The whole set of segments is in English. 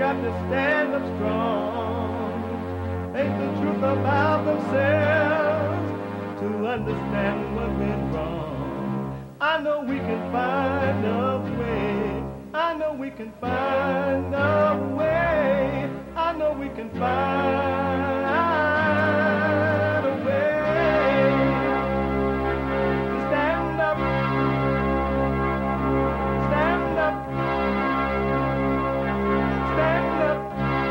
got to stand up strong. Face the truth about themselves to understand what went wrong. I know we can find a way. I know we can find a way. I know we can find a way to stand up, stand up, stand up.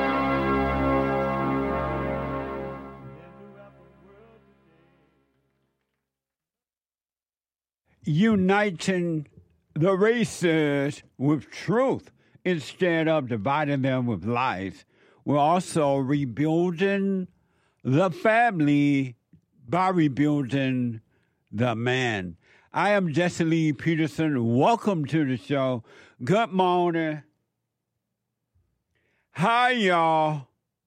Uniting the races with truth instead of dividing them with lies. We're also rebuilding the family by rebuilding the man. I am Jesse Lee Peterson. Welcome to the show. Good morning. Hi, y'all.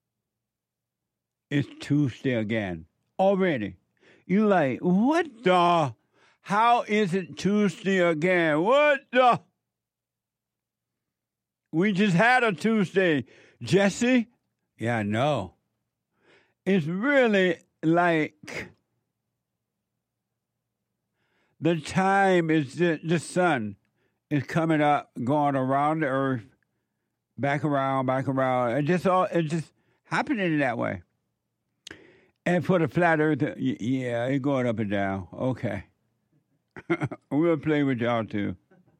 It's Tuesday again. Already. You like, what the? How is it Tuesday again? What the? We just had a Tuesday. Jesse? Yeah, I know. It's really like the time is the sun is coming up, going around the earth, back around. It's just happening that way. And for the flat earth, yeah, it's going up and down. Okay. We'll play with y'all too.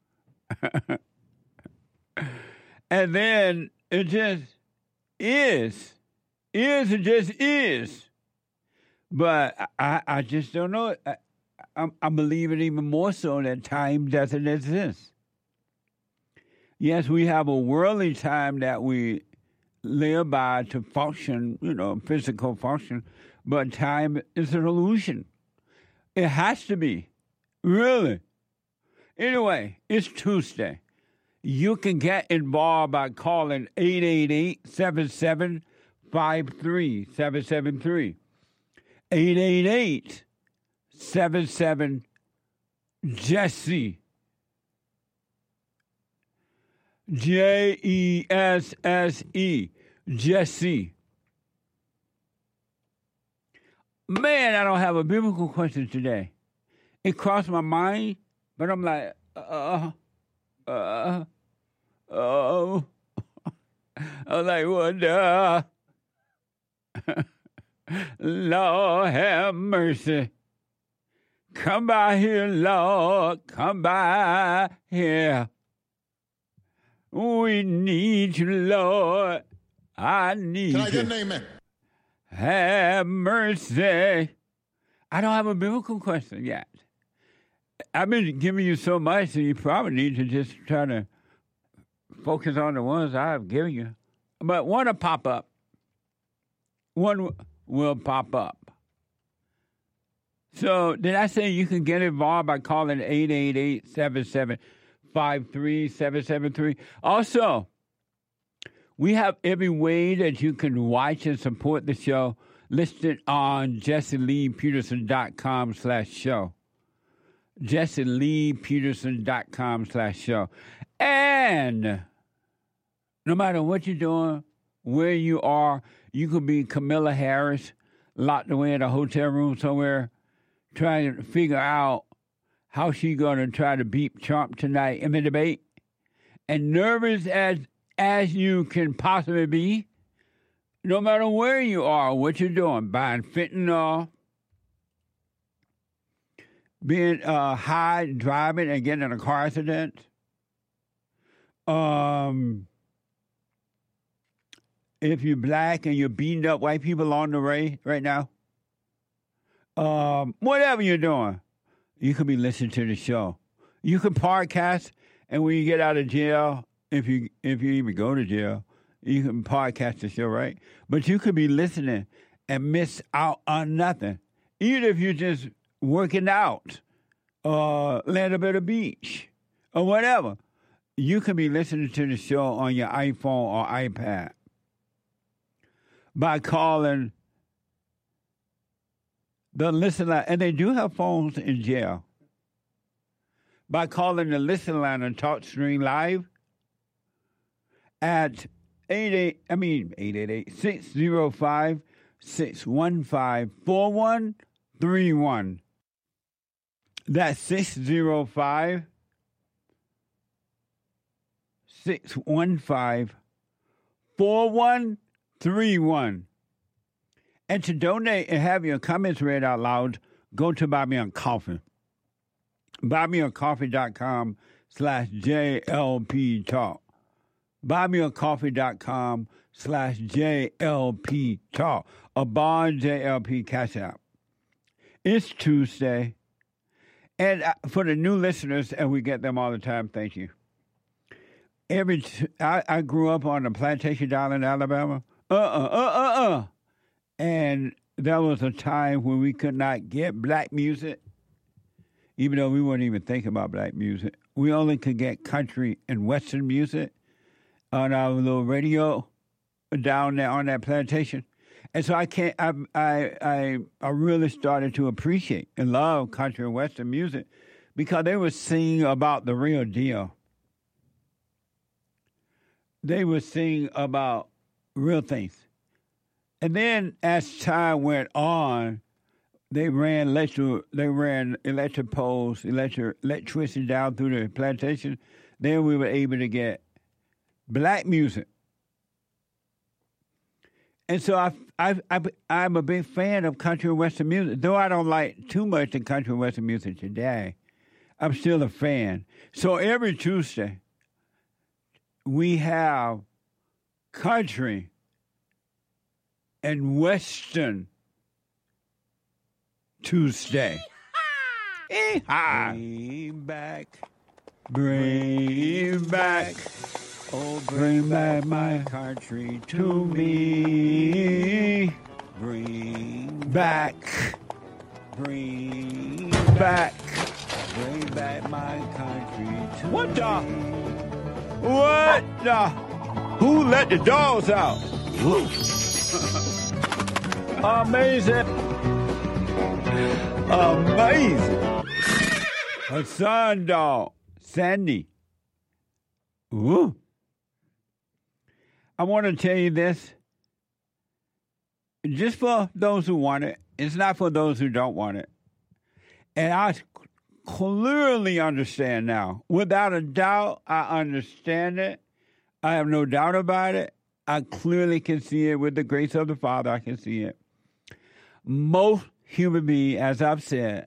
And then it just is. It just is. But I just don't know. I believe it even more so that time doesn't exist. Yes, we have a worldly time that we live by to function, physical function, but time is an illusion. It has to be. Really? Anyway, it's Tuesday. You can get involved by calling 888-7753-773. 888-77-JESSE. Jesse. Jesse. Man, I don't have a biblical question today. It crossed my mind, but I'm like, I'm like, what the? Lord have mercy. Come by here, Lord. Come by here. We need you, Lord. I need you. Can I get an amen? Have mercy. I don't have a biblical question yet. I've been giving you so much that you probably need to just try to focus on the ones I've given you. But one will pop up. One will pop up. So did I say you can get involved by calling 888-7753-773? Also, we have every way that you can watch and support the show listed on JesseLeePeterson.com/show. JesseLeePeterson.com/show. And no matter what you're doing, where you are, you could be Camilla Harris, locked away in a hotel room somewhere, trying to figure out how she's going to try to beat Trump tonight in the debate. And nervous as you can possibly be, no matter where you are, what you're doing, buying fentanyl, being high, driving, and getting in a car accident. If you're black and you're beating up white people on the way right now, whatever you're doing, you could be listening to the show. You can podcast, and when you get out of jail, if you even go to jail, you can podcast the show, right? But you could be listening and miss out on nothing, even if you're just working out, laying up at a beach, or whatever. You can be listening to the show on your iPhone or iPad by calling the listen line, and they do have phones in jail, by calling the listen line on TalkStream Live at 605-615-4131. That's 605-615-4131. And to donate and have your comments read out loud, go to Buy Me a Coffee. BuyMeACoffee.com/JLP Talk. BuyMeACoffee.com/JLP Talk. A Bond JLP Cash App. It's Tuesday. And for the new listeners, and we get them all the time, thank you. I grew up on a plantation down in Alabama. And there was a time when we could not get black music, even though we weren't even thinking about black music. We only could get country and Western music on our little radio down there on that plantation. And so I really started to appreciate and love country and Western music because they were singing about the real deal. They were singing about real things. And then as time went on, they ran electric poles, electricity down through the plantation. Then we were able to get black music. And so I'm a big fan of country and Western music. Though I don't like too much the country and Western music today, I'm still a fan. So every Tuesday, we have country and Western Tuesday. Bring back, oh, bring back my country to me. Bring back my country to me. What the? Who let the dogs out? Amazing. A son dog, Sandy. Ooh. I want to tell you this. Just for those who want it. It's not for those who don't want it. And I clearly understand now. Without a doubt, I understand it. I have no doubt about it. I clearly can see it with the grace of the Father. I can see it. Most human beings, as I've said,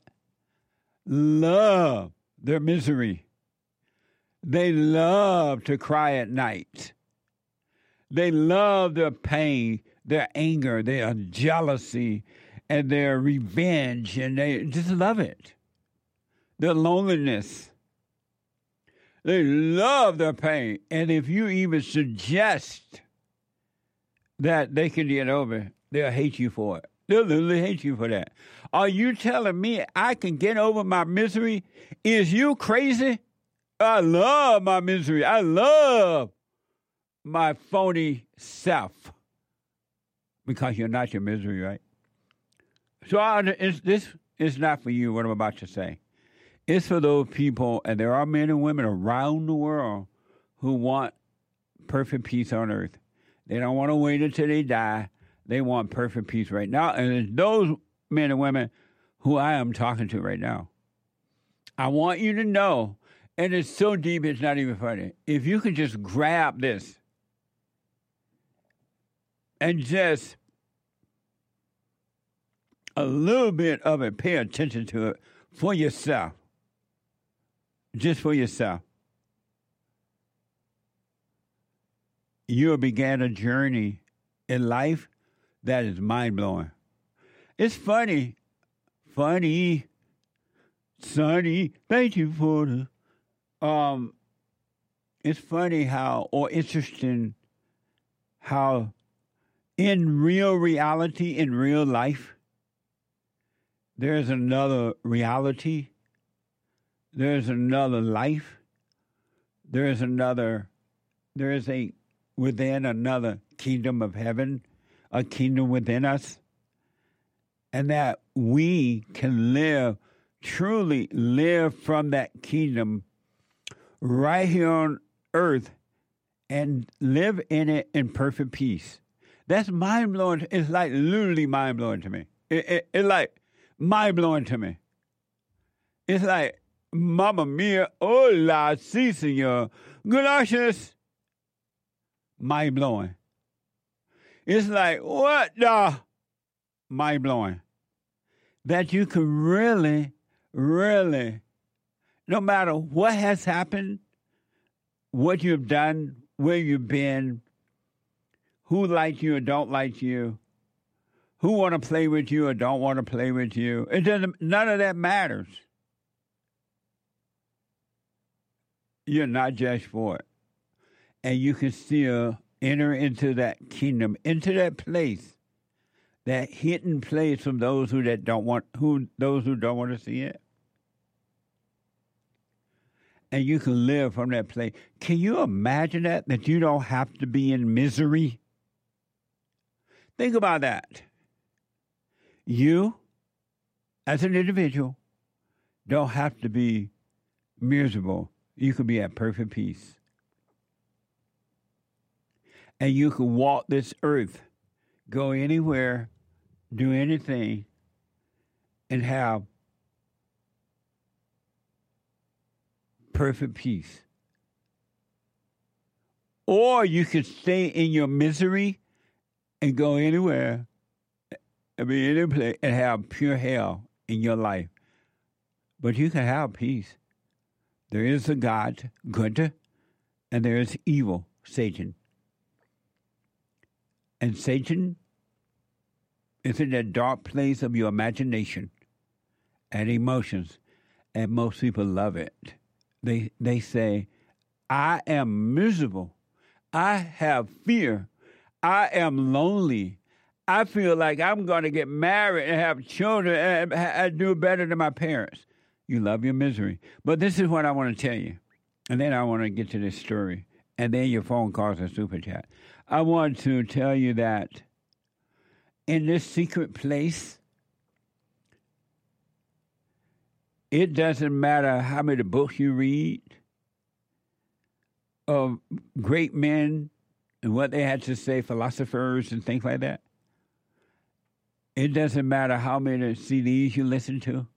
love their misery. They love to cry at night. They love their pain, their anger, their jealousy, and their revenge, and they just love it. Their loneliness. They love their pain. And if you even suggest that they can get over it, they'll hate you for it. They'll literally hate you for that. Are you telling me I can get over my misery? Is you crazy? I love my misery. I love my phony self. Because you're not your misery, right? So this is not for you, what I'm about to say. It's for those people, and there are men and women around the world who want perfect peace on earth. They don't want to wait until they die. They want perfect peace right now. And it's those men and women who I am talking to right now. I want you to know, and it's so deep it's not even funny. If you can just grab this and just a little bit of it, pay attention to it for yourself. Just for yourself. You began a journey in life that is mind-blowing. It's funny. Sunny, thank you for the... It's funny how, or interesting how in real reality, in real life, there's another reality. There's another life. There is within another kingdom of heaven, a kingdom within us, and that we can truly live from that kingdom right here on earth and live in it in perfect peace. That's mind-blowing. It's like literally mind-blowing to me. It's like mind-blowing to me. It's like, Mamma mia, hola, si, senor. Gracias. Mind-blowing. It's like, what the? Mind-blowing. That you can really, really, no matter what has happened, what you've done, where you've been, who likes you or don't like you, who want to play with you or don't want to play with you. It doesn't. None of that matters. You're not judged for it, and you can still enter into that kingdom, into that place, that hidden place from those who don't want to see it. And you can live from that place. Can you imagine that you don't have to be in misery? Think about that. You, as an individual, don't have to be miserable. You can be at perfect peace. And you can walk this earth, go anywhere, do anything, and have perfect peace. Or you can stay in your misery and go anywhere, and be any place, and have pure hell in your life. But you can have peace. There is a God, good, and there is evil, Satan. And Satan is in that dark place of your imagination and emotions, and most people love it. They say, I am miserable. I have fear. I am lonely. I feel like I'm going to get married and have children and do better than my parents. You love your misery. But this is what I want to tell you. And then I want to get to this story. And then your phone calls and super chat. I want to tell you that in this secret place, it doesn't matter how many books you read of great men and what they had to say, philosophers and things like that. It doesn't matter how many CDs you listen to.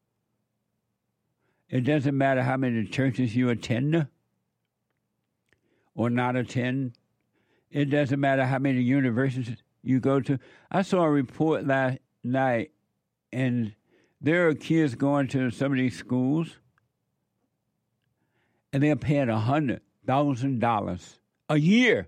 It doesn't matter how many churches you attend or not attend. It doesn't matter how many universities you go to. I saw a report last night, and there are kids going to some of these schools, and they're paying $100,000 a year.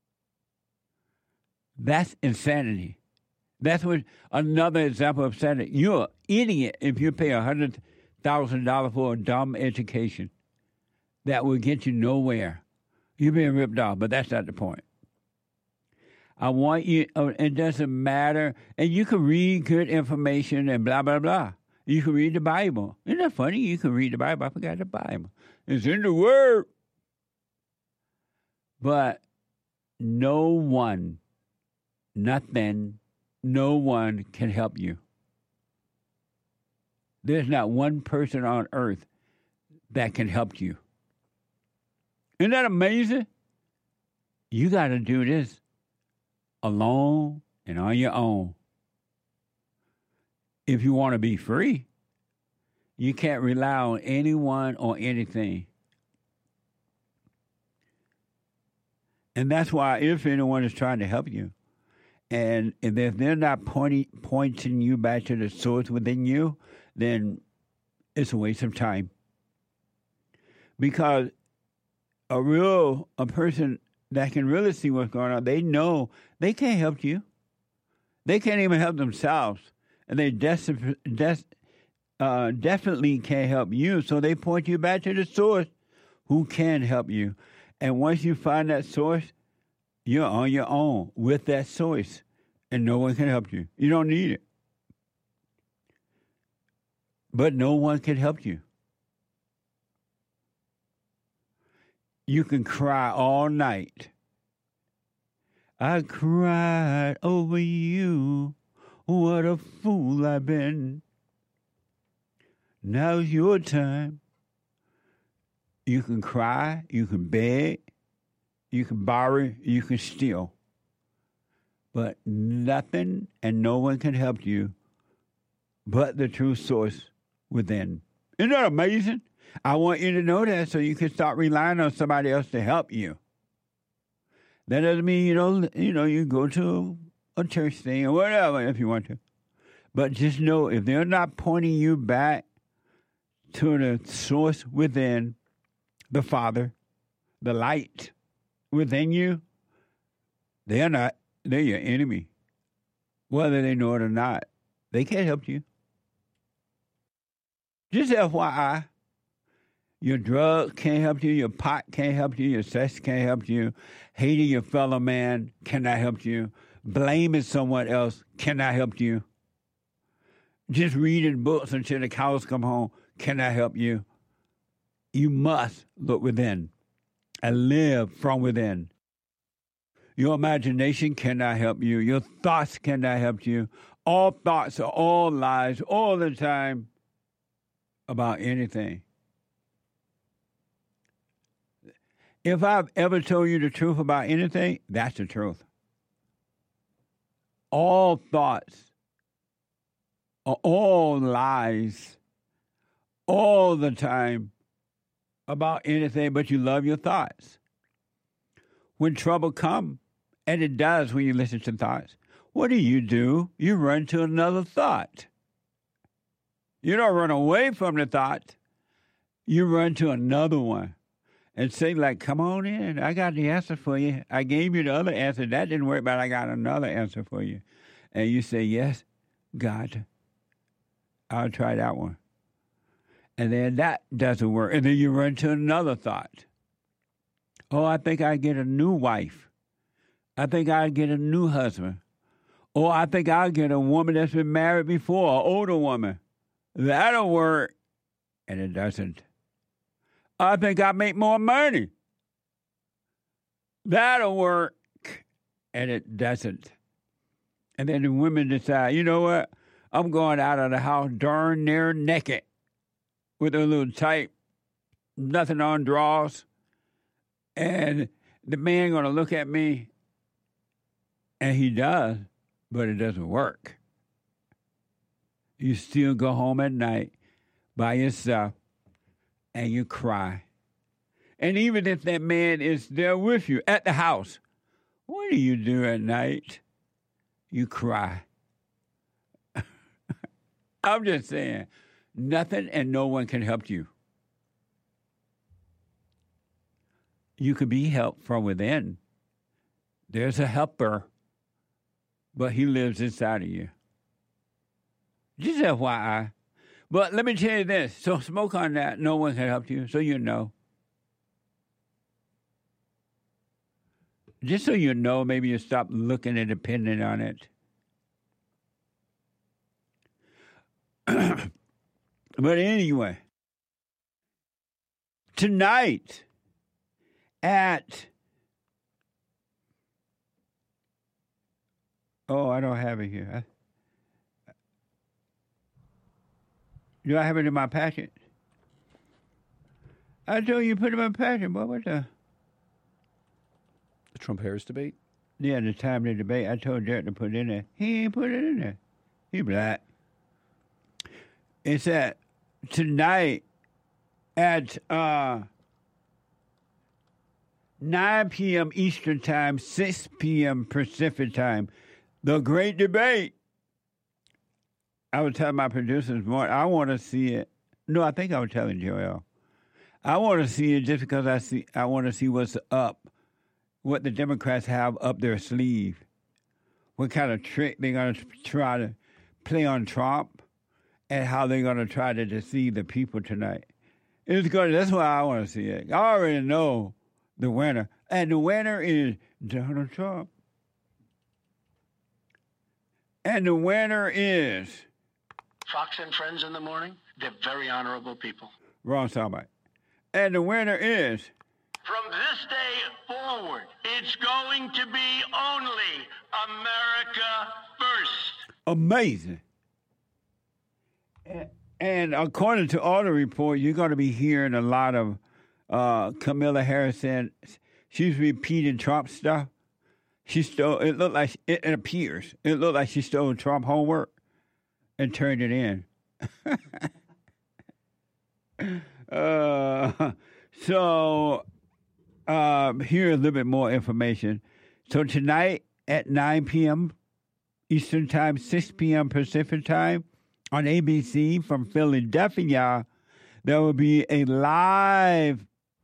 That's insanity. That's what another example of insanity. You're an idiot if you pay $100,000 for a dumb education that will get you nowhere. You're being ripped off, but that's not the point. I want you, it doesn't matter, and you can read good information and blah, blah, blah. You can read the Bible. Isn't that funny? You can read the Bible. I forgot the Bible. It's in the Word. But no one, nothing, no one can help you. There's not one person on earth that can help you. Isn't that amazing? You got to do this alone and on your own. If you want to be free, you can't rely on anyone or anything. And that's why if anyone is trying to help you, and if they're not pointing you back to the source within you, then it's a waste of time. Because a person that can really see what's going on, they know they can't help you. They can't even help themselves. And they definitely can't help you. So they point you back to the source who can help you. And once you find that source, you're on your own with that source. And no one can help you. You don't need it. But no one can help you. You can cry all night. I cried over you. What a fool I've been. Now's your time. You can cry. You can beg. You can borrow, you can steal. But nothing and no one can help you but the true source within. Isn't that amazing? I want you to know that so you can start relying on somebody else to help you. That doesn't mean you go to a church thing or whatever if you want to. But just know if they're not pointing you back to the source within, the Father, the light within you, they're your enemy. Whether they know it or not, they can't help you. Just FYI, your drugs can't help you, your pot can't help you, your sex can't help you, hating your fellow man cannot help you, blaming someone else cannot help you, just reading books until the cows come home cannot help you. You must look within and live from within. Your imagination cannot help you. Your thoughts cannot help you. All thoughts are all lies all the time about anything. If I've ever told you the truth about anything, that's the truth. All thoughts are all lies all the time about anything, but you love your thoughts. When trouble comes, and it does when you listen to thoughts, what do? You run to another thought. You don't run away from the thought. You run to another one and say, like, come on in. I got the answer for you. I gave you the other answer. That didn't work, but I got another answer for you. And you say, yes, God, I'll try that one. And then that doesn't work. And then you run to another thought. Oh, I think I'll get a new wife. I think I'll get a new husband. Or I think I'll get a woman that's been married before, an older woman. That'll work. And it doesn't. I think I'll make more money. That'll work. And it doesn't. And then the women decide, you know what? I'm going out of the house darn near naked with a little tight, nothing on drawers. And the man going to look at me, and he does, but it doesn't work. You still go home at night by yourself, and you cry. And even if that man is there with you at the house, what do you do at night? You cry. I'm just saying, nothing and no one can help you. You can be helped from within. There's a helper, but he lives inside of you. Just FYI. But let me tell you this. So smoke on that. No one can help you, so you know. Just so you know, maybe you stop looking and depending on it. But anyway, tonight at... Oh, I don't have it here. Do I have it in my packet? I told you put it in my packet, boy. What the... The Trump-Harris debate? Yeah, the time of the debate. I told Derek to put it in there. He ain't put it in there. He black. It's at tonight at 9 p.m. Eastern Time, 6 p.m. Pacific Time. The great debate. I was telling my producers more, I want to see it. No, I think I was telling Joel. I want to see it just because I want to see what's up, what the Democrats have up their sleeve, what kind of trick they're going to try to play on Trump, and how they're going to try to deceive the people tonight. It's good. That's why I want to see it. I already know the winner, and the winner is Donald Trump. And the winner is... Fox and Friends in the morning, they're very honorable people. Wrong soundbite. And the winner is... From this day forward, it's going to be only America first. Amazing. And according to all the reports, you're going to be hearing a lot of Kamala Harris she's repeating Trump stuff. She stole. It looked like it appears. It looked like she stole Trump homework and turned it in. So here's a little bit more information. So tonight at 9 p.m. Eastern Time, 6 p.m. Pacific Time on ABC from Philadelphia, there will be a live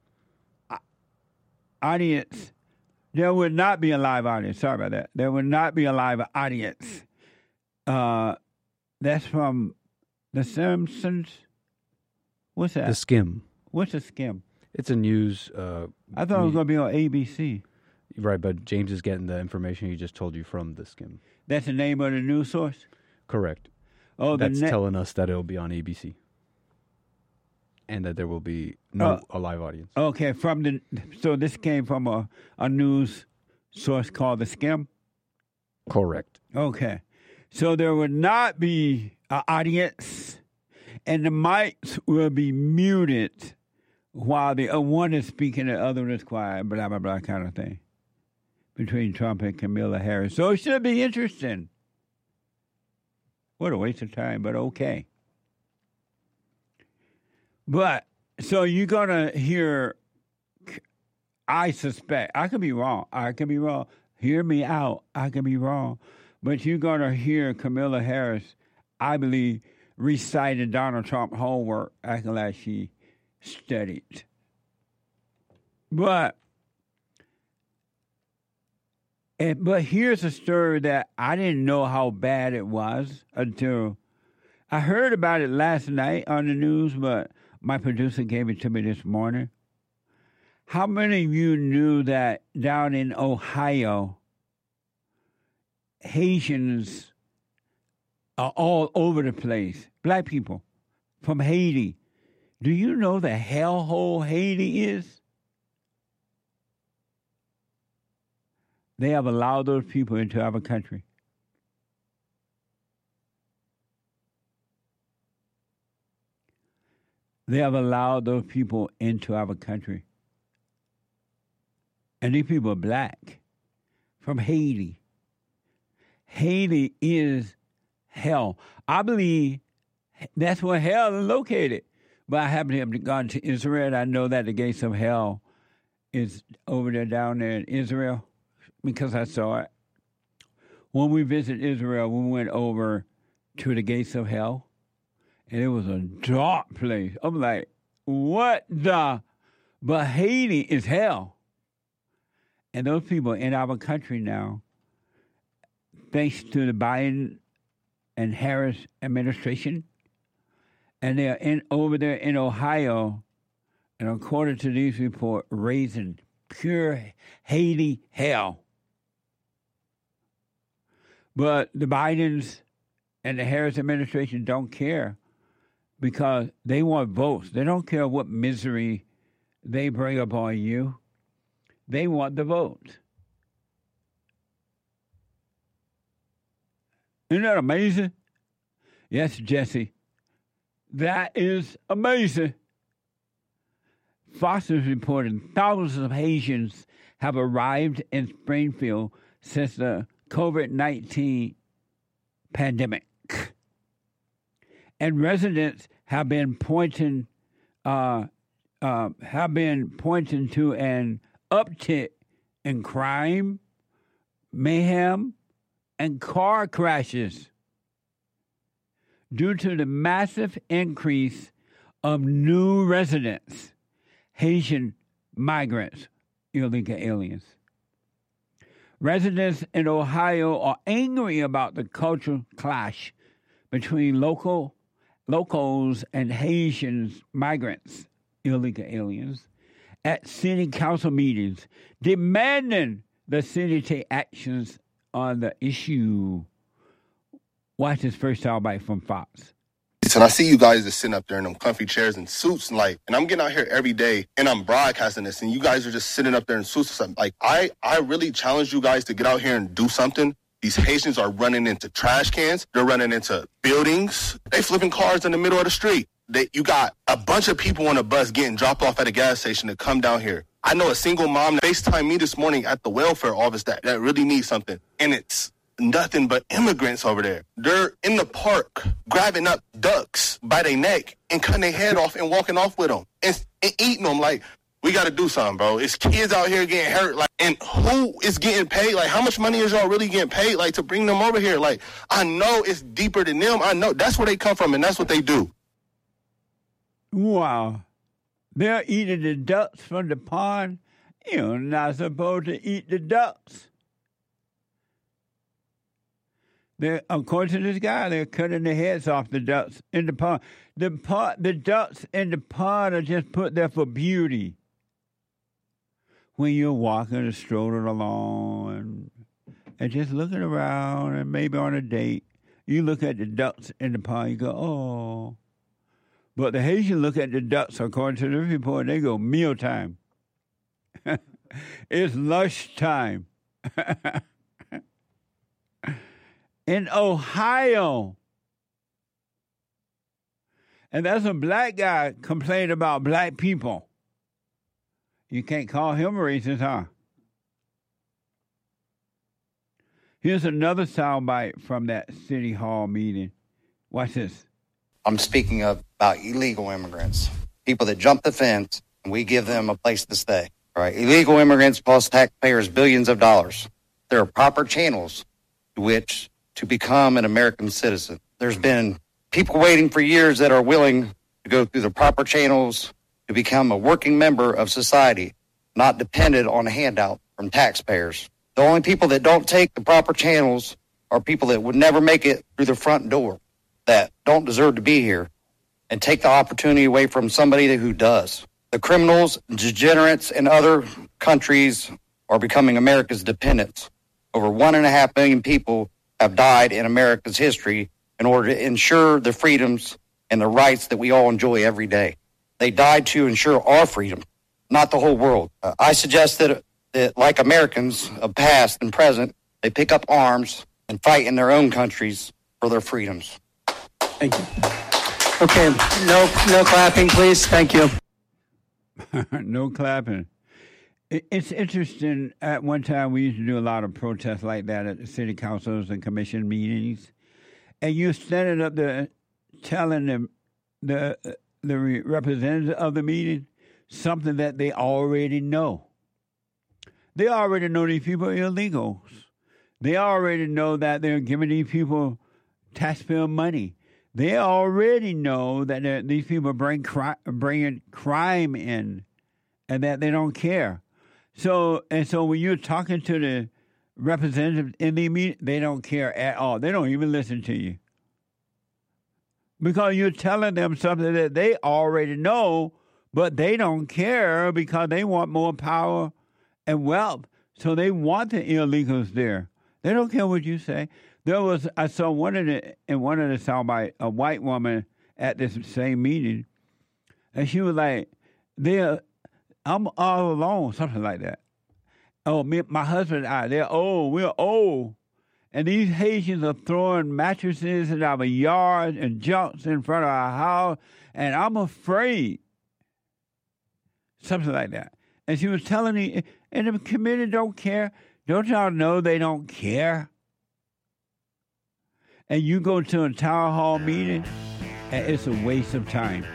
audience. There would not be a live audience. Sorry about that. There would not be a live audience. That's from The Simpsons. What's that? The Skim. What's a skim? It's a news. I thought it was going to be on ABC. Right, but James is getting the information he just told you from The Skim. That's the name of the news source? Correct. Oh, that's telling us that it'll be on ABC. And that there will be a live audience. Okay, so this came from a news source called The Skim? Correct. Okay. So there would not be an audience, and the mics will be muted while the one is speaking and the other is quiet, blah, blah, blah kind of thing, between Trump and Kamala Harris. So it should be interesting. What a waste of time, but okay. But, so you're going to hear, I suspect, I could be wrong. Hear me out. I could be wrong. But you're going to hear Kamala Harris, I believe, reciting Donald Trump homework, acting like she studied. But here's a story that I didn't know how bad it was until I heard about it last night on the news, but my producer gave it to me this morning. How many of you knew that down in Ohio, Haitians are all over the place? Black people from Haiti. Do you know the hellhole Haiti is? They have allowed those people into our country. They have allowed those people into our country. And these people are black from Haiti. Haiti is hell. I believe that's where hell is located. But I happen to have gone to Israel, and I know that the gates of hell is over there down there in Israel because I saw it. When we visited Israel, we went over to the gates of hell, and it was a dark place. I'm like, what the? But Haiti is hell. And those people in our country now, thanks to the Biden and Harris administration, and they are over there in Ohio, and according to these reports, raising pure Haiti hell. But the Bidens and the Harris administration don't care because they want votes. They don't care what misery they bring upon you. They want the vote. Isn't that amazing? Yes, Jesse. That is amazing. Fox is reporting thousands of Haitians have arrived in Springfield since the COVID-19 pandemic. And residents have been pointing to an uptick in crime, mayhem, and car crashes due to the massive increase of new residents, Haitian migrants, illegal aliens. Residents in Ohio are angry about the cultural clash between locals and Haitian migrants, illegal aliens, at city council meetings, demanding the city take actions on the issue. Watch this first soundbite from Fox. And I see you guys just sitting up there in them comfy chairs and suits, and I'm getting out here every day and I'm broadcasting this, and you guys are just sitting up there in suits or something. Like, I really challenge you guys to get out here and do something. These Haitians are running into trash cans. They're running into buildings. They flipping cars in the middle of the street. You got a bunch of people on a bus getting dropped off at a gas station to come down here. I know a single mom FaceTimed me this morning at the welfare office that really needs something. And it's nothing but immigrants over there. They're in the park grabbing up ducks by their neck and cutting their head off and walking off with them and eating them. Like, we got to do something, bro. It's kids out here getting hurt. Like, and who is getting paid? Like, how much money is y'all really getting paid, like, to bring them over here? Like, I know it's deeper than them. I know that's where they come from, and that's what they do. Wow. They're eating the ducks from the pond. You're not supposed to eat the ducks. According to this guy, they're cutting the heads off the ducks in the pond. The ducks in the pond are just put there for beauty. When you're walking and strolling along and just looking around and maybe on a date, you look at the ducks in the pond, you go, oh. But the Haitians look at the ducks, according to the report, they go, mealtime. It's lunch time. In Ohio. And that's a black guy complained about black people. You can't call him racist, huh? Here's another soundbite from that city hall meeting. Watch this. I'm speaking about illegal immigrants, people that jump the fence, and we give them a place to stay. All right, illegal immigrants cost taxpayers billions of dollars. There are proper channels to which to become an American citizen. There's been people waiting for years that are willing to go through the proper channels to become a working member of society, not dependent on a handout from taxpayers. The only people that don't take the proper channels are people that would never make it through the front door, that don't deserve to be here, and take the opportunity away from somebody who does. The criminals, degenerates in other countries are becoming America's dependents. Over 1.5 million people have died in America's history in order to ensure the freedoms and the rights that we all enjoy every day. They died to ensure our freedom, not the whole world. I suggest that like Americans of past and present, they pick up arms and fight in their own countries for their freedoms. Thank you. Okay, no clapping, please. Thank you. No clapping. It's interesting. At one time, we used to do a lot of protests like that at the city councils and commission meetings. And you're standing up there telling them, the representative of the meeting, something that they already know. They already know these people are illegals. They already know that they're giving these people taxpayer money. They already know that these people bringing crime in and that they don't care. So when you're talking to the representatives in the meeting, they don't care at all. They don't even listen to you. Because you're telling them something that they already know, but they don't care because they want more power and wealth. So they want the illegals there. They don't care what you say. I saw in one of the soundbites, a white woman at this same meeting, and she was like, I'm all alone, something like that. Oh, my husband and I, they're old, we're old. And these Haitians are throwing mattresses in our yard and junks in front of our house, and I'm afraid. Something like that. And she was telling me, and the committee don't care. Don't y'all know they don't care? And you go to a town hall meeting, and it's a waste of time.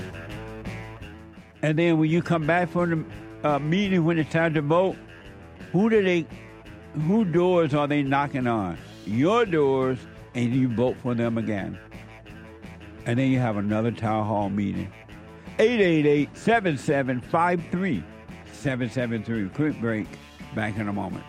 And then when you come back from the meeting when it's time to vote, who doors are they knocking on? Your doors, and you vote for them again. And then you have another town hall meeting. 888-7753-773. Quick break. Back in a moment.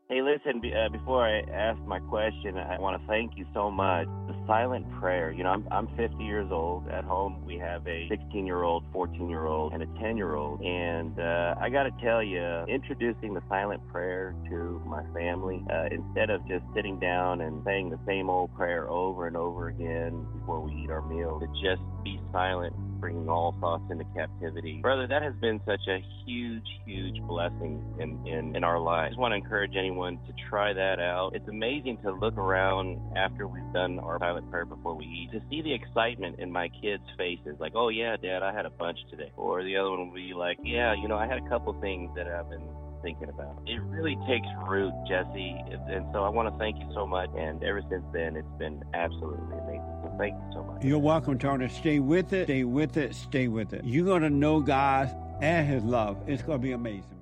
Hey, listen, before I ask my question, I want to thank you so much. The silent prayer, you know, I'm 50 years old. At home, we have a 16-year-old, 14-year-old, and a 10-year-old. And I got to tell you, introducing the silent prayer to my family, instead of just sitting down and saying the same old prayer over and over again before we eat our meal, to just be silent, bringing all thoughts into captivity. Brother, that has been such a huge, huge blessing in our lives. I just want to encourage anyone to try that out. It's amazing to look around after we've done our silent prayer before we eat, to see the excitement in my kids' faces, like, oh yeah, Dad, I had a bunch today. Or the other one will be like, yeah, you know, I had a couple things that I've been thinking about. It really takes root, Jesse, and so I want to thank you so much, and ever since then, it's been absolutely amazing. So thank you so much. You're welcome, Tony. Stay with it, stay with it, stay with it. You're going to know God and his love. It's going to be amazing, man.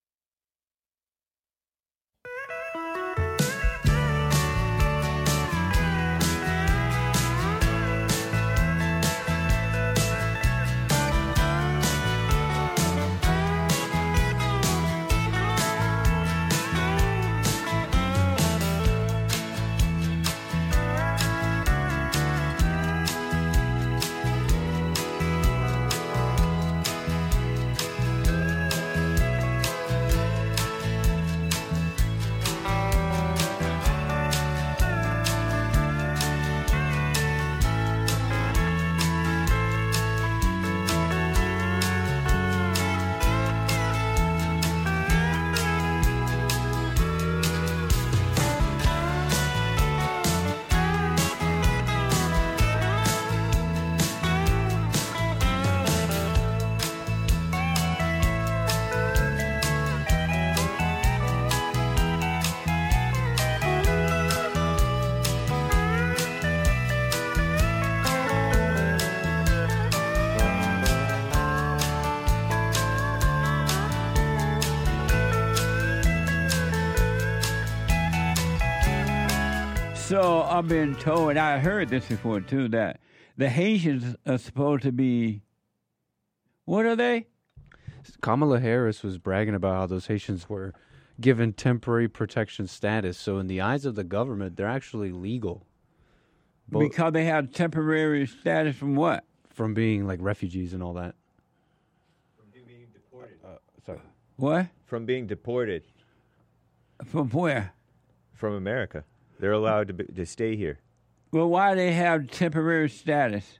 So I've been told, and I heard this before too, that the Haitians are supposed to be, what are they? Kamala Harris was bragging about how those Haitians were given temporary protection status. So in the eyes of the government, they're actually legal. Because they have temporary status from what? From being like refugees and all that. From being deported. Sorry. What? From being deported. From where? From America. They're allowed to stay here. Well, why do they have temporary status?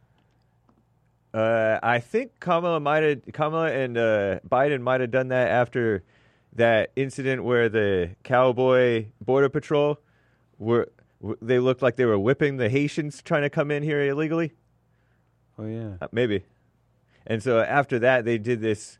I think Kamala and Biden might have done that after that incident where the cowboy border patrol they looked like they were whipping the Haitians trying to come in here illegally. Oh yeah, maybe. And so after that, they did this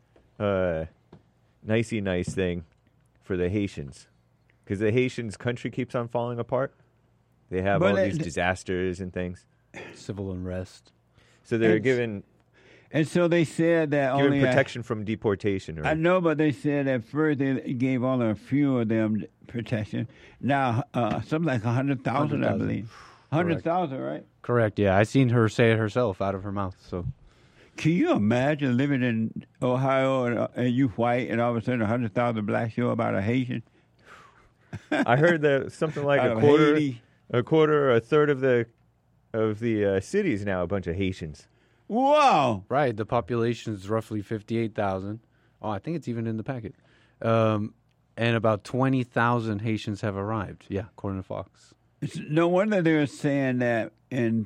nicey nice thing for the Haitians. Because the Haitians' country keeps on falling apart. They have all these disasters and things. Civil unrest. So they're given... And so they said that given only... protection from deportation. Right? I know, but they said at first they gave only a few of them protection. Now, something like 100,000, I believe. 100,000, right? Correct, yeah. I seen her say it herself out of her mouth, so... Can you imagine living in Ohio and you white and all of a sudden 100,000 blacks show about a Haitian? I heard that something like a quarter or a third of the city is now a bunch of Haitians. Wow! Right, the population is roughly 58,000. Oh, I think it's even in the packet. And about 20,000 Haitians have arrived. Yeah, according to Fox. It's no wonder they're saying that in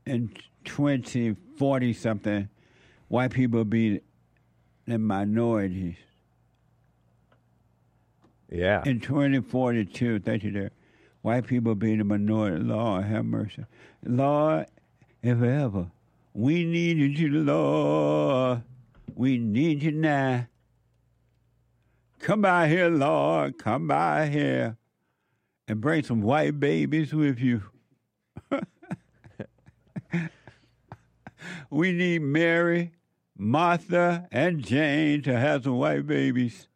2040 something, white people be the minorities. Yeah. In 2042, thank you there. White people being the minority. Lord, have mercy. Lord, if ever we needed you, Lord, we need you now. Come by here, Lord, come by here and bring some white babies with you. We need Mary, Martha, and Jane to have some white babies.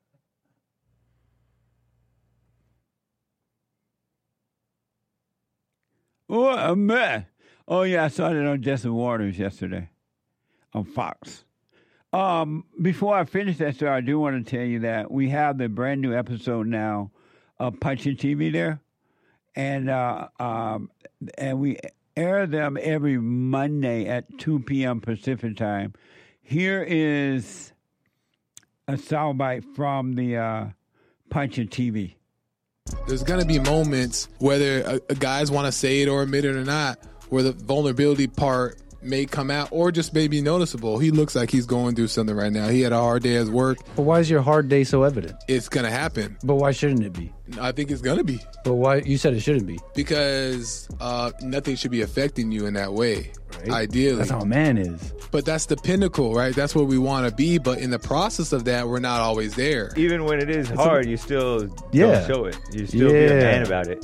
What a mess. Oh, yeah, I saw that on Jesse Waters yesterday on Fox. Before I finish that story, I do want to tell you that we have the brand new episode now Punching TV there, and we air them every Monday at 2 p.m. Pacific time. Here is a soundbite from the Punching TV. There's going to be moments, whether guys want to say it or admit it or not, where the vulnerability part may come out or just may be noticeable. He looks like he's going through something right now. He had a hard day at work. But why is your hard day so evident? It's going to happen. But why shouldn't it be? I think it's going to be. But why? You said it shouldn't be. Because nothing should be affecting you in that way, right? Ideally. That's how a man is. But that's the pinnacle, right? That's what we want to be. But in the process of that, we're not always there. Even when it is hard, you still don't show it. You still be a man about it.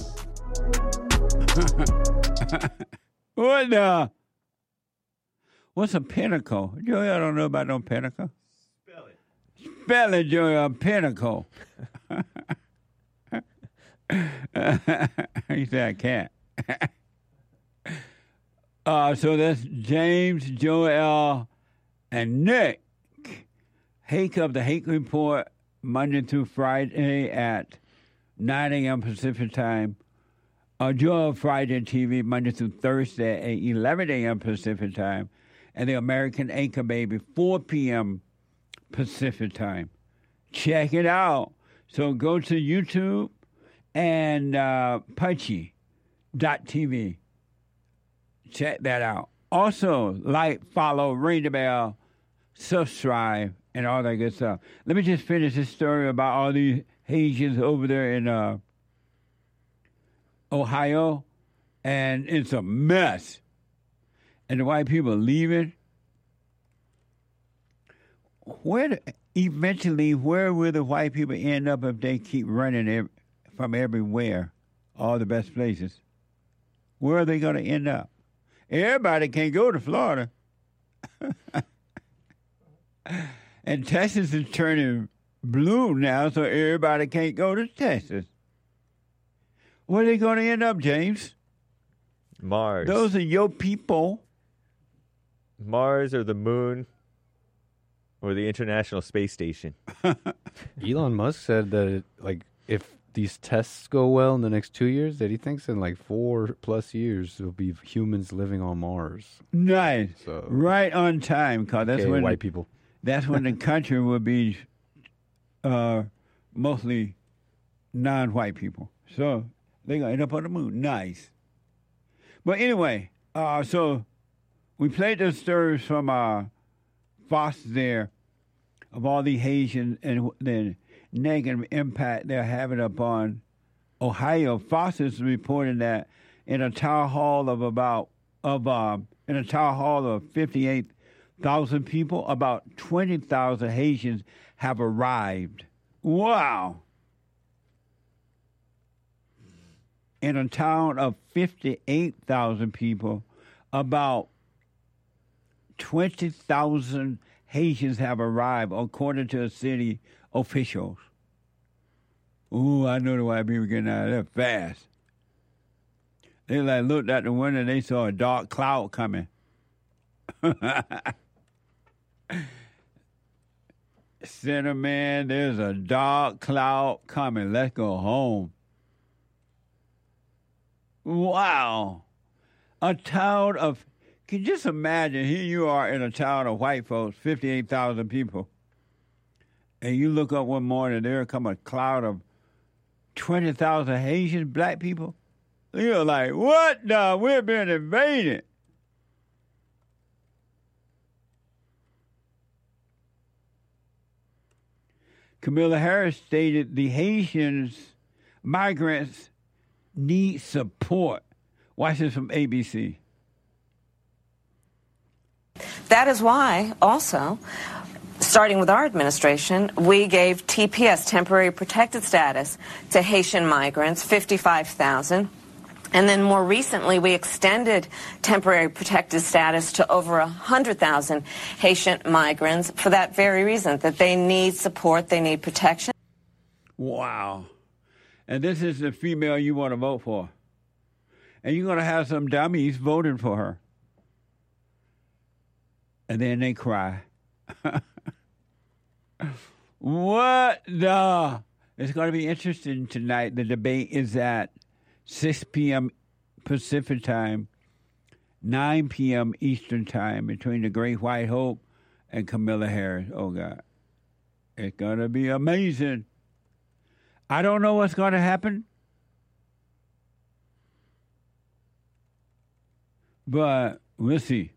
What the? What's a pinnacle? Joey, I don't know about no pinnacle. Spell it. Spell it, Joey, a pinnacle. He said I can't. So that's James, Joel, and Nick. Hake of the Hake Report, Monday through Friday at 9 a.m. Pacific time. Joel Friday TV, Monday through Thursday at 11 a.m. Pacific time. And the American Anchor Baby, 4 p.m. Pacific time. Check it out. So go to YouTube and Punchy.tv. Check that out. Also, like, follow, ring the bell, subscribe, and all that good stuff. Let me just finish this story about all these Haitians over there in Ohio, and it's a mess. And the white people are leaving. Eventually, where will the white people end up if they keep running from everywhere, all the best places? Where are they going to end up? Everybody can't go to Florida. And Texas is turning blue now, so everybody can't go to Texas. Where are they going to end up, James? Mars. Those are your people. Mars or the moon or the International Space Station. Elon Musk said that if these tests go well in the next 2 years, that he thinks in 4+ years there'll be humans living on Mars. Nice. So, right on time, because that's when white people. That's when the country will be mostly non-white people. So they're going to end up on the moon. Nice. But anyway, so we played those stories from Fox there of all the Haitians and the negative impact they're having upon Ohio. Fox is reporting that in a town hall of 58,000 people, about 20,000 Haitians have arrived. Wow. In a town of 58,000 people, about 20,000 Haitians have arrived, according to city officials. Ooh, I know the white people getting out of there fast. They looked out the window and they saw a dark cloud coming. Center man, there's a dark cloud coming. Let's go home. Wow. A town of, can you just imagine, here you are in a town of white folks, 58,000 people. And you look up one morning, there come a cloud of 20,000 Haitian black people. You're like, what the? We're being invaded. Kamala Harris stated the Haitians, migrants, need support. Watch this from ABC. That is why, also, starting with our administration, we gave TPS, temporary protected status, to Haitian migrants, 55,000. And then more recently, we extended temporary protected status to over 100,000 Haitian migrants for that very reason, that they need support, they need protection. Wow. And this is the female you want to vote for. And you're going to have some dummies voting for her. And then they cry. What the? It's going to be interesting tonight. The debate is at 6 p.m. Pacific time, 9 p.m. Eastern time between the Great White Hope and Kamala Harris. Oh, God. It's going to be amazing. I don't know what's going to happen, but we'll see.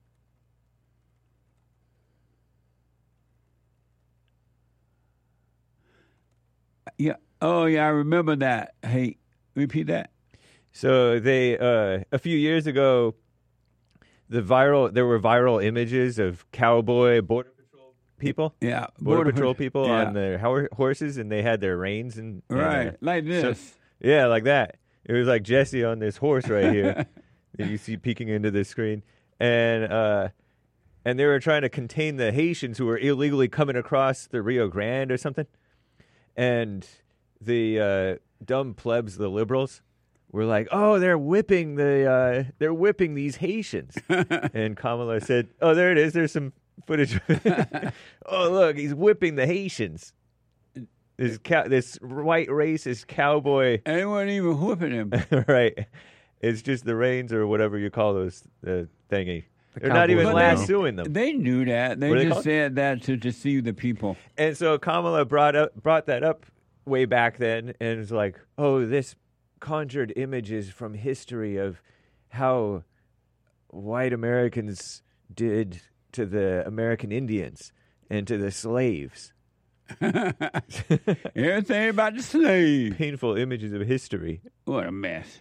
Yeah. Oh, yeah, I remember that. Hey, repeat that. So they a few years ago, there were viral images of cowboy border patrol people. Yeah, border patrol people yeah. on their horses, and they had their reins and Right, like this. So, yeah, like that. It was like Jesse on this horse right here that you see peeking into the screen, and they were trying to contain the Haitians who were illegally coming across the Rio Grande or something, and the dumb plebs, the liberals, were like, "Oh, they're whipping these Haitians," and Kamala said, "Oh, there it is. There's some footage. Oh, look, he's whipping the Haitians. This white racist cowboy. And they weren't even whipping him. Right? It's just the reins or whatever you call those thingy. They're not cowboys even know. lassoing them. They knew that. They What are they just called? said that to deceive the people. And so Kamala brought that up way back then, and was like, "Oh, this conjured images from history of how white Americans did to the American Indians and to the slaves." Everything about the slave. Painful images of history. What a mess.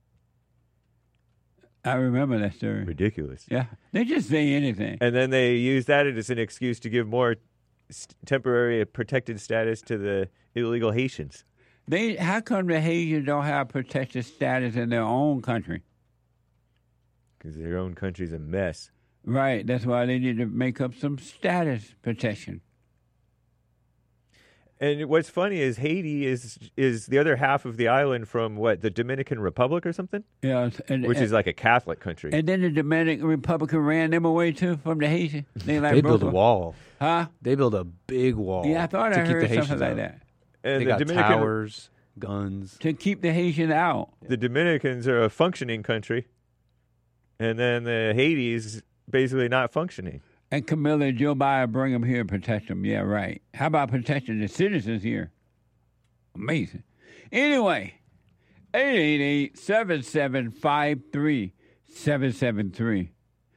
I remember that story. Ridiculous. Yeah. They just say anything. And then they use that as an excuse to give more temporary protected status to the illegal Haitians. How come the Haitians don't have protected status in their own country? Because their own country's a mess. Right. That's why they need to make up some status protection. And what's funny is Haiti is the other half of the island from the Dominican Republic or something? Yeah, which is like a Catholic country. And then the Dominican Republic ran them away too from the Haitians. They built a wall. Huh? They built a big wall. Yeah, I thought to I keep heard the Haitians something like out. that. And they the got Dominican towers, guns. To keep the Haitians out. The Dominicans are a functioning country, and then the Haiti's basically not functioning. And Camilla and Joe Biden bring them here and protect them. Yeah, right. How about protecting the citizens here? Amazing. Anyway, 888-7753-773.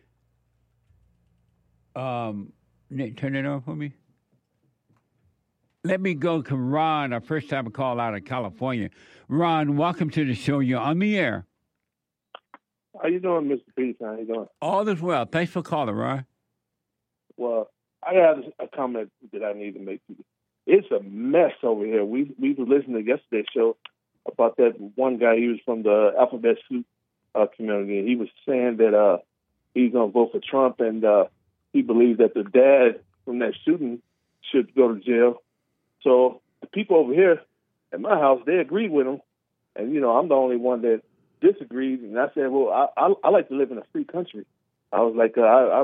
Nick, turn it on for me. Let me go to Ron, our first time call out of California. Ron, welcome to the show. You're on the air. How you doing, Mr. Peace? How you doing? All is well. Thanks for calling, Ron. Well, I got a comment that I need to make to you. It's a mess over here. We were listening to yesterday's show about that one guy. He was from the Alphabet Soup community. He was saying that he's going to vote for Trump, and he believes that the dad from that shooting should go to jail. So the people over here at my house, they agreed with him, and I'm the only one that disagreed. And I said, well, I like to live in a free country. I was like,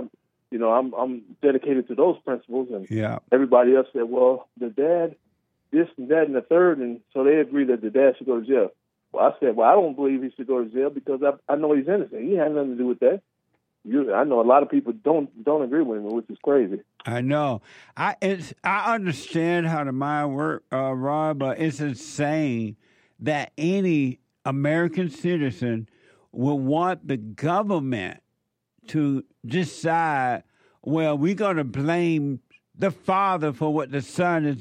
I'm dedicated to those principles, and everybody else said, well, the dad, this and that and the third, and so they agreed that the dad should go to jail. Well, I said, well, I don't believe he should go to jail because I know he's innocent. He had nothing to do with that. I know a lot of people don't agree with him, which is crazy. I know. I understand how the mind works, Rob, but it's insane that any American citizen would want the government to decide, well, we're going to blame the father for what the son has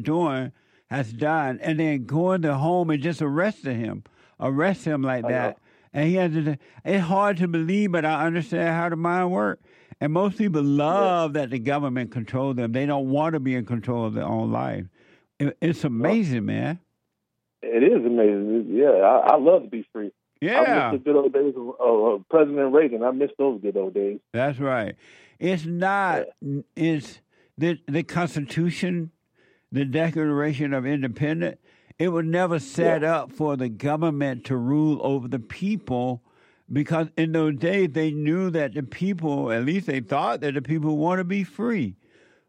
done, and then go into home and just arrest him like that. And he has to. It's hard to believe, but I understand how the mind works. And most people love that the government control them. They don't want to be in control of their own life. It's amazing, man. It is amazing. Yeah, I love to be free. Yeah. I miss the good old days of President Reagan. I miss those good old days. That's right. It's not. It's the Constitution, the Declaration of Independence. It was never set up for the government to rule over the people, because in those days they knew that the people, at least they thought that the people want to be free.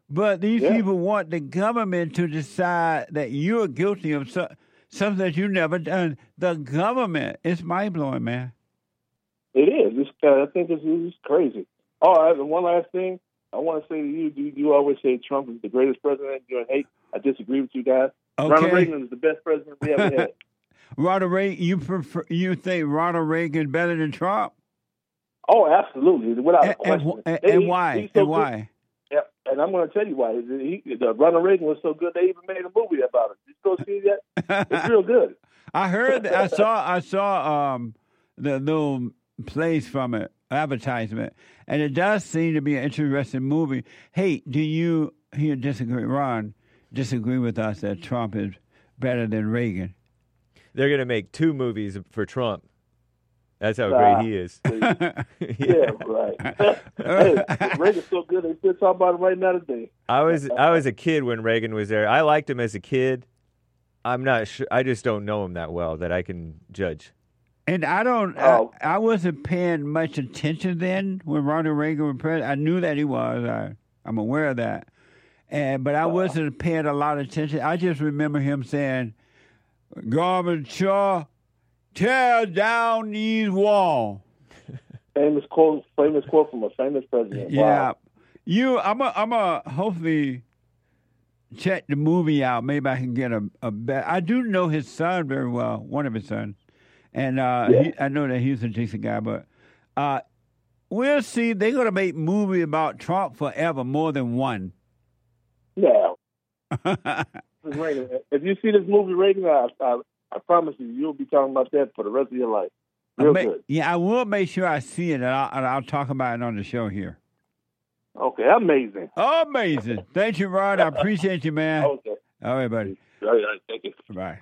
But these Yeah. people want the government to decide that you're guilty of something that you never done. The government. It's mind-blowing, man. It is. I think it's crazy. Oh, and one last thing. I want to say to you, you always say Trump is the greatest president. You're in hate. I disagree with you guys. Okay. Ronald Reagan is the best president we ever had. Ronald Reagan, you think Ronald Reagan better than Trump? Oh, absolutely, without a question. And why? He's so And why? good. Yeah, and I'm going to tell you why. Ronald Reagan was so good they even made a movie about it. Did you go see that? It's real good. I heard. I saw the little plays from it, advertisement, and it does seem to be an interesting movie. Hey, do you disagree, Ron? Disagree with us that Trump is better than Reagan? They're going to make 2 movies for Trump. That's how great he is. Yeah, right. Hey, Reagan's so good, they still talk about him right now today. I was a kid when Reagan was there. I liked him as a kid. I'm not sure. I just don't know him that well that I can judge. And I wasn't paying much attention then when Ronald Reagan was president. I knew that he was. I'm aware of that. But I wasn't paying a lot of attention. I just remember him saying, Gorbachev, tear down these walls. Famous quote from a famous president. Yeah. Wow. I'm a hopefully check the movie out. Maybe I can get a bet. I do know his son very well, one of his sons. And I know that he's a decent guy, but we'll see. They're going to make movie about Trump forever, more than one. Yeah. If you see this movie, Reagan, I promise you'll be talking about that for the rest of your life. Real good. Yeah, I will make sure I see it, and I'll talk about it on the show here. Okay, amazing. Amazing. Thank you, Rod. I appreciate you, man. Okay. All right, buddy. All right, thank you. Bye.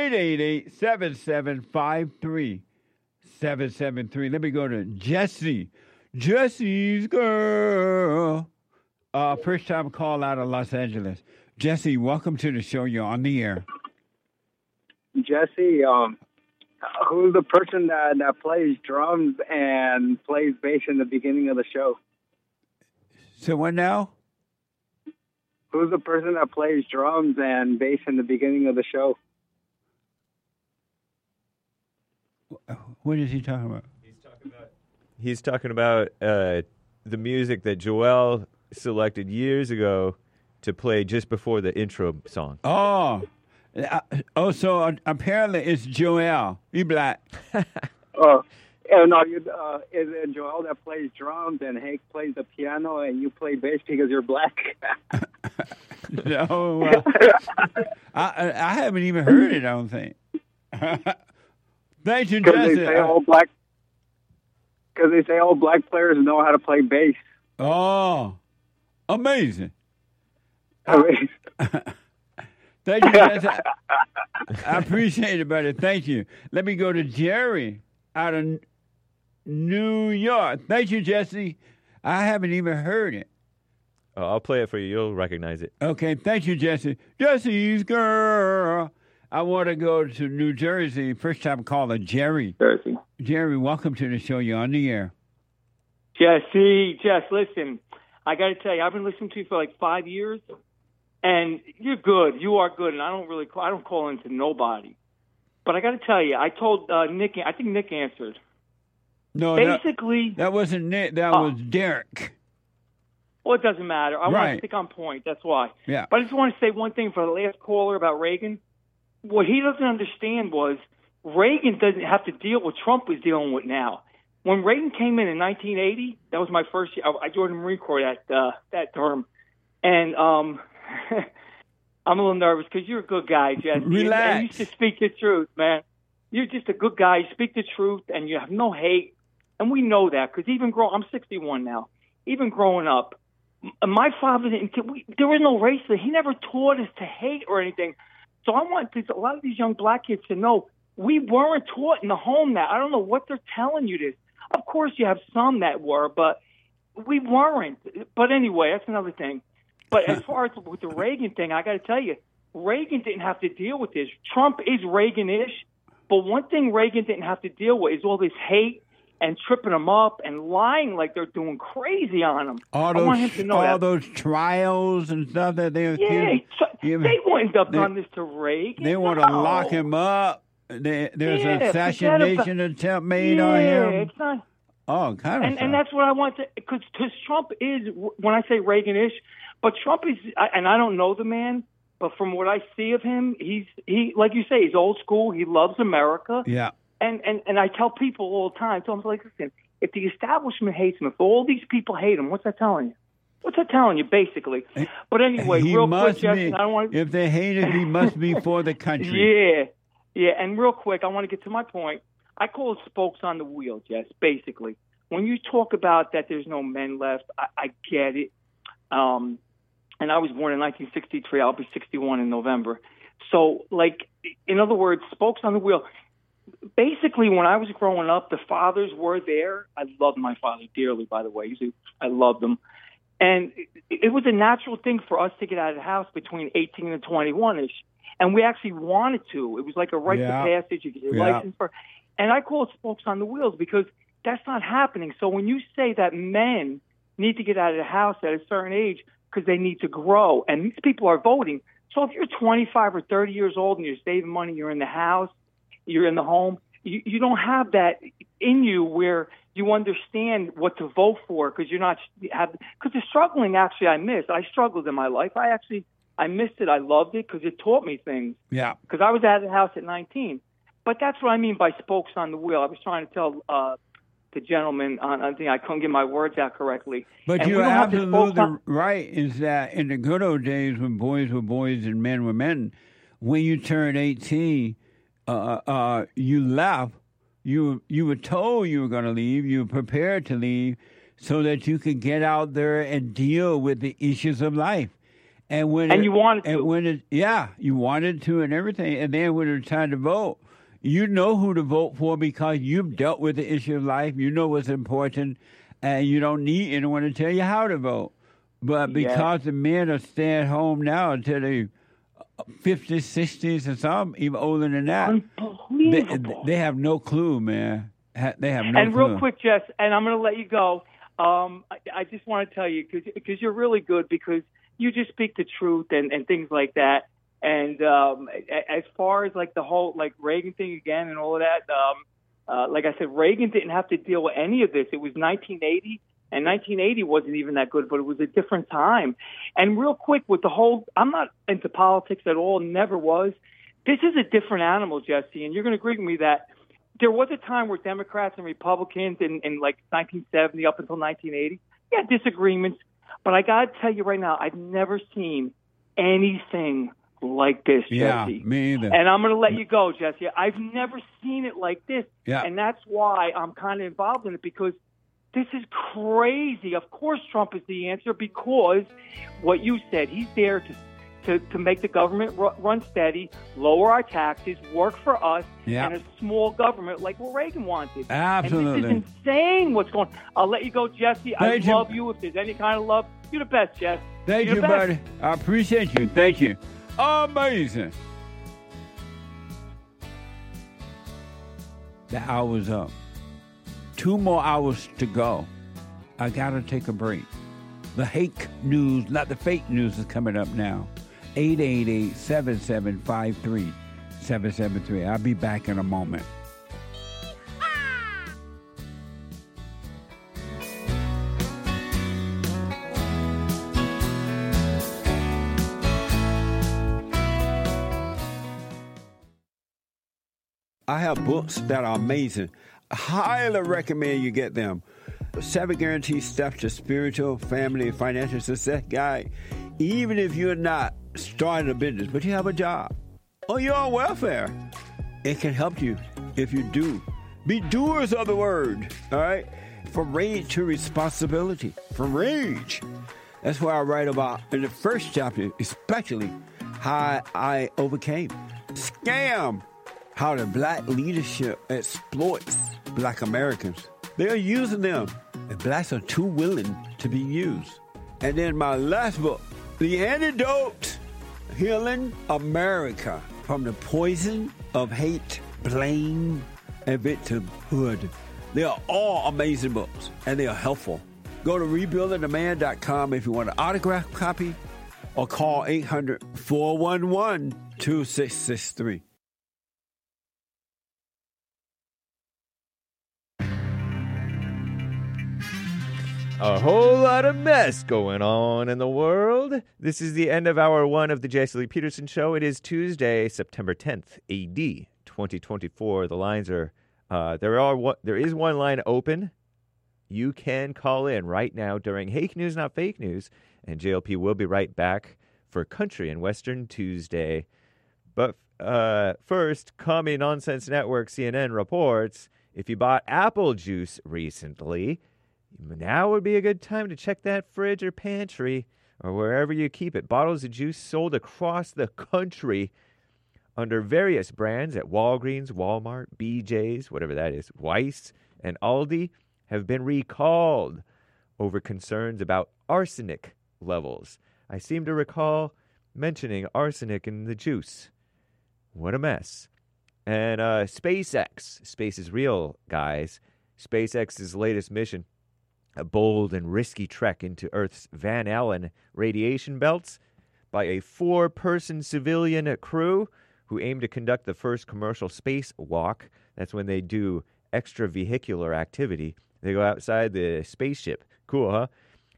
888-7753-773. Let me go to Jesse. Jesse's girl. First time call out of Los Angeles. Jesse, welcome to the show. You're on the air. Jesse, who's the person that plays drums and plays bass in the beginning of the show? So what now? Who's the person that plays drums and bass in the beginning of the show? What is he talking about? He's talking about the music that Joel selected years ago to play just before the intro song. Oh, so apparently it's Joel. He black. No, is it Joel that plays drums and Hank plays the piano and you play bass because you're black? No, I haven't even heard it, I don't think. Thank you, Because Jesse. they say all black players know how to play bass. Oh, amazing. Thank you, Jesse. I appreciate it, buddy. Thank you. Let me go to Jerry out of New York. Thank you, Jesse. I haven't even heard it. Oh, I'll play it for you. You'll recognize it. Okay, thank you, Jesse. Jesse's girl. I want to go to New Jersey. First time caller, Jerry. Jerry, welcome to the show. You're on the air. Jess, listen, I got to tell you, I've been listening to you for like 5 years, and you're good. You are good, and I don't call into nobody. But I got to tell you, I told Nick, I think Nick answered. No, basically, that wasn't Nick. That was Derek. Well, it doesn't matter. I want to stick on point. That's why. Yeah. But I just want to say one thing for the last caller about Reagan. What he doesn't understand was Reagan doesn't have to deal with what Trump is dealing with now. When Reagan came in 1980, that was my first year. I joined the Marine Corps that term. And I'm a little nervous because you're a good guy, Jesse. Relax. And you just speak the truth, man. You're just a good guy. You speak the truth, and you have no hate. And we know that because I'm 61 now. Even growing up, my father there was no racism. He never taught us to hate or anything. So I want a lot of these young black kids to know we weren't taught in the home that. I don't know what they're telling you this. Of course, you have some that were, but we weren't. But anyway, that's another thing. But as far as with the Reagan thing, I got to tell you, Reagan didn't have to deal with this. Trump is Reagan-ish, but one thing Reagan didn't have to deal with is all this hate and tripping them up and lying like they're doing crazy on them. All I want him to know all that. those trials and stuff that they They wouldn't have done this to Reagan. They want to lock him up. There's an Yeah, assassination attempt made on him. It's not. Oh, kind of. And that's what I want to, because Trump is, when I say Reagan-ish, but Trump is, and I don't know the man, but from what I see of him, he like you say, he's old school. He loves America. Yeah. And I tell people all the time, I'm like, listen, if the establishment hates him, if all these people hate him, what's that telling you? What's that telling you, basically? But anyway, He real must quick, be, Justin, I don't want to... if they hate him, he must be for the country. Yeah, and real quick, I want to get to my point. I call it spokes on the wheel, Jess, basically. When you talk about that there's no men left, I get it. And I was born in 1963. I'll be 61 in November. So, like, in other words, spokes on the wheel. Basically, when I was growing up, the fathers were there. I loved my father dearly, by the way. I loved him. And it was a natural thing for us to get out of the house between 18 and 21-ish. And we actually wanted to. It was like a rite of passage. You get your license for. And I call it spokes on the wheels because that's not happening. So when you say that men need to get out of the house at a certain age because they need to grow, and these people are voting. So if you're 25 or 30 years old and you're saving money, you're in the house, you're in the home, you don't have that in you where you understand what to vote for because you're not have because the struggling actually I missed. I struggled in my life. I missed it. I loved it because it taught me things. Yeah. Because I was out of the house at 19. But that's what I mean by spokes on the wheel. I was trying to tell the gentleman, I think I couldn't get my words out correctly. But and you're absolutely right, is that in the good old days when boys were boys and men were men, when you turned 18, you left. You were told you were going to leave. You were prepared to leave so that you could get out there and deal with the issues of life. And you wanted to. You wanted to and everything. And then when it was time to vote, you know who to vote for because you've dealt with the issue of life. You know what's important, and you don't need anyone to tell you how to vote. But because the men are staying home now until they 50s, 60s, and some even older than that, they have no clue, man. They have no clue. And real quick, Jess, and I'm going to let you go. I just want to tell you, because you're really good, because you just speak the truth and things like that. And as far as like the whole like Reagan thing again and all of that, like I said, Reagan didn't have to deal with any of this. It was 1980, and 1980 wasn't even that good, but it was a different time. And real quick with the whole, I'm not into politics at all, never was. This is a different animal, Jesse, and you're going to agree with me that there was a time where Democrats and Republicans in like 1970 up until 1980, yeah, disagreements. But I got to tell you right now, I've never seen anything like this, Jesse. Yeah, me either. And I'm going to let you go, Jesse. I've never seen it like this. Yeah. And that's why I'm kind of involved in it, because this is crazy. Of course Trump is the answer, because what you said, he's there to make the government run steady, lower our taxes, work for us, and a small government like what Reagan wanted. Absolutely. And this is insane what's going on. I'll let you go, Jesse. I love you. If there's any kind of love, you're the best, Jess. Thank you, buddy. I appreciate you. Thank you. Amazing. The hour's up. 2 more hours to go. I got to take a break. The hake news, not the fake news, is coming up now. 888-7753-773. I'll be back in a moment. I have books that are amazing. I highly recommend you get them. 7 Guaranteed Steps to Spiritual, Family, and Financial Success Guide. Even if you're not starting a business, but you have a job, or you're on welfare, it can help you if you do. Be doers of the word, all right? From rage to responsibility. From rage. That's what I write about in the first chapter, especially how I overcame. Scam. How the black leadership exploits black Americans. They're using them, and blacks are too willing to be used. And then my last book, The Antidote, Healing America from the Poison of Hate, Blame, and Victimhood. They are all amazing books, and they are helpful. Go to rebuildingthemand.com if you want an autographed copy, or call 800-411-2663. A whole lot of mess going on in the world. This is the end of hour one of the Jesse Lee Peterson Show. It is Tuesday, September 10th, AD 2024. The lines are, there is one line open. You can call in right now during Hake News, Not Fake News, and JLP will be right back for Country and Western Tuesday. But first, Commie Nonsense Network CNN reports, if you bought apple juice recently, now would be a good time to check that fridge or pantry or wherever you keep it. Bottles of juice sold across the country under various brands at Walgreens, Walmart, BJ's, whatever that is, Weis, and Aldi have been recalled over concerns about arsenic levels. I seem to recall mentioning arsenic in the juice. What a mess. And SpaceX. Space is real, guys. SpaceX's latest mission, a bold and risky trek into Earth's Van Allen radiation belts by a 4-person civilian crew who aim to conduct the first commercial spacewalk. That's when they do extravehicular activity. They go outside the spaceship. Cool, huh?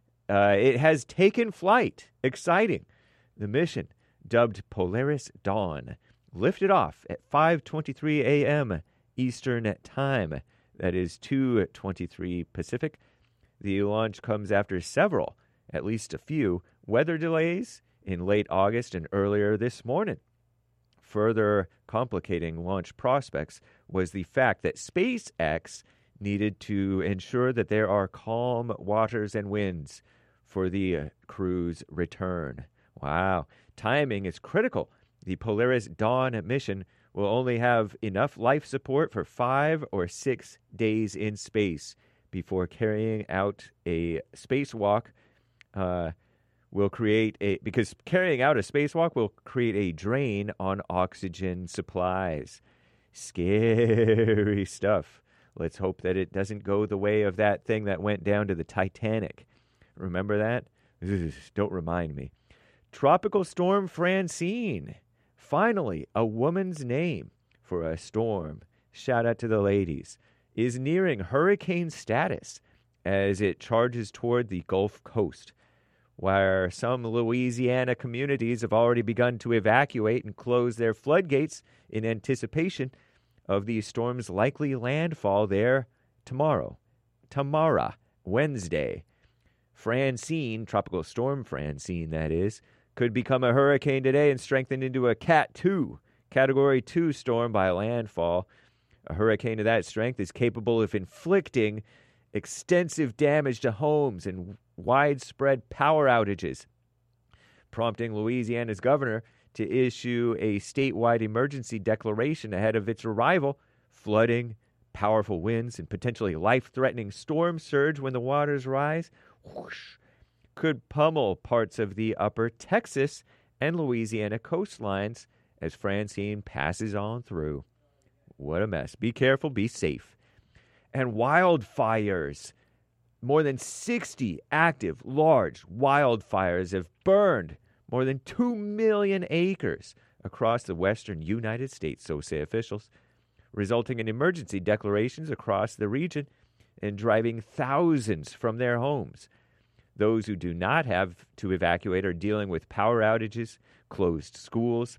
It has taken flight. Exciting. The mission, dubbed Polaris Dawn, lifted off at 5:23 a.m. Eastern Time. That is 2:23 Pacific. The launch comes after several, at least a few, weather delays in late August and earlier this morning. Further complicating launch prospects was the fact that SpaceX needed to ensure that there are calm waters and winds for the crew's return. Wow. Timing is critical. The Polaris Dawn mission will only have enough life support for 5 or 6 days in space before carrying out a spacewalk because carrying out a spacewalk will create a drain on oxygen supplies. Scary stuff. Let's hope that it doesn't go the way of that thing that went down to the Titanic. Remember that? Don't remind me. Tropical Storm Francine. Finally, a woman's name for a storm. Shout out to the ladies. Is nearing hurricane status as it charges toward the Gulf Coast, where some Louisiana communities have already begun to evacuate and close their floodgates in anticipation of the storm's likely landfall there tomorrow, Wednesday. Francine, Tropical Storm Francine, that is, could become a hurricane today and strengthen into a Category 2 storm by landfall. A hurricane of that strength is capable of inflicting extensive damage to homes and widespread power outages, prompting Louisiana's governor to issue a statewide emergency declaration ahead of its arrival. Flooding, powerful winds, and potentially life-threatening storm surge when the waters rise could pummel parts of the upper Texas and Louisiana coastlines as Francine passes on through. What a mess. Be careful, be safe. And wildfires. More than 60 active, large wildfires have burned more than 2 million acres across the western United States, so say officials, resulting in emergency declarations across the region and driving thousands from their homes. Those who do not have to evacuate are dealing with power outages, closed schools,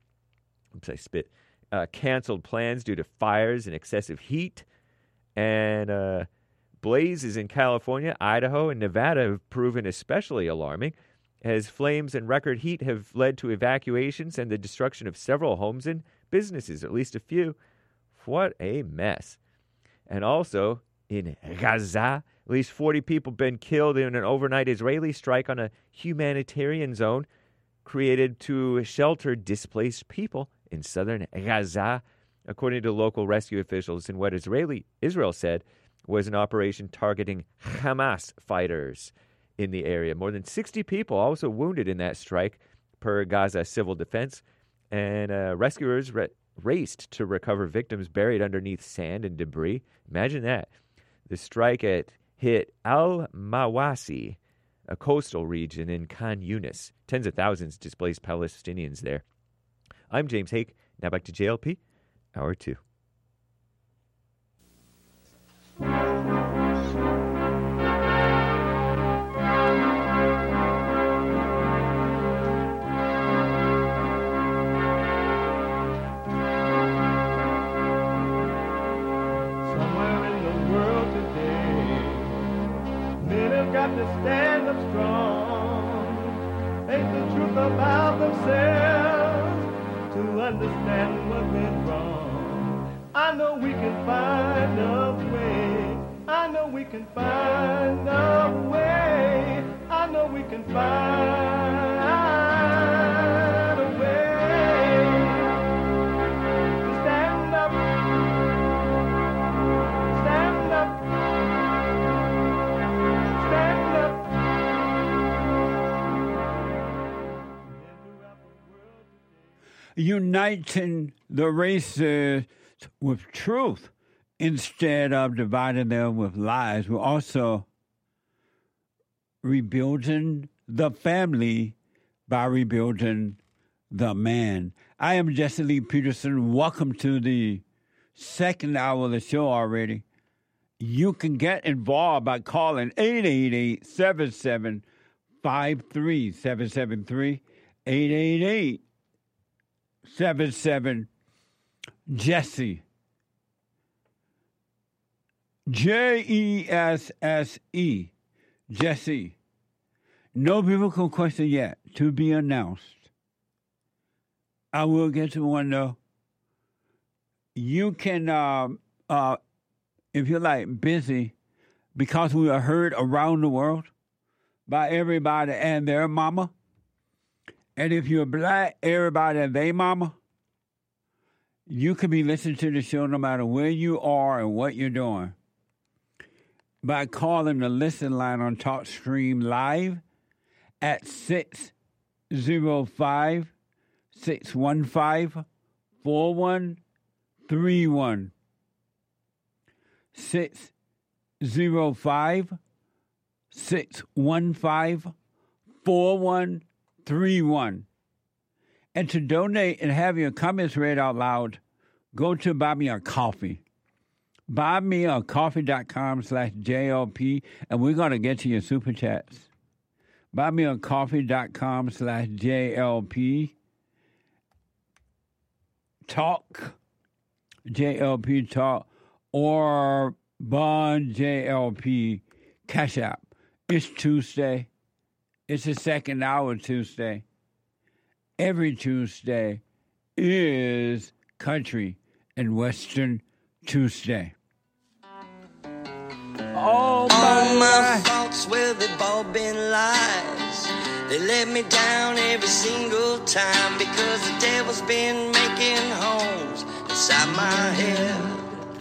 canceled plans due to fires and excessive heat, and blazes in California, Idaho, and Nevada have proven especially alarming, as flames and record heat have led to evacuations and the destruction of several homes and businesses, at least a few. What a mess. And also, in Gaza, at least 40 people have been killed in an overnight Israeli strike on a humanitarian zone created to shelter displaced people in southern Gaza, according to local rescue officials in what Israel said was an operation targeting Hamas fighters in the area. More than 60 people also wounded in that strike, per Gaza Civil Defense, and rescuers raced to recover victims buried underneath sand and debris. Imagine that. The strike hit Al-Mawasi, a coastal region in Khan Yunis. Tens of thousands displaced Palestinians there. I'm James Hake. Now back to JLP, Hour 2. Got to stand up strong, face the truth about themselves, to understand what went wrong. I know we can find a way. I know we can find a way. I know we can find a way to stand up, stand up. Uniting the races with truth instead of dividing them with lies. We're also rebuilding the family by rebuilding the man. I am Jesse Lee Peterson. Welcome to the second hour of the show already. You can get involved by calling 888-7753-773, 888-77-JESSE. Jesse. Jesse. No biblical question yet to be announced. I will get to one though. You can, if you're like busy, because we are heard around the world by everybody and their mama. And if you're black, everybody and their mama, you can be listening to the show no matter where you are and what you're doing by calling the listen line on TalkStream Live at 605-615-4131. 605-615-4131. And to donate and have your comments read out loud, go to Buy Me a Coffee. BuyMeACoffee.com/JLP, and we're going to get to your super chats. BuyMeACoffee.com/JLP. Talk, JLP Talk, or Bond JLP Cash App. It's Tuesday. It's the second hour Tuesday. Every Tuesday is Country and Western Tuesday. All my faults, well, they've all been lies. They let me down every single time because the devil's been making homes inside my head.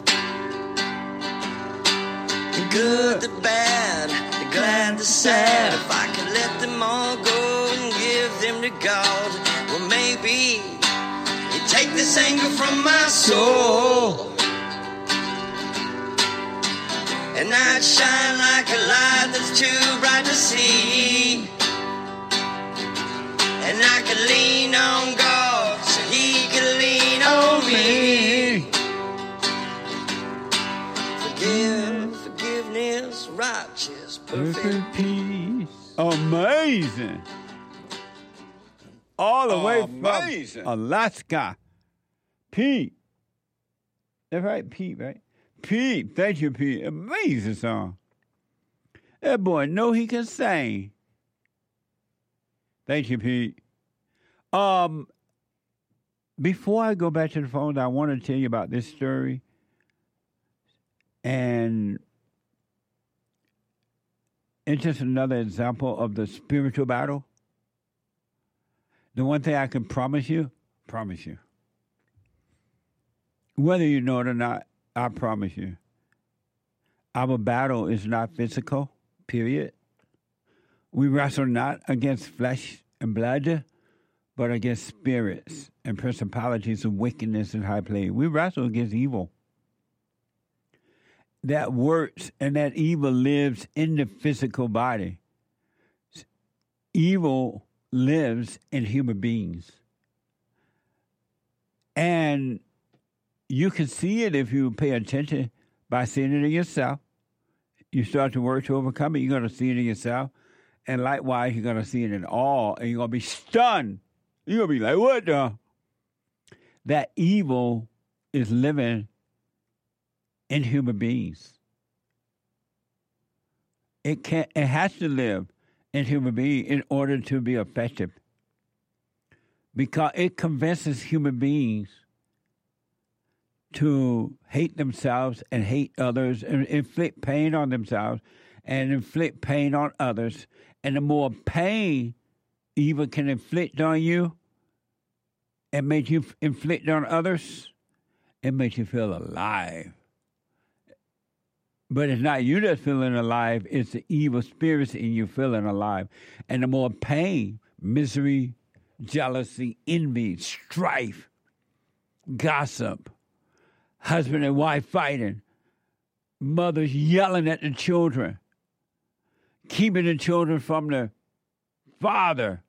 The good, the bad, the glad, the sad. If I could let them all go and give them to God, well, maybe you'd take this anger from my soul. And I'd shine like a light that's too bright to see. And I could lean on God so He could lean on me. Forgiveness, righteous, perfect peace. Amazing. All the way from Alaska. Pete. That's right, Pete, right? Pete, thank you, Pete. Amazing song. That boy know he can sing. Thank you, Pete. Before I go back to the phone, I want to tell you about this story. And it's just another example of the spiritual battle. The one thing I can promise you, whether you know it or not, I promise you, our battle is not physical, period. We wrestle not against flesh and blood, but against spirits and principalities of wickedness in high place. We wrestle against evil. that works and that evil lives in the physical body. Evil lives in human beings. And you can see it if you pay attention by seeing it in yourself. You start to work to overcome it, you're going to see it in yourself. And likewise, you're going to see it in all, and you're going to be stunned. You're going to be like, what the? That evil is living in human beings. It has to live in human beings in order to be effective. Because it convinces human beings to hate themselves and hate others and inflict pain on themselves and inflict pain on others. And the more pain evil can inflict on you and make you inflict on others, it makes you feel alive. But it's not you that's feeling alive, it's the evil spirits in you feeling alive. And the more pain, misery, jealousy, envy, strife, gossip, husband and wife fighting, mothers yelling at the children, keeping the children from the father.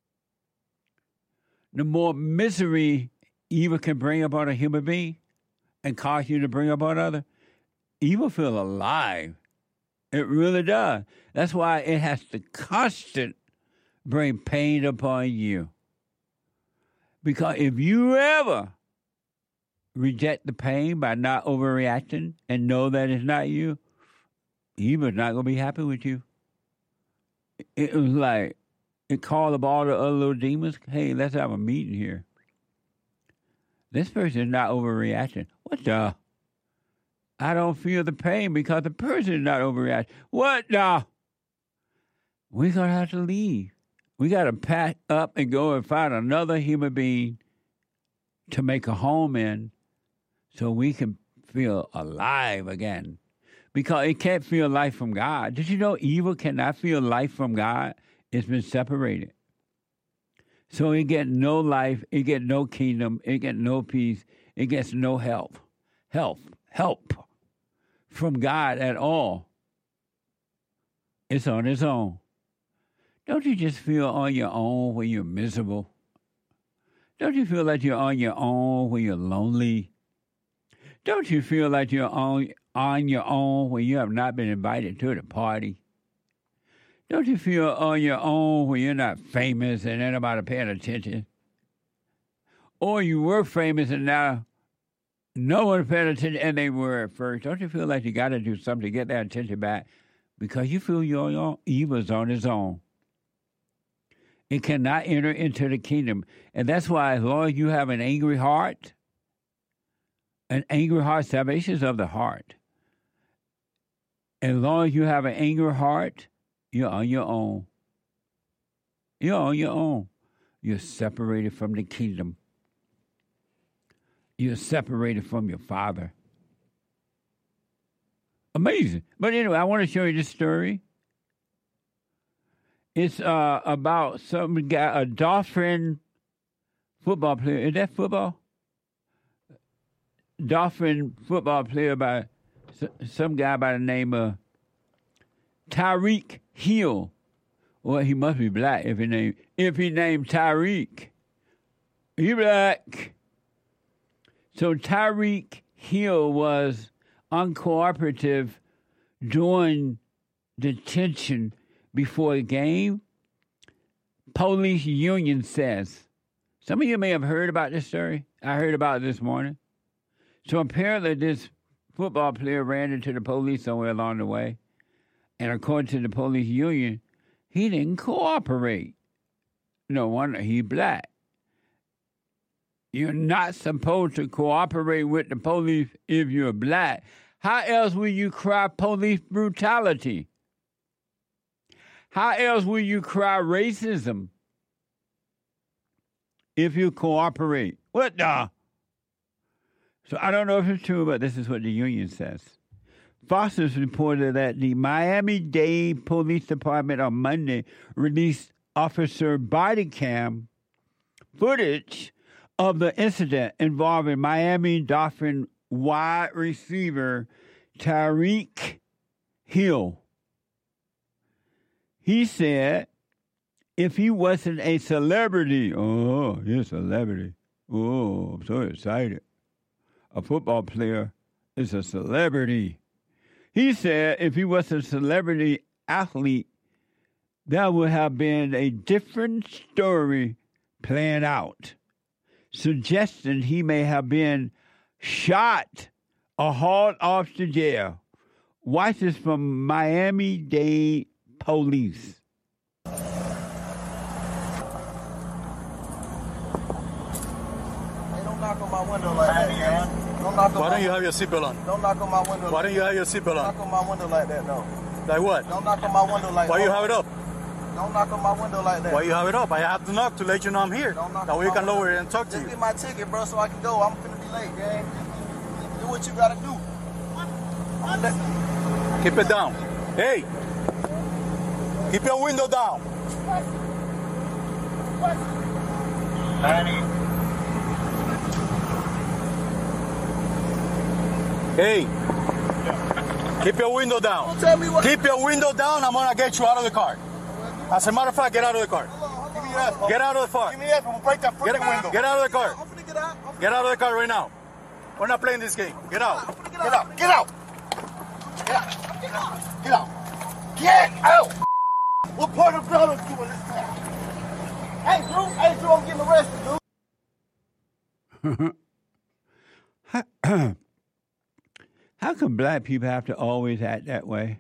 The more misery evil can bring upon a human being and cause you to bring upon others, evil feel alive. It really does. That's why it has to constant bring pain upon you. Because if you ever reject the pain by not overreacting and know that it's not you, evil's not going to be happy with you. It was like, it called up all the other little demons, hey, let's have a meeting here. This person is not overreacting. What the? I don't feel the pain because the person is not overreacting. What the? We're going to have to leave. We got to pack up and go and find another human being to make a home in so we can feel alive again. Because it can't feel life from God. Did you know evil cannot feel life from God? It's been separated. So it gets no life, it gets no kingdom, it gets no peace, it gets no help from God at all. It's on its own. Don't you just feel on your own when you're miserable? Don't you feel like you're on your own when you're lonely? Don't you feel like you're on your own when you have not been invited to the party? Don't you feel on your own when you're not famous and anybody paying attention? Or you were famous and now no one's paying attention and they were at first. Don't you feel like you got to do something to get that attention back? Because you feel your evil's on its own. It cannot enter into the kingdom. And that's why as long as you have an angry heart, salvation is of the heart. As long as you have an angry heart, you're on your own. You're on your own. You're separated from the kingdom. You're separated from your Father. Amazing. But anyway, I want to show you this story. It's about some guy, a Dolphin football player. Is that football? Dolphin football player by some guy by the name of Tyreek Hill. Well, he must be black if he named Tyreek. He black. So Tyreek Hill was uncooperative during detention before a game. Police union says. Some of you may have heard about this story. I heard about it this morning. So apparently this football player ran into the police somewhere along the way. And according to the police union, he didn't cooperate. No wonder he's black. You're not supposed to cooperate with the police if you're black. How else will you cry police brutality? How else will you cry racism if you cooperate? What the? So I don't know if it's true, but this is what the union says. Fox News reported that the Miami-Dade Police Department on Monday released officer body cam footage of the incident involving Miami Dolphin wide receiver Tyreek Hill. He said if he wasn't a celebrity, oh, he's a celebrity. Oh, I'm so excited. A football player is a celebrity. He said if he was a celebrity athlete, that would have been a different story playing out, suggesting he may have been shot or hauled off to jail. Watch this from Miami-Dade police. Don't knock on my window like that, man. Why don't you have your seatbelt on? Don't knock on my window. Why don't you have your seatbelt on? Don't knock on my window like that, no. Like what? Don't knock on my window like that. Why you have it up? Don't knock on my window like that. Why you have it up? I have to knock to let you know I'm here. That way you can lower it and talk to you. Just get my ticket, bro, so I can go. I'm finna be late, gang. Do what you gotta do. Keep it down. Hey! Keep your window down. Hey, keep your window down. Keep your window down. I'm gonna get you out of the car. As a matter of fact, get out of the car. Get out of the car. Give me F. I'm gonna break that freaking window. Get out of the car. Get out of the car right now. We're not playing this game. Get out. Get out. Get out. Get out. Get out. Get out. Get out. What part of Dallas doing this now? Hey, Drew, I'm getting arrested, dude. How come black people have to always act that way?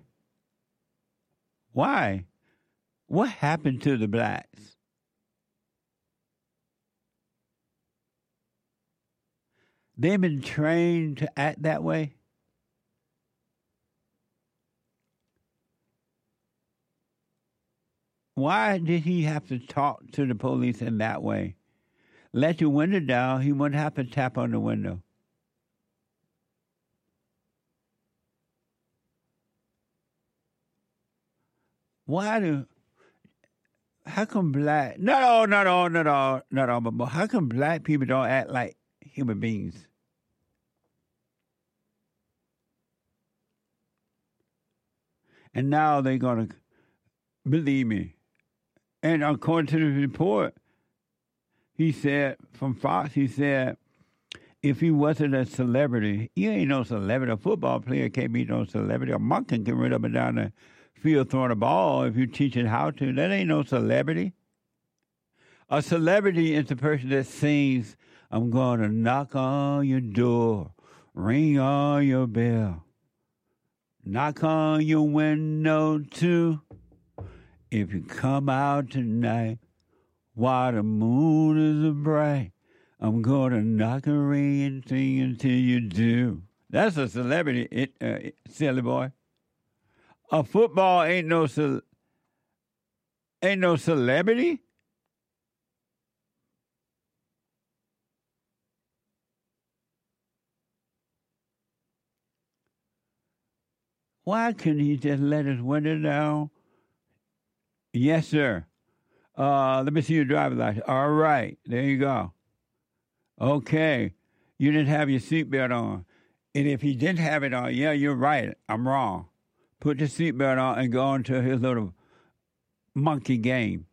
Why? What happened to the blacks? They've been trained to act that way? Why did he have to talk to the police in that way? Let your window down, he wouldn't have to tap on the window. How come not all, but how come black people don't act like human beings? And now they're going to believe me. And according to the report, he said, from Fox, he said, if he wasn't a celebrity, he ain't no celebrity. A football player can't be no celebrity. A monkey can run up and down the field throwing a ball if you teach it how to. That ain't no celebrity. A celebrity is the person that sings, I'm going to knock on your door, ring on your bell, knock on your window too. If you come out tonight while the moon is bright, I'm going to knock and ring and sing until you do. That's a celebrity, silly boy. A football ain't no celebrity. Why couldn't he just let his window down? Yes, sir. Let me see your driver's license. All right, there you go. Okay, you didn't have your seatbelt on. And if he didn't have it on, yeah, you're right. I'm wrong. Put the seatbelt on and go on to his little monkey game.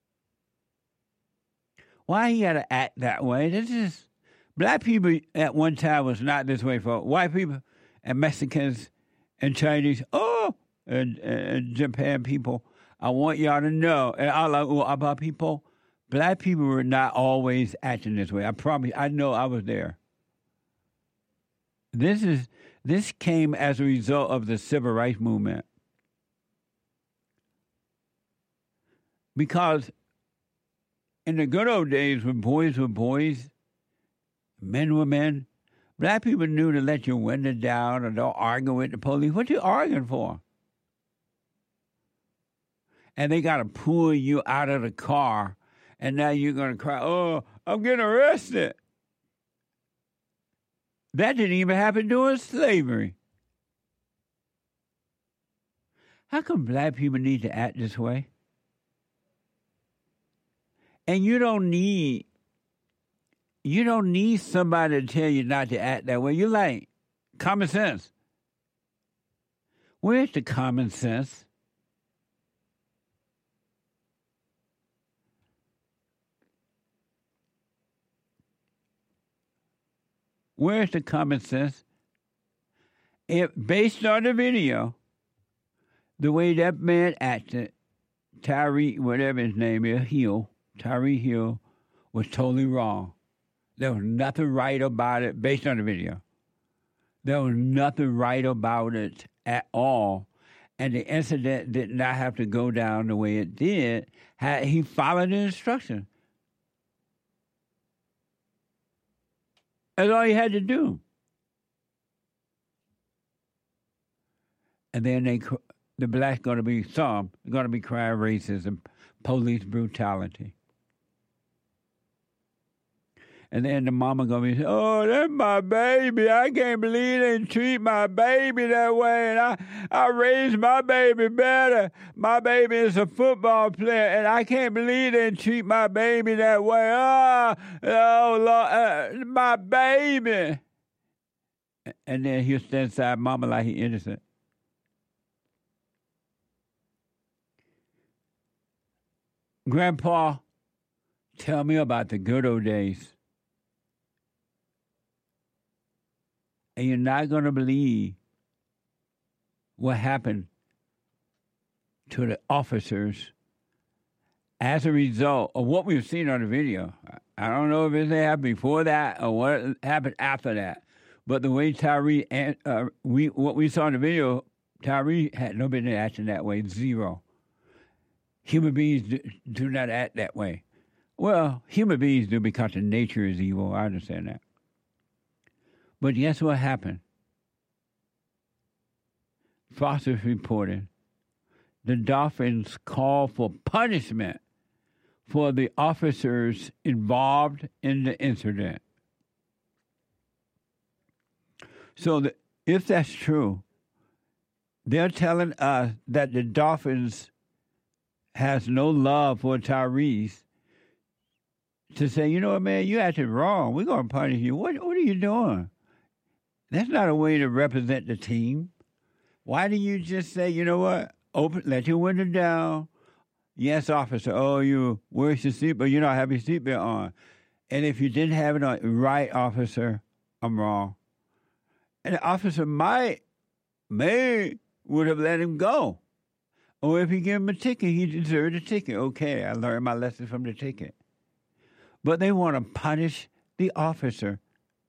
Why he got to act that way? This is black people at one time was not this way for white people and Mexicans and Chinese. And Japan people. I want y'all to know, and about people, black people were not always acting this way. I promise. I know I was there. This came as a result of the civil rights movement. Because in the good old days when boys were boys, men were men, black people knew to let your window down or don't argue with the police. What you arguing for? And they got to pull you out of the car, and now you're going to cry, oh, I'm getting arrested. That didn't even happen during slavery. How come black people need to act this way? And you don't need somebody to tell you not to act that way. You like common sense. Where's the common sense? Where's the common sense? If based on the video, the way that man acted, Tyree, whatever his name is, Tyree Hill, was totally wrong. There was nothing right about it based on the video. There was nothing right about it at all. And the incident did not have to go down the way it did had he followed the instructions. That's all he had to do. And then the blacks going to be crying racism, police brutality. And then the mama going to be, oh, that's my baby. I can't believe they treat my baby that way. And I raised my baby better. My baby is a football player, and I can't believe they treat my baby that way. Oh Lord, my baby. And then he'll stand beside mama like he innocent. Grandpa, tell me about the good old days. And you're not going to believe what happened to the officers as a result of what we've seen on the video. I don't know if it happened before that or what happened after that. But the way Tyree, what we saw in the video, Tyree had no business acting that way, zero. Human beings do not act that way. Well, human beings do because the nature is evil. I understand that. But guess what happened? Fox is reporting the Dolphins called for punishment for the officers involved in the incident. So if that's true, they're telling us that the Dolphins has no love for Tyrese to say, you know what, man, you acted wrong. We're going to punish you. What are you doing? That's not a way to represent the team. Why do you just say, you know what, let your window down. Yes, officer, where's your seatbelt? You don't have your seatbelt on. And if you didn't have it on, right, officer, I'm wrong. And the officer may would have let him go. Or if he gave him a ticket, he deserved a ticket. Okay, I learned my lesson from the ticket. But they want to punish the officer.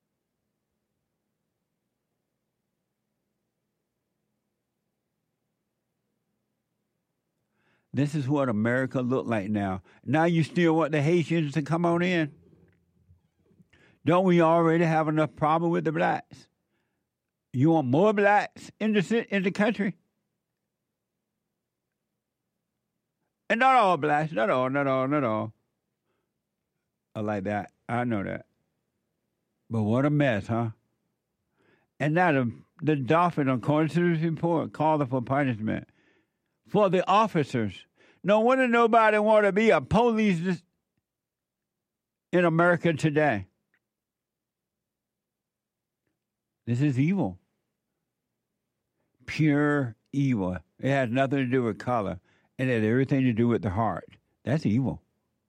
This is what America look like now. Now you still want the Haitians to come on in? Don't we already have enough problem with the blacks? You want more blacks in the country? And not all blacks, not all. I like that. I know that. But what a mess, huh? And now the Dolphin, according to this report, called for punishment for the officers. No wonder nobody want to be a police in America today. This is evil. Pure evil. It has nothing to do with color. It has everything to do with the heart. That's evil.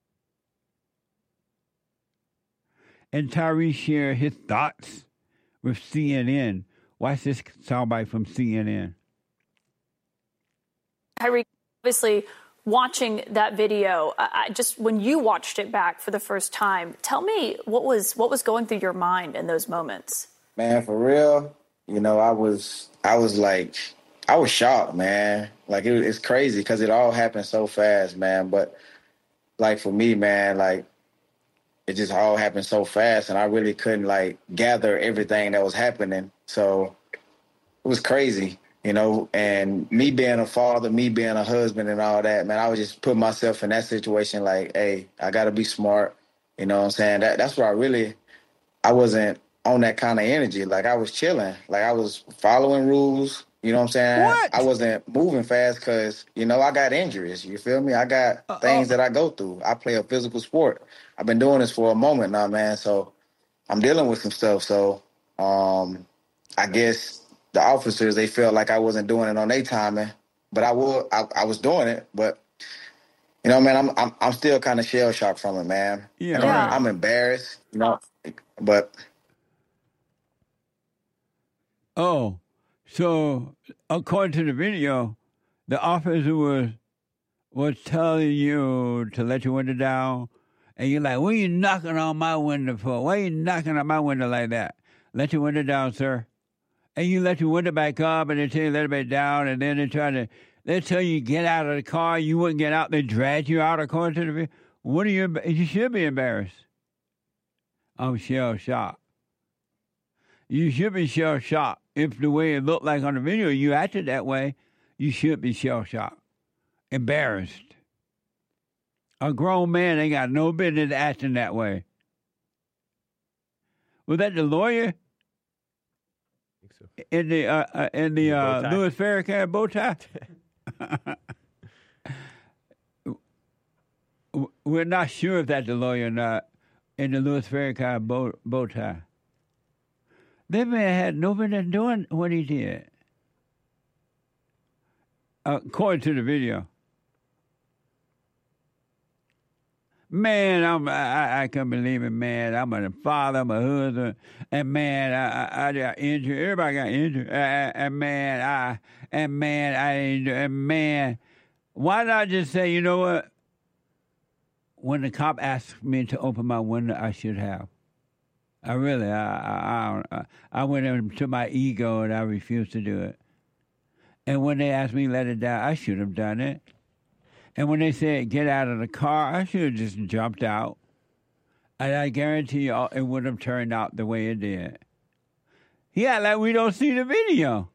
And Tyree shared his thoughts with CNN. Watch this soundbite from CNN. Tyree, obviously, watching that video, just when you watched it back for the first time, tell me what was going through your mind in those moments. Man, for real, I was shocked, man. Like it's crazy because it all happened so fast, man. But like for me, man, like it just all happened so fast, and I really couldn't like gather everything that was happening. So it was crazy. And me being a father, me being a husband and all that, man, I was just put myself in that situation like, hey, I got to be smart. You know what I'm saying? That's where I wasn't on that kind of energy. Like I was chilling, like I was following rules. You know what I'm saying? What? I wasn't moving fast because, I got injuries. You feel me? I got things that I go through. I play a physical sport. I've been doing this for a moment now, man. So I'm dealing with some stuff. So I guess the officers, they felt like I wasn't doing it on their timing, but I was doing it. But you know, man, I'm still kind of shell shocked from it, man. Yeah, You know, right. I'm embarrassed, you know, but. Oh, so according to the video, the officer was telling you to let your window down, and you're like, "What are you knocking on my window for? Why are you knocking on my window like that? Let your window down, sir." And you let your window back up, and they tell you let it back down, and then they tell you get out of the car. You wouldn't get out. They dragged you out according to the video. What are you? You should be embarrassed. I'm shell shocked. You should be shell shocked. If the way it looked like on the video, you acted that way, you should be shell shocked, embarrassed. A grown man ain't got no business acting that way. Was that the lawyer? I think so. In the Louis Farrakhan bow tie? We're not sure if that's the lawyer or not. In the Louis Farrakhan bow tie. That man had no business doing what he did. According to the video. Man, I can't believe it, man. I'm a father, I'm a husband, and man, I got injured. Everybody got injured. And man, why not just say, you know what? When the cop asked me to open my window, I should have. I went into my ego and I refused to do it. And when they asked me to let it down, I should have done it. And when they said get out of the car, I should have just jumped out. And I guarantee you it would have turned out the way it did. Yeah, like we don't see the video.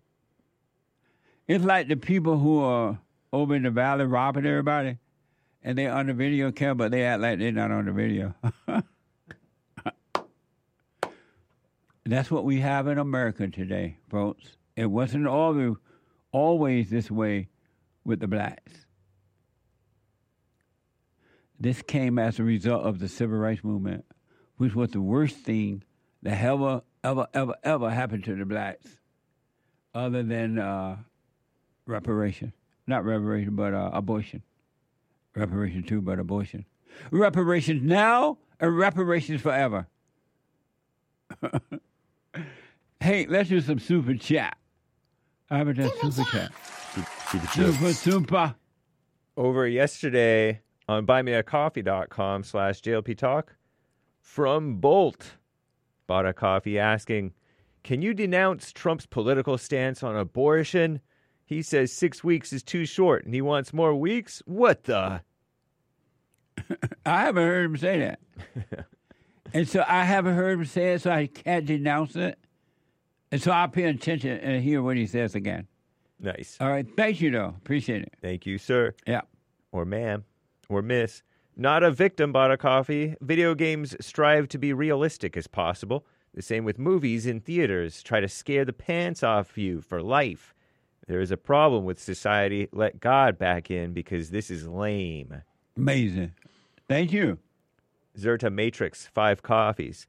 It's like the people who are over in the valley robbing everybody, and they're on the video camera, but they act like they're not on the video. That's what we have in America today, folks. It wasn't always this way with the blacks. This came as a result of the Civil Rights Movement, which was the worst thing that ever happened to the blacks, other than reparation. Not reparation, but abortion. Reparation too, but abortion. Reparations now and reparations forever. Hey, let's do some super chat. How about that super chat? Super. Over yesterday on buymeacoffee.com/JLP Talk, from Bolt, bought a coffee asking, can you denounce Trump's political stance on abortion? He says 6 weeks is too short and he wants more weeks. What the? I haven't heard him say that. And so I haven't heard him say it, so I can't denounce it. And so I'll pay attention and hear what he says again. Nice. All right. Thank you, though. Appreciate it. Thank you, sir. Yeah. Or ma'am. Or miss. Not a victim bought a coffee. Video games strive to be realistic as possible. The same with movies in theaters. Try to scare the pants off you for life. There is a problem with society. Let God back in because this is lame. Amazing. Thank you. Zerta Matrix, 5 coffees.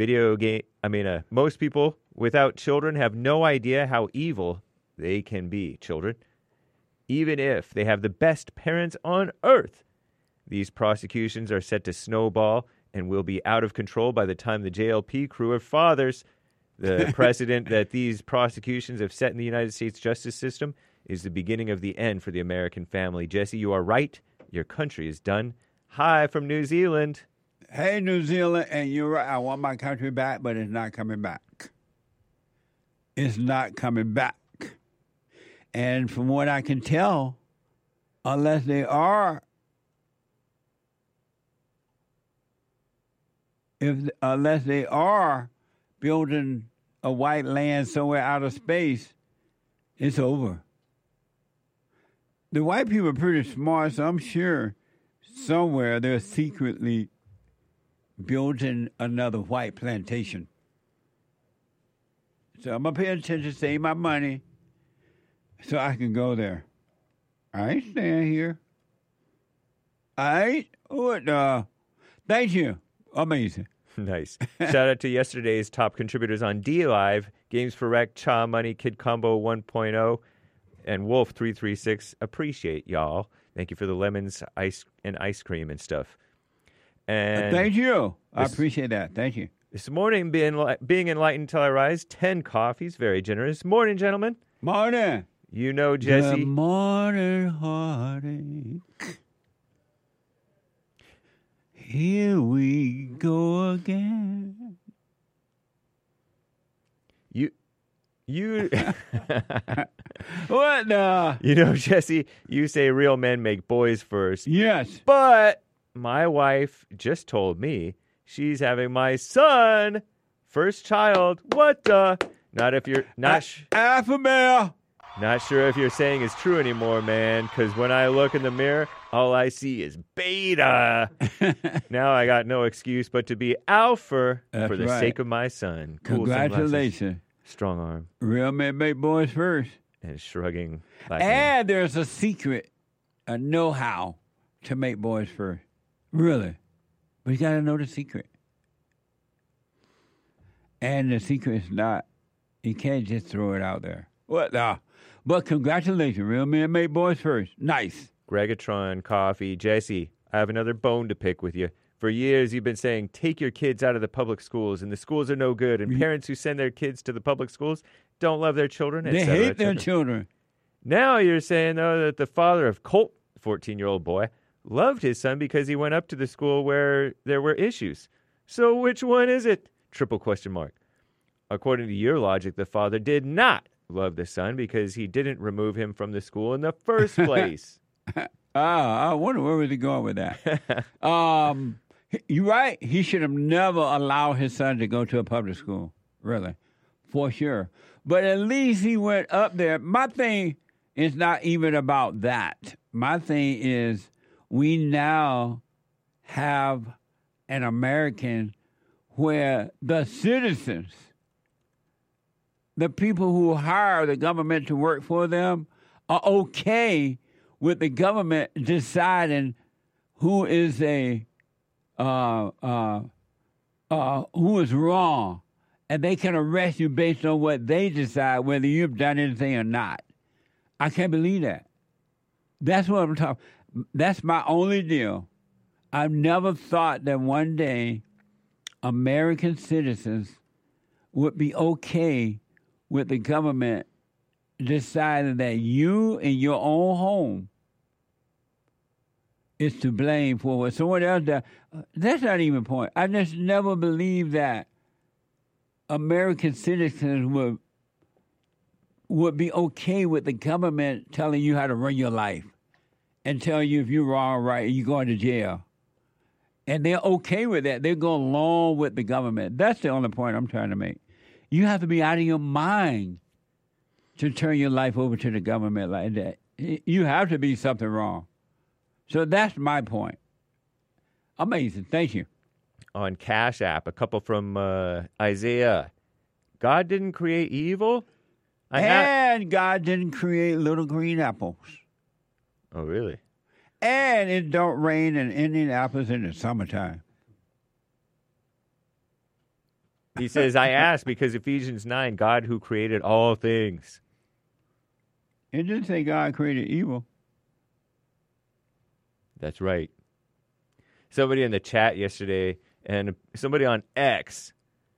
Most people without children have no idea how evil they can be, children. Even if they have the best parents on earth. These prosecutions are set to snowball and will be out of control by the time the JLP crew are fathers. The precedent that these prosecutions have set in the United States justice system is the beginning of the end for the American family. Jesse, you are right. Your country is done. Hi from New Zealand. Hey, New Zealand, and you're right. I want my country back, but it's not coming back. It's not coming back. And from what I can tell, unless they are building a white land somewhere out of space, it's over. The white people are pretty smart, so I'm sure somewhere they're secretly building another white plantation. So I'm going to pay attention, save my money, so I can go there. I ain't staying here. I ain't. What? Thank you. Amazing. Nice. Shout out to yesterday's top contributors on D-Live, Games for Rec, Cha Money, Kid Combo 1.0, and Wolf 336. Appreciate y'all. Thank you for the lemons, ice cream and stuff. And thank you. I appreciate that. Thank you. This morning, being enlightened till I rise, 10 coffees, very generous. Morning, gentlemen. Morning. You know, Jesse. Good morning, heartache. Here we go again. You What the? You know, Jesse, you say real men make boys first. Yes. But my wife just told me she's having my son, first child. What the? Not if you're not alpha male. Not sure if you're saying is true anymore, man, because when I look in the mirror, all I see is beta. Now I got no excuse but to be alpha for the sake of my son. Cool Congratulations. Strong arm. Real men make boys first. And shrugging. And there's a secret, a know-how to make boys first. Really. But you got to know the secret. And the secret is not, you can't just throw it out there. What the? But congratulations, real men make boys first. Nice. Gregatron, Coffee, Jesse, I have another bone to pick with you. For years, you've been saying, take your kids out of the public schools, and the schools are no good, and parents who send their kids to the public schools don't love their children, They cetera, hate their children. Now you're saying, though, that the father of Colt, 14-year-old boy, loved his son because he went up to the school where there were issues. So which one is it? Triple question mark. According to your logic, the father did not love the son because he didn't remove him from the school in the first place. I wonder where was he going with that. You're right. He should have never allowed his son to go to a public school. Really. For sure. But at least he went up there. My thing is not even about that. My thing is we now have an American where the citizens, the people who hire the government to work for them, are okay with the government deciding who is who is wrong, and they can arrest you based on what they decide, whether you've done anything or not. I can't believe that. That's what I'm talking. That's my only deal. I've never thought that one day American citizens would be okay with the government deciding that you in your own home is to blame for what someone else does. That's not even the point. I just never believed that American citizens would be okay with the government telling you how to run your life and tell you if you're wrong or right, you're going to jail. And they're okay with that. They go along with the government. That's the only point I'm trying to make. You have to be out of your mind to turn your life over to the government like that. You have to be something wrong. So that's my point. Amazing. Thank you. On Cash App, a couple from Isaiah. God didn't create evil? And God didn't create little green apples. Oh, really? And it don't rain in Indianapolis in the summertime. He says, I ask because Ephesians 9, God who created all things. It didn't say God created evil. That's right. Somebody in the chat yesterday and somebody on X.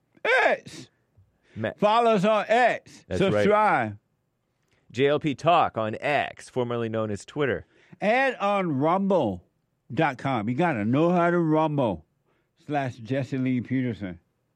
Follow us on X. That's Subscribe. Right. JLP Talk on X, formerly known as Twitter. And on Rumble.com. You got to know how to Rumble /Jesse Lee Peterson.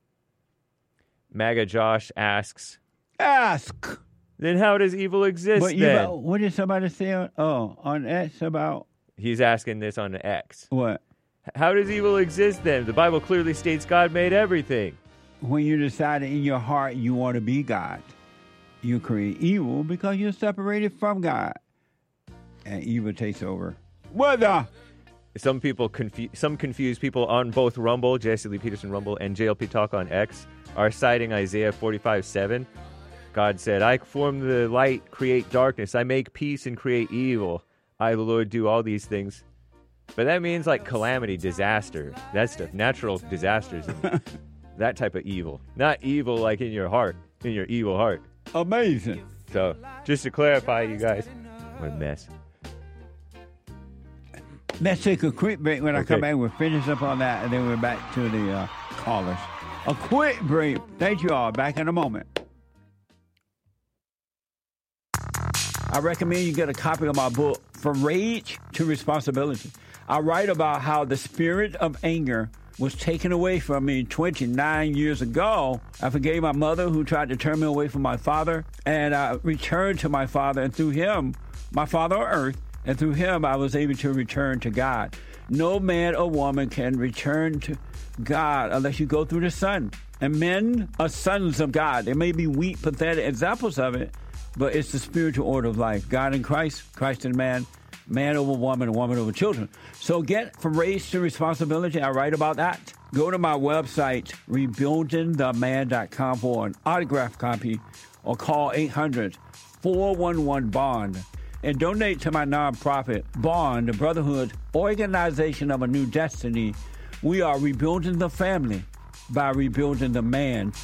MAGA Josh asks. Ask. Then how does evil exist then? What did somebody say on X about? He's asking this on X. What? How does evil exist then? The Bible clearly states God made everything. When you decide in your heart you want to be God, you create evil because you're separated from God. And evil takes over. What the? Some confused people on both Rumble, Jesse Lee Peterson Rumble, and JLP Talk on X are citing Isaiah 45:7. God said, I form the light, create darkness. I make peace and create evil. I, the Lord, do all these things. But that means like calamity, disaster, that stuff, natural disasters, and that type of evil. Not evil like in your heart, in your evil heart. Amazing. So, just to clarify, you guys, what a mess. Let's take a quick break. When I Okay. come back, we'll finish up on that, and then we're back to the callers. A quick break. Thank you all. Back in a moment. I recommend you get a copy of my book, From Rage to Responsibility. I write about how the spirit of anger was taken away from me 29 years ago. I forgave my mother who tried to turn me away from my father, and I returned to my father, and through him, my father on earth, and through him, I was able to return to God. No man or woman can return to God unless you go through the Son. And men are sons of God. There may be weak, pathetic examples of it, but it's the spiritual order of life. God in Christ, Christ in man, man over woman, and woman over children. So get From Rage to Responsibility. I write about that. Go to my website, rebuildingtheman.com for an autographed copy, or call 800-411-BOND. And donate to my nonprofit, Bond, the Brotherhood Organization of a New Destiny. We are rebuilding the family by rebuilding the man.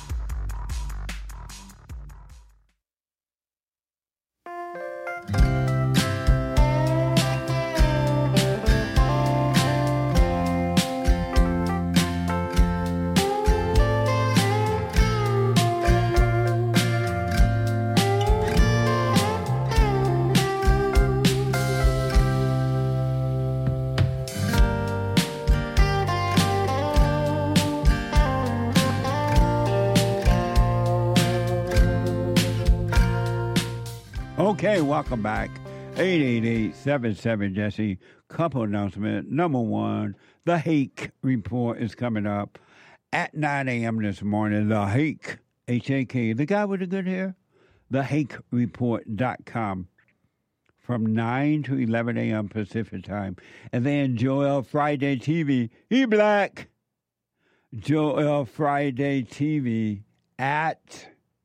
Okay, welcome back. 888-77-JESSE. Couple announcement. Number one, the Hake Report is coming up at 9 a.m. this morning. The Hake, H-A-K, the guy with the good hair, thehakereport.com from 9 to 11 a.m. Pacific time. And then Joel Friday TV, he black. Joel Friday TV at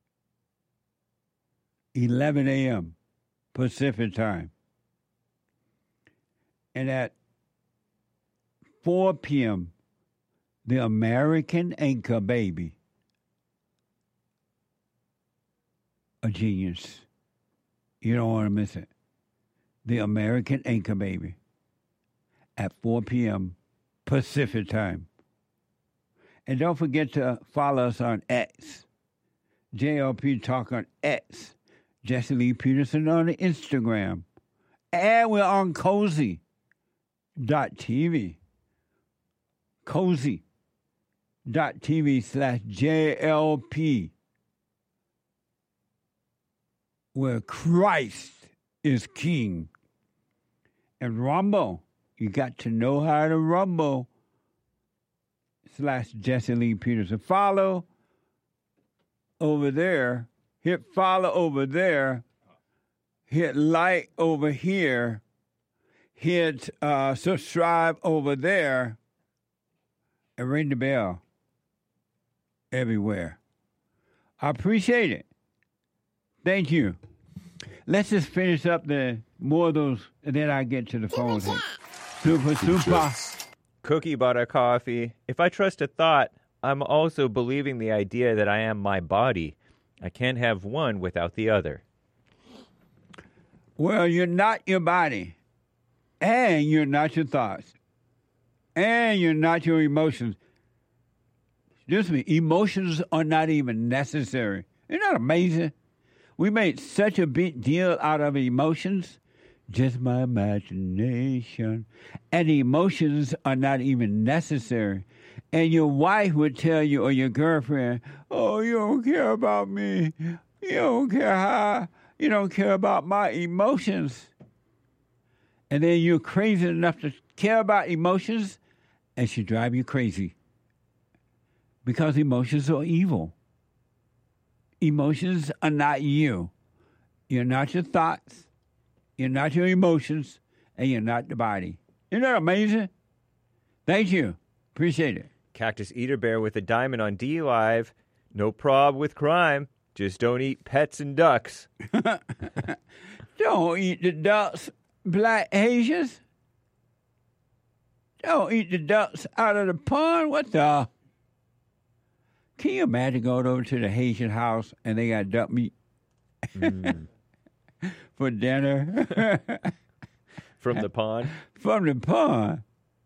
11 a.m. Pacific time. And at 4 p.m., the American Anchor Baby. A genius. You don't want to miss it. The American Anchor Baby. At 4 p.m. Pacific time. And don't forget to follow us on X. JLP Talk on X. Jesse Lee Peterson on the Instagram. And we're on Cozy.tv. Cozy.tv/JLP. Where Christ is King. And Rumble. You got to know how to Rumble. /Jesse Lee Peterson. Follow over there. Hit follow over there. Hit like over here. Hit subscribe over there. And ring the bell everywhere. I appreciate it. Thank you. Let's just finish up the more of those, and then I get to the phone. Super. Cookie butter coffee. If I trust a thought, I'm also believing the idea that I am my body. I can't have one without the other. Well, you're not your body, and you're not your thoughts, and you're not your emotions. Excuse me, emotions are not even necessary. Isn't that amazing? We made such a big deal out of emotions. Just my imagination. And the emotions are not even necessary. And your wife would tell you, or your girlfriend, oh, you don't care about me. You don't care how. You don't care about my emotions. And then you're crazy enough to care about emotions, and she drive you crazy. Because emotions are evil. Emotions are not you. You're not your thoughts. You're not your emotions. And you're not the body. Isn't that amazing? Thank you. Appreciate it. Cactus Eater Bear with a diamond on D Live. No prob with crime. Just don't eat pets and ducks. Don't eat the ducks, black Asians. Don't eat the ducks out of the pond. What the? Can you imagine going over to the Haitian house and they got duck meat for dinner? From the pond? From the pond.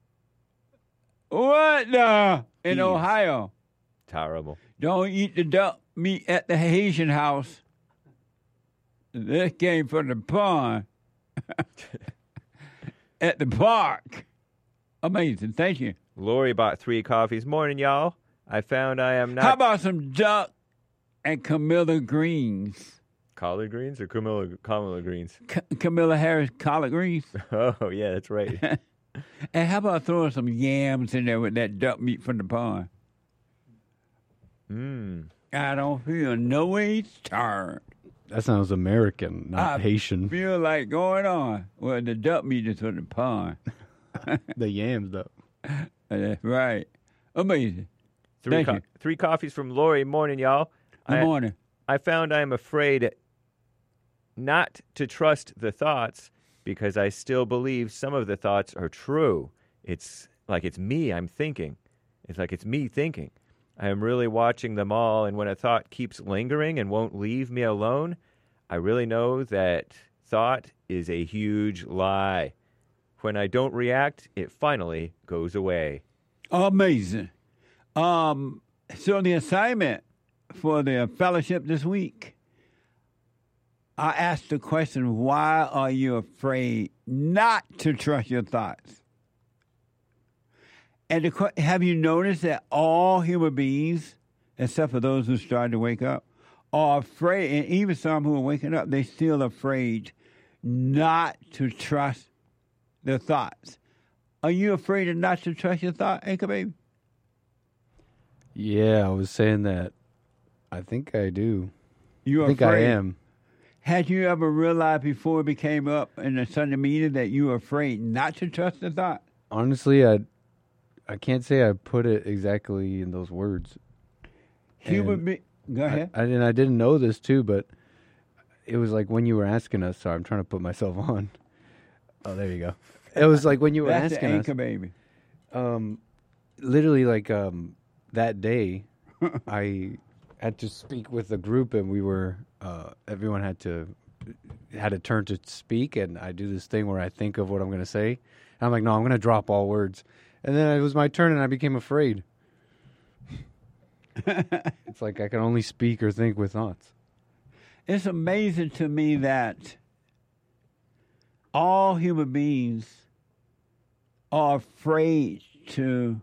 What the? In Jeez. Ohio. Terrible. Don't eat the duck meat at the Haitian house. This came from the pond. At the park. Amazing. Thank you. Lori bought 3 coffees. Morning, y'all. I found I am not... How about some duck and Camilla greens? Collard greens or Kamala greens? Camilla Harris collard greens. Oh, yeah, that's right. And how about throwing some yams in there with that duck meat from the pond? I don't feel no way tired. That sounds American, not Haitian. I feel like going on. Well, the duck meat is from the pond. The yams, though. That's right. Amazing. 3 coffees from Lori. Morning, y'all. Good morning. I found I am afraid not to trust the thoughts because I still believe some of the thoughts are true. It's like it's me I'm thinking. It's like it's me thinking. I am really watching them all, and when a thought keeps lingering and won't leave me alone, I really know that thought is a huge lie. When I don't react, it finally goes away. Amazing. So the assignment for the fellowship this week, I asked the question, why are you afraid not to trust your thoughts? And have you noticed that all human beings, except for those who started to wake up, are afraid, and even some who are waking up, they're still afraid not to trust their thoughts. Are you afraid not to trust your thought, Anchor Baby? Yeah, I was saying that. I think I do. You I think afraid? I am. Had you ever realized before it came up in the Sunday meeting that you were afraid not to trust the thought? Honestly, I can't say I put it exactly in those words. Go ahead. I didn't know this too, but it was like when you were asking us. Sorry, I'm trying to put myself on. Oh, there you go. It was like when you were That's asking the Anchor us. Baby. Literally, like that day, I had to speak with a group, and we were everyone had a turn to speak, and I do this thing where I think of what I'm going to say. And I'm like, no, I'm going to drop all words. And then it was my turn, and I became afraid. It's like I can only speak or think with thoughts. It's amazing to me that all human beings are afraid to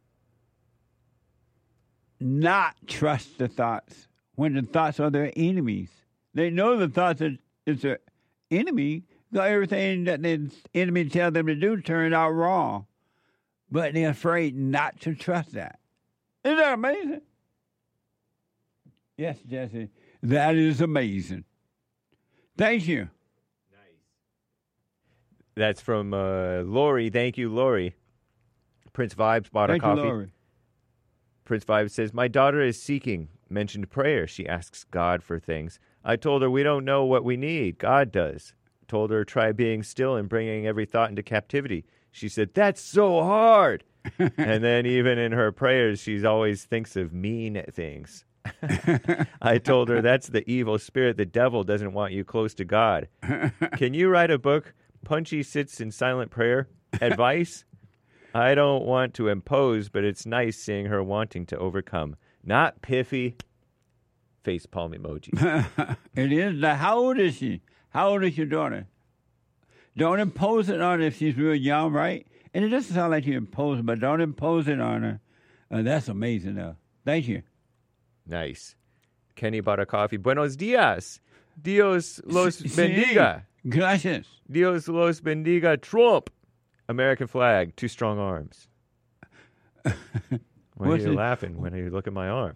not trust the thoughts when the thoughts are their enemies. They know the thoughts is their enemy, so everything that the enemy tells them to do turned out wrong. But they're afraid not to trust that. Isn't that amazing? Yes, Jesse. That is amazing. Thank you. That's from Lori. Thank you, Lori. Prince Vibes bought Thank a coffee. you, Lori. Prince Vibes says, my daughter is seeking. Mentioned prayer. She asks God for things. I told her we don't know what we need. God does. Told her try being still and bringing every thought into captivity. She said, that's so hard. And then even in her prayers, she always thinks of mean things. I told her that's the evil spirit. The devil doesn't want you close to God. Can you write a book? Punchy sits in silent prayer. Advice? I don't want to impose, but it's nice seeing her wanting to overcome. Not piffy. Facepalm emoji. It is. How old is she? How old is your daughter? Don't impose it on her if she's real young, right? And it doesn't sound like you impose it, but don't impose it on her. That's amazing, though. Thank you. Nice. Kenny bought a coffee. Buenos dias. Dios los bendiga. Gracias. Dios los bendiga. Trump. American flag. 2 strong arms. Why are you laughing when you look at my arm?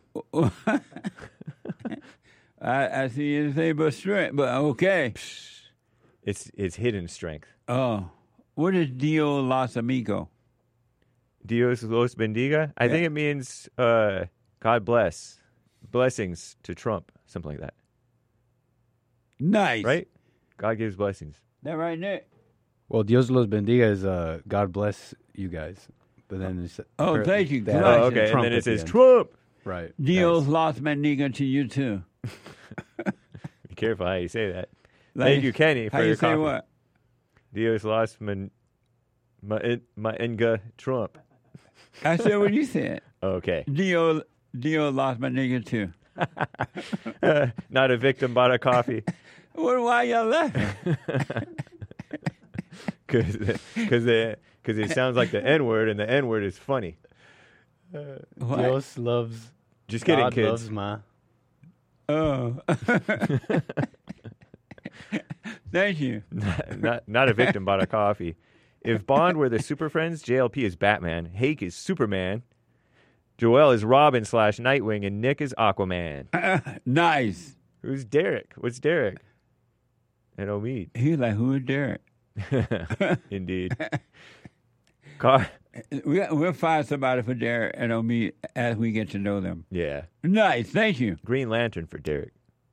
I see anything but strength, but okay. It's hidden strength. Oh. What is Dio los amigo? Dios los bendiga? I think it means God bless. Blessings to Trump. Something like that. Nice. Right? God gives blessings. That right, Nick? Well, Dios los bendiga is God bless you guys. But then it's, thank you. that- Oh, okay. And Trump then at it the says end. Trump. Right. Dios los bendiga to you too. Be careful how you say that. Like, Thank you, Kenny, for how you your say coffee. what? Dios los Enga Trump. I said what you said. Okay. Dio lost my nigga too. Not a victim, but a coffee. Why y'all laughing? Because it sounds like the N word, and the N word is funny. Dios loves. Just kidding, God kids. loves ma. Oh. Thank you. Not a victim, but a coffee. If Bond were the Super Friends, JLP is Batman, Hake is Superman, Joel is Robin / Nightwing, and Nick is Aquaman. Nice. Who's Derek? What's Derek? And Omid. He's like, who is Derek? Indeed. We'll find somebody for Derek and Omid as we get to know them. Yeah. Nice. Thank you. Green Lantern for Derek.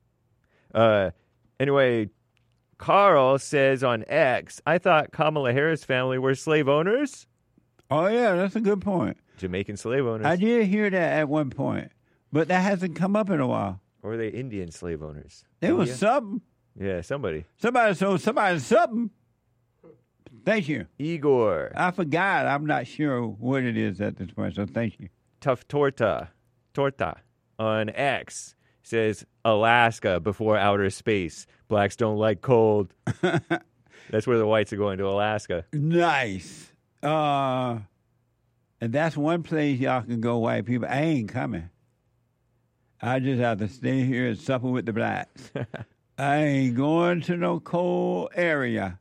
Anyway, Carl says on X, I thought Kamala Harris' family were slave owners. Oh, yeah, that's a good point. Jamaican slave owners. I did hear that at one point, but that hasn't come up in a while. Or were they Indian slave owners? There was something. Yeah, somebody. Somebody sold somebody something. Thank you. Igor. I forgot. I'm not sure what it is at this point, so thank you. Tough Torta on X says Alaska before outer space. Blacks don't like cold. That's where the whites are going, to Alaska. Nice. And that's one place y'all can go, white people. I ain't coming. I just have to stay here and suffer with the blacks. I ain't going to no cold area.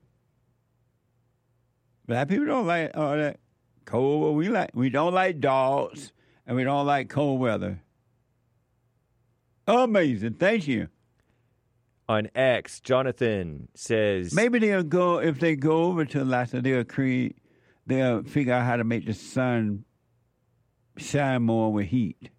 Black people don't like all that cold. We don't like dogs, and we don't like cold weather. Amazing. Thank you. On X, Jonathan says... Maybe they'll go, if they go over to Alaska, they'll figure out how to make the sun shine more with heat.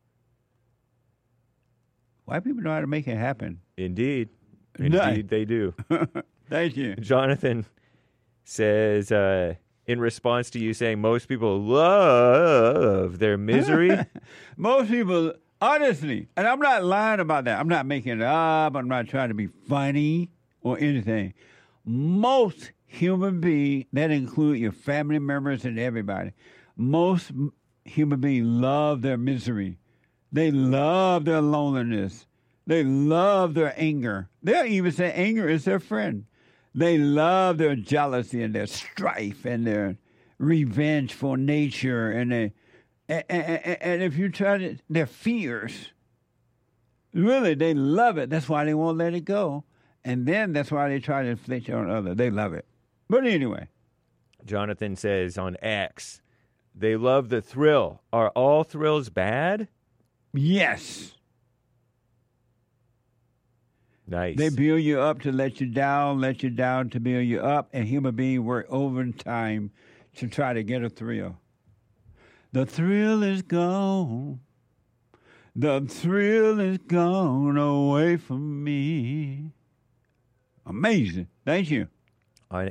White people know how to make it happen. Indeed. Nice. Indeed, they do. Thank you. Jonathan says, in response to you saying most people love their misery. Most people, honestly, and I'm not lying about that. I'm not making it up. I'm not trying to be funny or anything. Most human beings, that include your family members and everybody, most human beings love their misery. They love their loneliness. They love their anger. They'll even say anger is their friend. They love their jealousy and their strife and their revengeful nature and if you try to, their fears. Really, they love it. That's why they won't let it go. And then that's why they try to inflict it on others. They love it. But anyway. Jonathan says on X, they love the thrill. Are all thrills bad? Yes. Nice. They build you up to let you down to build you up, and human beings work overtime to try to get a thrill. The thrill is gone. The thrill is gone away from me. Amazing. Thank you. On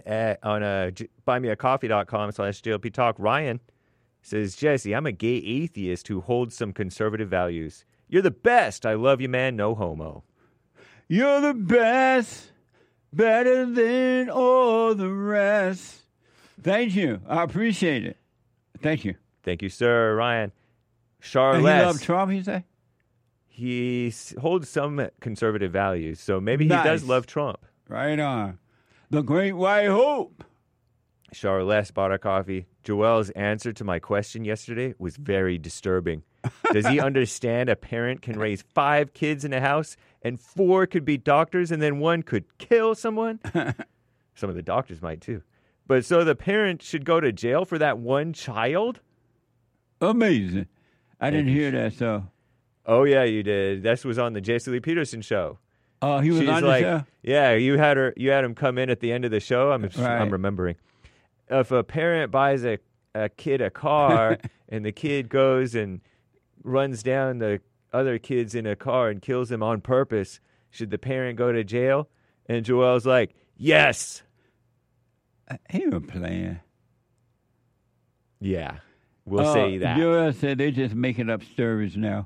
buymeacoffee.com/JLP Talk, Ryan says, Jesse, I'm a gay atheist who holds some conservative values. You're the best. I love you, man. No homo. You're the best, better than all the rest. Thank you. I appreciate it. Thank you. Thank you, sir, Ryan. And he Charles. loved Trump, he say? He holds some conservative values, so maybe he does love Trump. Right on. The Great White Hope. Charles bought our coffee. Joel's answer to my question yesterday was very disturbing. Does he understand a parent can raise 5 kids in a house and 4 could be doctors and then 1 could kill someone? Some of the doctors might too. But so the parent should go to jail for that one child? Amazing. I didn't hear that, so. Oh, yeah, you did. This was on the Jesse Lee Peterson show. Oh, he was on the show? Yeah, you had him come in at the end of the show. I'm remembering. If a parent buys a kid a car and the kid goes and runs down the other kids in a car and kills them on purpose, should the parent go to jail? And Joel's like, yes. He was playing. Yeah, we'll say that. Joel said they're just making up stories now.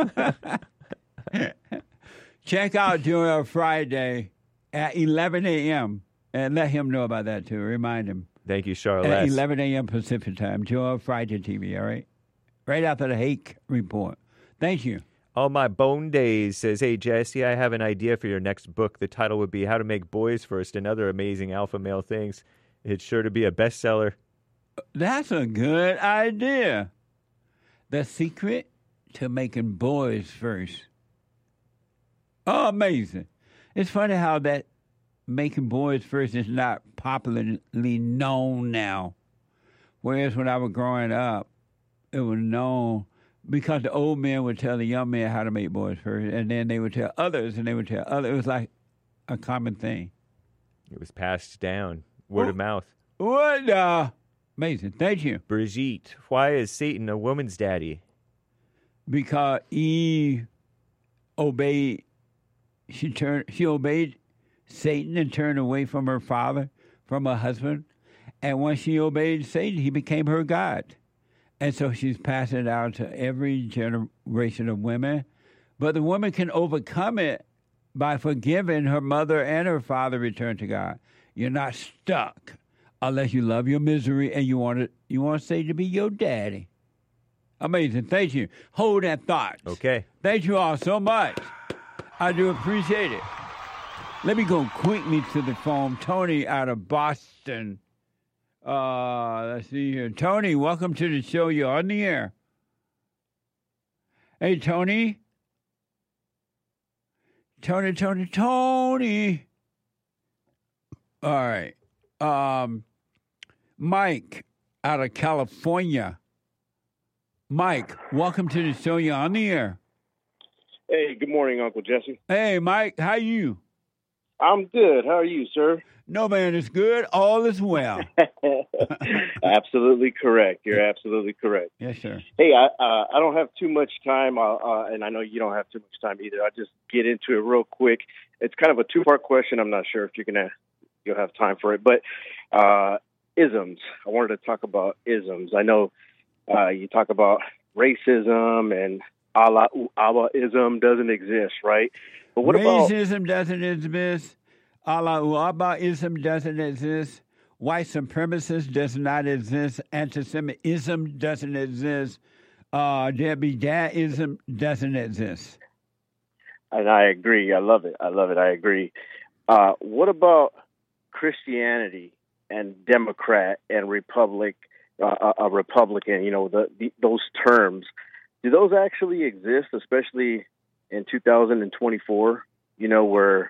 Check out Joel Friday at 11 a.m. and let him know about that too. Remind him. Thank you, Charlotte. At 11 a.m. Pacific time. Joel Friday TV, all right? Right after the Hake Report. Thank you. On My Bone Days says, hey, Jesse, I have an idea for your next book. The title would be How to Make Boys First and Other Amazing Alpha Male Things. It's sure to be a bestseller. That's a good idea. The secret to making boys first. Oh, amazing. It's funny how that making boys first is not popularly known now. Whereas when I was growing up, it was known because the old men would tell the young men how to make boys first, and then they would tell others, and they would tell others. It was like a common thing. It was passed down, word of mouth. What? Amazing. Thank you. Brigitte, why is Satan a woman's daddy? Because Eve obeyed. She obeyed Satan and turned away from her father, from her husband. And when she obeyed Satan, he became her God. And so she's passing it out to every generation of women. But the woman can overcome it by forgiving her mother and her father, return to God. You're not stuck unless you love your misery and you want Satan to be your daddy. Amazing. Thank you. Hold that thought. Okay. Thank you all so much. I do appreciate it. Let me go quickly to the phone. Tony out of Boston. Let's see here. Tony, welcome to the show. You're on the air. Hey, Tony. Tony. All right. Mike out of California. Mike, welcome to the show. You're on the air. Hey, good morning, Uncle Jesse. Hey, Mike, how you? I'm good. How are you, sir? No, man, it's good. All is well. Absolutely correct. You're absolutely correct. Yes, sir. Hey, I don't have too much time, and I know you don't have too much time either. I'll just get into it real quick. It's kind of a two-part question. I'm not sure if you'll have time for it, but isms. I wanted to talk about isms. I know you talk about racism and Allah-ism doesn't exist, right? But what about racism doesn't exist? Allah-ism doesn't exist. White supremacist does not exist. Anti-Semitism doesn't exist. Debbie Dadism doesn't exist. And I agree. I love it. I agree. What about Christianity and Democrat and Republic? A Republican, those terms. Do those actually exist, especially in 2024? Where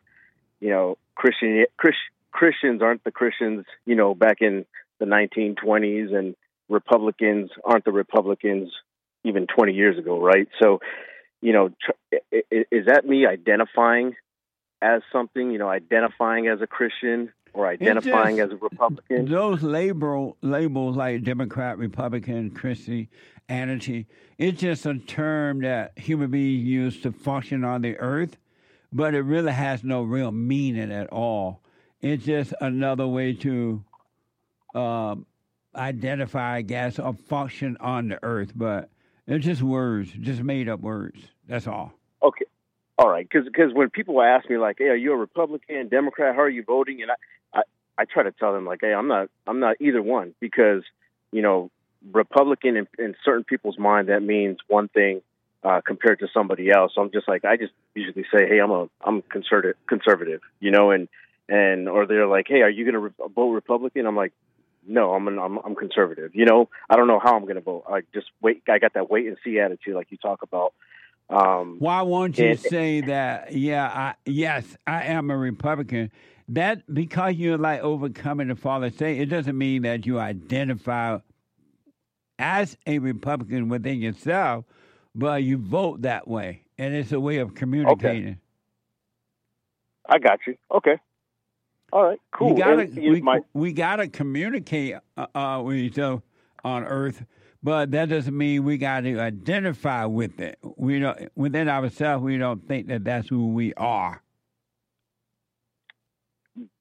Christians aren't the Christians, back in the 1920s, and Republicans aren't the Republicans even 20 years ago, right? So, is that me identifying as something, identifying as a Christian or identifying as a Republican? Those labels like Democrat, Republican, Christianity, it's just a term that human beings use to function on the earth, but it really has no real meaning at all. It's just another way to identify, I guess, or function on the earth, but it's just words, just made up words. That's all. Okay. All right. Because when people ask me, like, hey, are you a Republican, Democrat, how are you voting? And I try to tell them, like, hey, I'm not either one, because, Republican in certain people's mind, that means one thing compared to somebody else. So I'm just like, I just usually say, hey, I'm conservative, and or they're like, hey, are you going to vote Republican? I'm like, no, I'm conservative. I don't know how I'm going to vote. I just wait. I got that wait and see attitude, like you talk about. Why won't you say that? Yes, I am a Republican. That because you're like overcoming the fallen state, it doesn't mean that you identify as a Republican within yourself, but you vote that way, and it's a way of communicating. Okay. I got you. Okay. All right. Cool. We gotta communicate with each other on Earth, but that doesn't mean we got to identify with it. We don't, within ourselves, we don't think that that's who we are.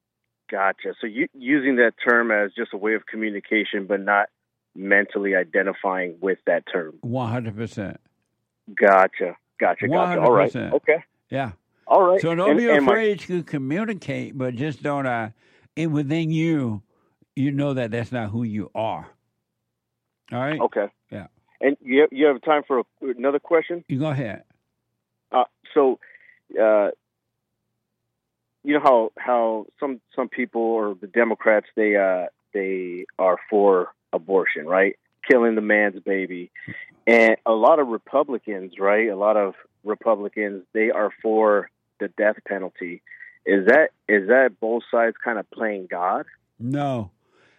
Gotcha. So you using that term as just a way of communication, but not mentally identifying with that term. 100%. Gotcha. 100%. All right. Okay. Yeah. All right. So don't be afraid to communicate, but just don't. And within you, you know that that's not who you are. All right. Okay. Yeah. And you have time for another question? You go ahead. You know how some people or the Democrats they are for abortion, right? Killing the man's baby, and a lot of Republicans, right? A lot of Republicans they are for the death penalty. Is that both sides kind of playing God? No.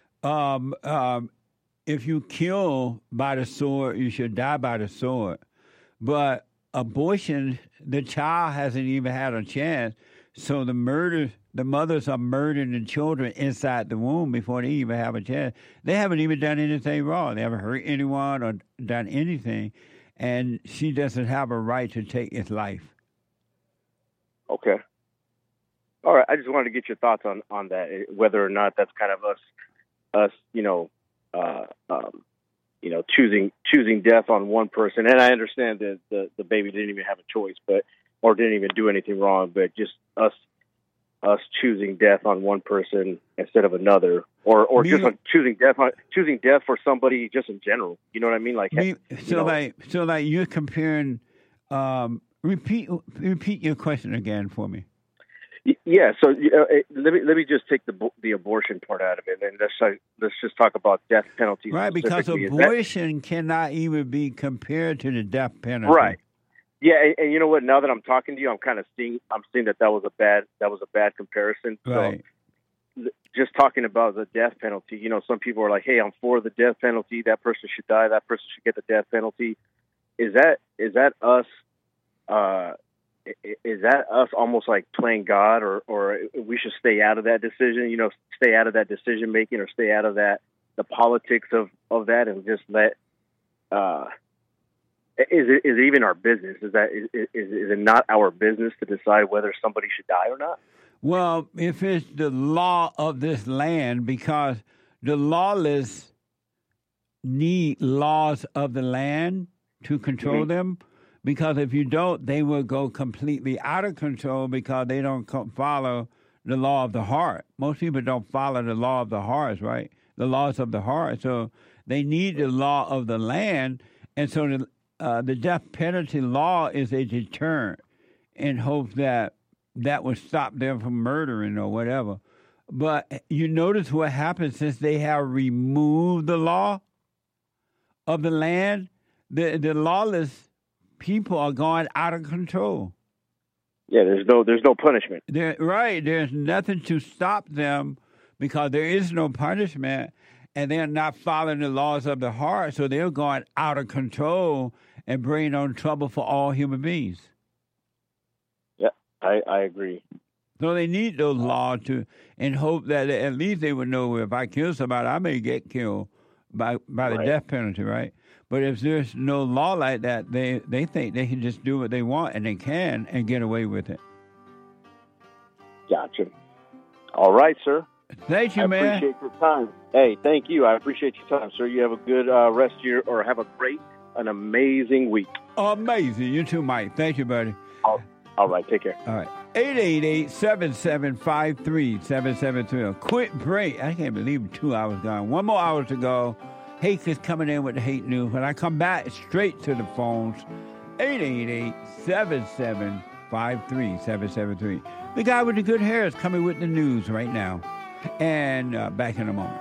If you kill by the sword, you should die by the sword. But abortion, the child hasn't even had a chance. So the mothers are murdering the children inside the womb before they even have a chance. They haven't even done anything wrong. They haven't hurt anyone or done anything. And she doesn't have a right to take its life. Okay. All right. I just wanted to get your thoughts on that, whether or not that's kind of us, choosing death on one person. And I understand that the baby didn't even have a choice, or didn't even do anything wrong, but just us choosing death on one person instead of another, or just choosing death for somebody just in general. You know what I mean? Like, like you're comparing. Repeat your question again for me. Yeah. So let me just take the abortion part out of it, and let's just talk about death penalty. Right, because abortion cannot even be compared to the death penalty. Right. Yeah, and you know what? Now that I'm talking to you, I'm seeing that was a bad comparison. Right. So, just talking about the death penalty, you know, some people are like, "Hey, I'm for the death penalty. That person should die. That person should get the death penalty." Is that us? Is that us almost like playing God, or we should stay out of that decision? You know, stay out of that decision making, or stay out of the politics of that, and just let. Is it even our business? Is it not our business to decide whether somebody should die or not? Well, if it's the law of this land, because the lawless need laws of the land to control them, because if you don't, they will go completely out of control because they don't follow the law of the heart. Most people don't follow the law of the heart, right? The laws of the heart. So they need the law of the land, and so the death penalty law is a deterrent in hopes that will stop them from murdering or whatever. But you notice what happens since they have removed the law of the land, the lawless people are going out of control. Yeah, there's no punishment. Right, there's nothing to stop them because there is no punishment, and they're not following the laws of the heart, so they're going out of control and bringing on trouble for all human beings. Yeah, I agree. So they need those laws in hope that at least they would know if I kill somebody, I may get killed by the death penalty, right? But if there's no law like that, they think they can just do what they want, and they can, and get away with it. Gotcha. All right, sir. Thank you, man. I appreciate your time. Hey, thank you. I appreciate your time, sir. You have a good rest of your, or have an amazing week. Amazing. You too, Mike. Thank you, buddy. All right. Take care. All right. 888-7753-773. A quick break. I can't believe 2 hours gone. 1 more hour to go. Hake is coming in with the hate news. When I come back, straight to the phones. 888-7753-773. The guy with the good hair is coming with the news right now. And back in a moment.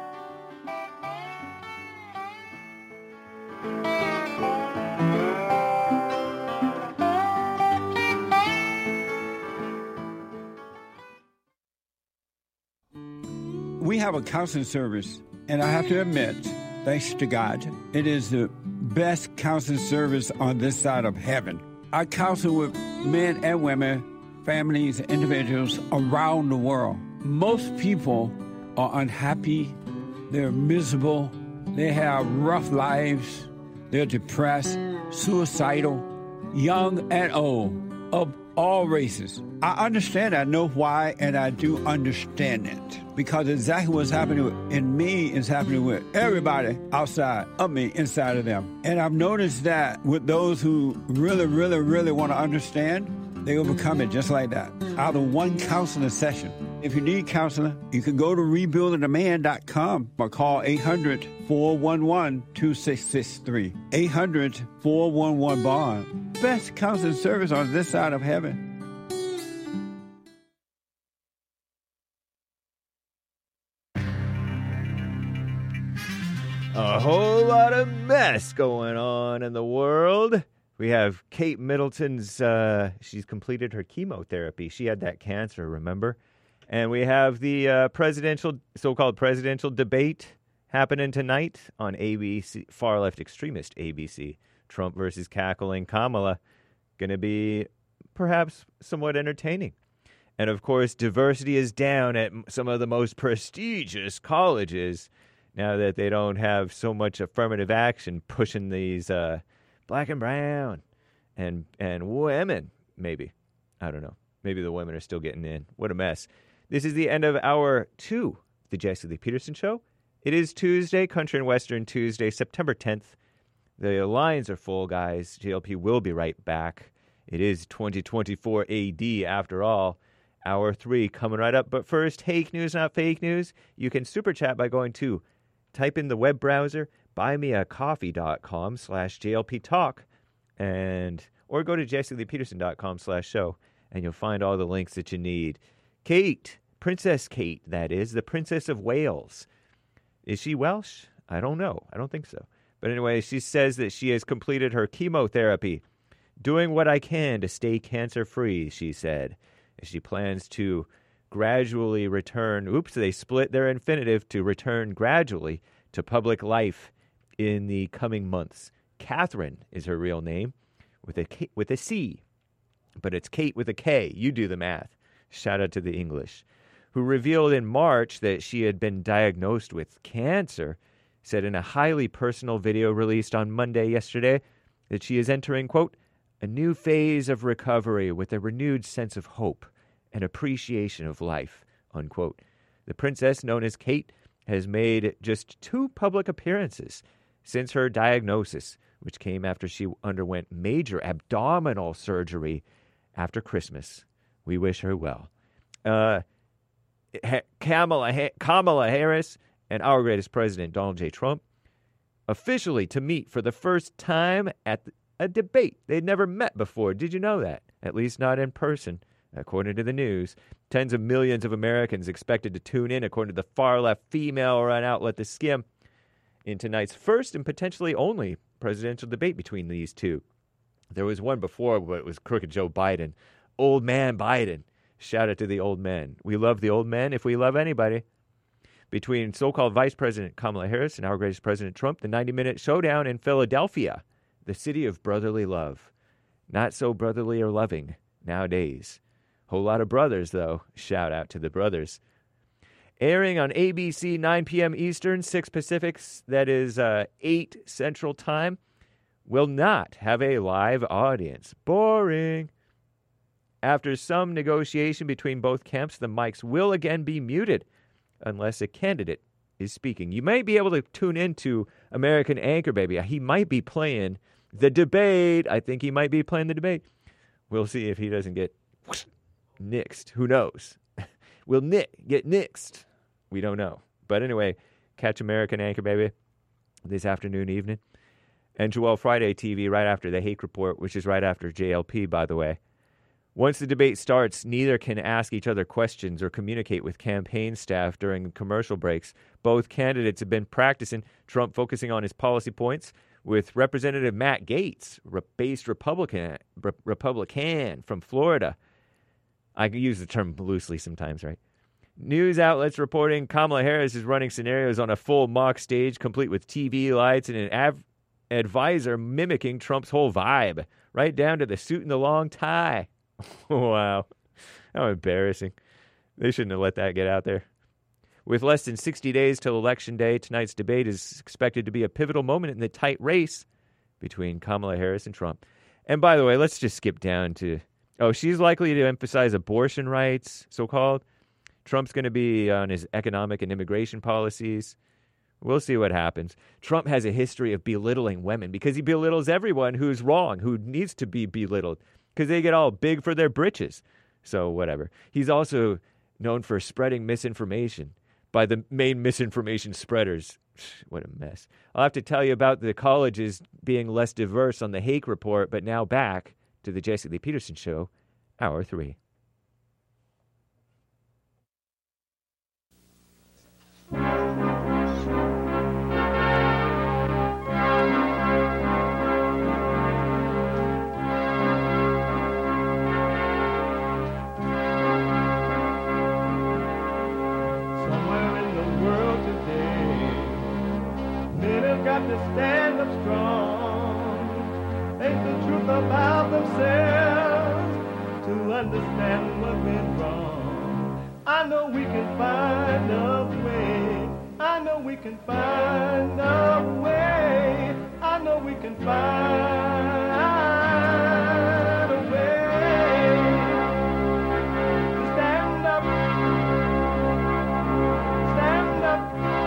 We have a counseling service, and I have to admit, thanks to God, it is the best counseling service on this side of heaven. I counsel with men and women, families, individuals around the world. Most people are unhappy, they're miserable, they have rough lives, they're depressed, suicidal, young and old, of all races. I understand. I know why, and I do understand it. Because exactly what's happening in me is happening with everybody outside of me, inside of them. And I've noticed that with those who really, really, really want to understand, they overcome it just like that, out of one counseling session. If you need counseling, you can go to rebuildingaman.com or call 800-411-2663. 800-411-BOND. Best counseling service on this side of heaven. A whole lot of mess going on in the world. We have Kate Middleton's, she's completed her chemotherapy. She had that cancer, remember? And we have the so-called presidential debate happening tonight on ABC, far-left extremist ABC. Trump versus cackling Kamala. Going to be perhaps somewhat entertaining. And, of course, diversity is down at some of the most prestigious colleges now that they don't have so much affirmative action pushing these black and brown and women, maybe. I don't know. Maybe the women are still getting in. What a mess. This is the end of hour 2, the Jesse Lee Peterson Show. It is Tuesday, Country and Western Tuesday, September 10th. The lines are full, guys. JLP will be right back. It is 2024 AD after all. Hour 3 coming right up. But first, Hake News, not fake news. You can super chat by going to type in the web browser, buymeacoffee.com/JLPtalk, or go to jesseleepeterson.com/show, and you'll find all the links that you need. Kate, Princess Kate, that is, the Princess of Wales. Is she Welsh? I don't know. I don't think so. But anyway, she says that she has completed her chemotherapy, doing what I can to stay cancer-free, she said. She plans to gradually return, they split their infinitive to return gradually to public life in the coming months. Catherine is her real name, with a C, but it's Kate with a K. You do the math. Shout out to the English. Who revealed in March that she had been diagnosed with cancer, said in a highly personal video released on Monday yesterday that she is entering, quote, a new phase of recovery with a renewed sense of hope and appreciation of life, unquote. The princess, known as Kate, has made just 2 public appearances since her diagnosis, which came after she underwent major abdominal surgery after Christmas. We wish her well. Kamala Harris and our greatest president, Donald J. Trump, officially to meet for the first time at a debate. They'd never met before. Did you know that? At least not in person, according to the news. Tens of millions of Americans expected to tune in, according to the far-left female-run outlet The Skim, in tonight's first and potentially only presidential debate between these two. There was one before, but it was crooked Joe Biden. Old man Biden. Shout out to the old men. We love the old men if we love anybody. Between so-called Vice President Kamala Harris and our greatest President Trump, the 90-minute showdown in Philadelphia, the city of brotherly love. Not so brotherly or loving nowadays. Whole lot of brothers, though. Shout out to the brothers. Airing on ABC 9 p.m. Eastern, 6 Pacific, that is 8 Central Time, will not have a live audience. Boring. After some negotiation between both camps, the mics will again be muted unless a candidate is speaking. You might be able to tune into American Anchor Baby. He might be playing the debate. I think he might be playing the debate. We'll see if he doesn't get nixed. Who knows? Will Nick get nixed? We don't know. But anyway, catch American Anchor Baby this afternoon, evening. And Joel Friday TV right after the Hake Report, which is right after JLP, by the way. Once the debate starts, neither can ask each other questions or communicate with campaign staff during commercial breaks. Both candidates have been practicing, Trump focusing on his policy points, with Representative Matt Gaetz, based Republican from Florida. I can use the term loosely sometimes, right? News outlets reporting Kamala Harris is running scenarios on a full mock stage, complete with TV lights and an advisor mimicking Trump's whole vibe, right down to the suit and the long tie. Wow. How embarrassing. They shouldn't have let that get out there. With less than 60 days till Election Day, tonight's debate is expected to be a pivotal moment in the tight race between Kamala Harris and Trump. And by the way, let's just skip down to Oh, she's likely to emphasize abortion rights, so-called. Trump's going to be on his economic and immigration policies. We'll see what happens. Trump has a history of belittling women because he belittles everyone who's wrong, who needs to be belittled, because they get all big for their britches. So whatever. He's also known for spreading misinformation by the main misinformation spreaders. What a mess. I'll have to tell you about the colleges being less diverse on the Hake Report, but now back to the Jesse Lee Peterson Show, Hour 3. To stand up strong, face the truth about themselves, to understand what went wrong. I know we can find a way. I know we can find a way. I know we can find a way to stand up, stand up.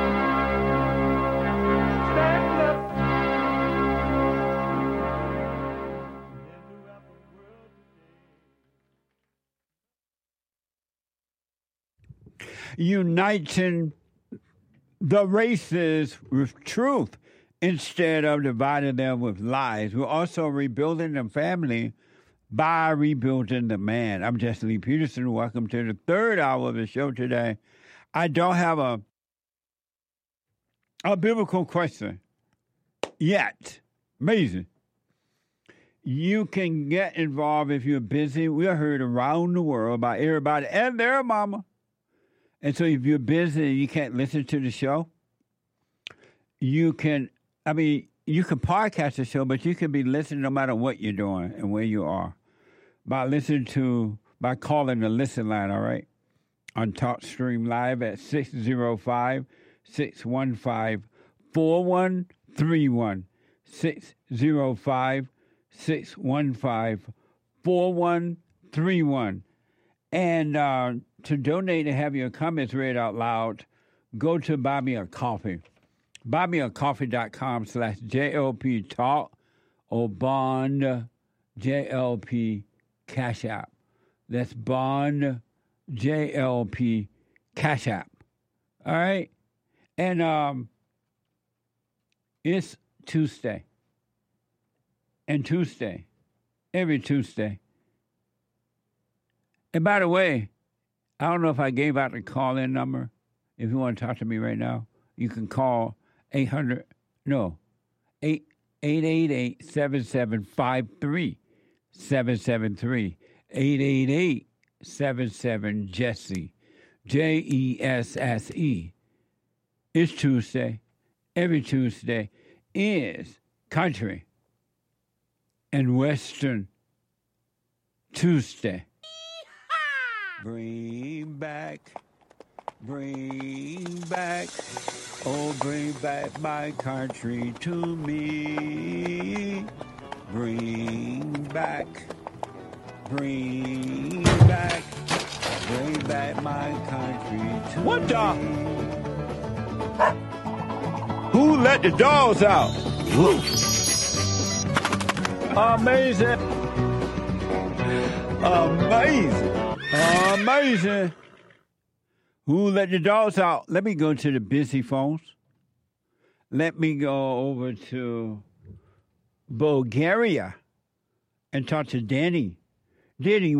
Uniting the races with truth instead of dividing them with lies. We're also rebuilding the family by rebuilding the man. I'm Jesse Lee Peterson. Welcome to the third hour of the show today. I don't have a biblical question yet. Amazing. You can get involved if you're busy. We're heard around the world by everybody and their mama. And so if you're busy and you can't listen to the show, you can podcast the show, but you can be listening no matter what you're doing and where you are by calling the listen line, all right? On TalkStream Live at 605-615-4131. 605-615-4131. And to donate and have your comments read out loud, go to Buy Me a Coffee. BuyMeACoffee.com/JLP Talk or Bond JLP Cash App. That's Bond JLP Cash App. All right? And it's Tuesday. And Tuesday, every Tuesday. And by the way, I don't know if I gave out the call-in number. If you want to talk to me right now, you can call 888-7753. 773 888-77-JESSE. JESSE. It's Tuesday. Every Tuesday is Country and Western Tuesday. Bring back, oh, bring back my country to me. Bring back my country to what me. What the? Who let the dogs out? Amazing. Amazing. Who let the dogs out? Let me go to the busy phones. Let me go over to Bulgaria and talk to Danny. Danny,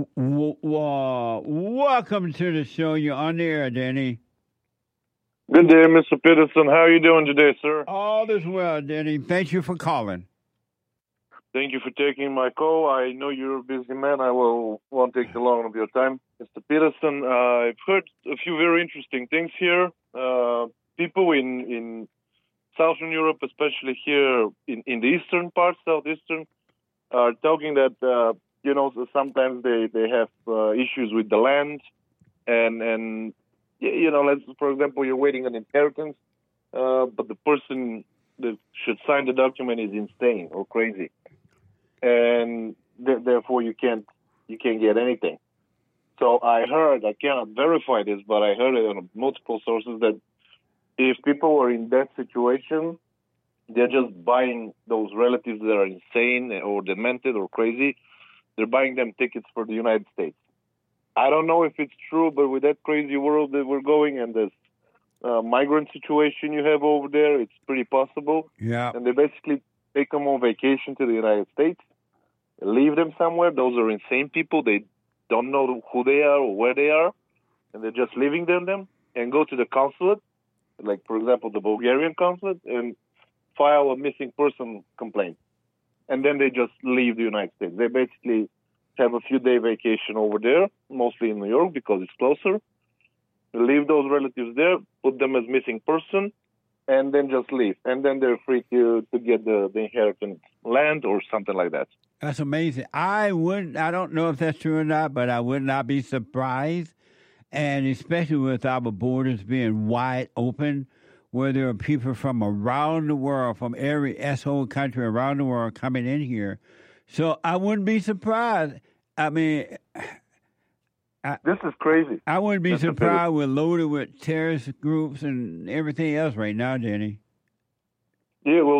welcome to the show. You're on the air, Danny. Good day, Mr. Peterson. How are you doing today, sir? All is well, Danny. Thank you for calling. Thank you for taking my call. I know you're a busy man. I won't take too long of your time. Mr. Peterson, I've heard a few very interesting things here. People in Southern Europe, especially here in the eastern part, southeastern, are talking that, sometimes they have issues with the land. And for example, you're waiting an inheritance, but the person that should sign the document is insane or crazy. And therefore you can't you can't get anything. So I heard, I cannot verify this, but I heard it on multiple sources that if people were in that situation, they're just buying those relatives that are insane or demented or crazy. They're buying them tickets for the United States. I don't know if it's true, but with that crazy world that we're going and this migrant situation you have over there, it's pretty possible. Yeah. And they basically take them on vacation to the United States, leave them somewhere. Those are insane people. They don't know who they are or where they are, and they're just leaving them and go to the consulate, like, for example, the Bulgarian consulate, and file a missing person complaint. And then they just leave the United States. They basically have a few-day vacation over there, mostly in New York because it's closer. They leave those relatives there, put them as missing person, and then just leave. And then they're free to get the inheritance land or something like that. That's amazing. I don't know if that's true or not, but I would not be surprised. And especially with our borders being wide open, where there are people from around the world, from every whole country around the world coming in here. So I wouldn't be surprised. I mean, this is crazy. I wouldn't be surprised. We're loaded with terrorist groups and everything else right now, Danny. Yeah, well,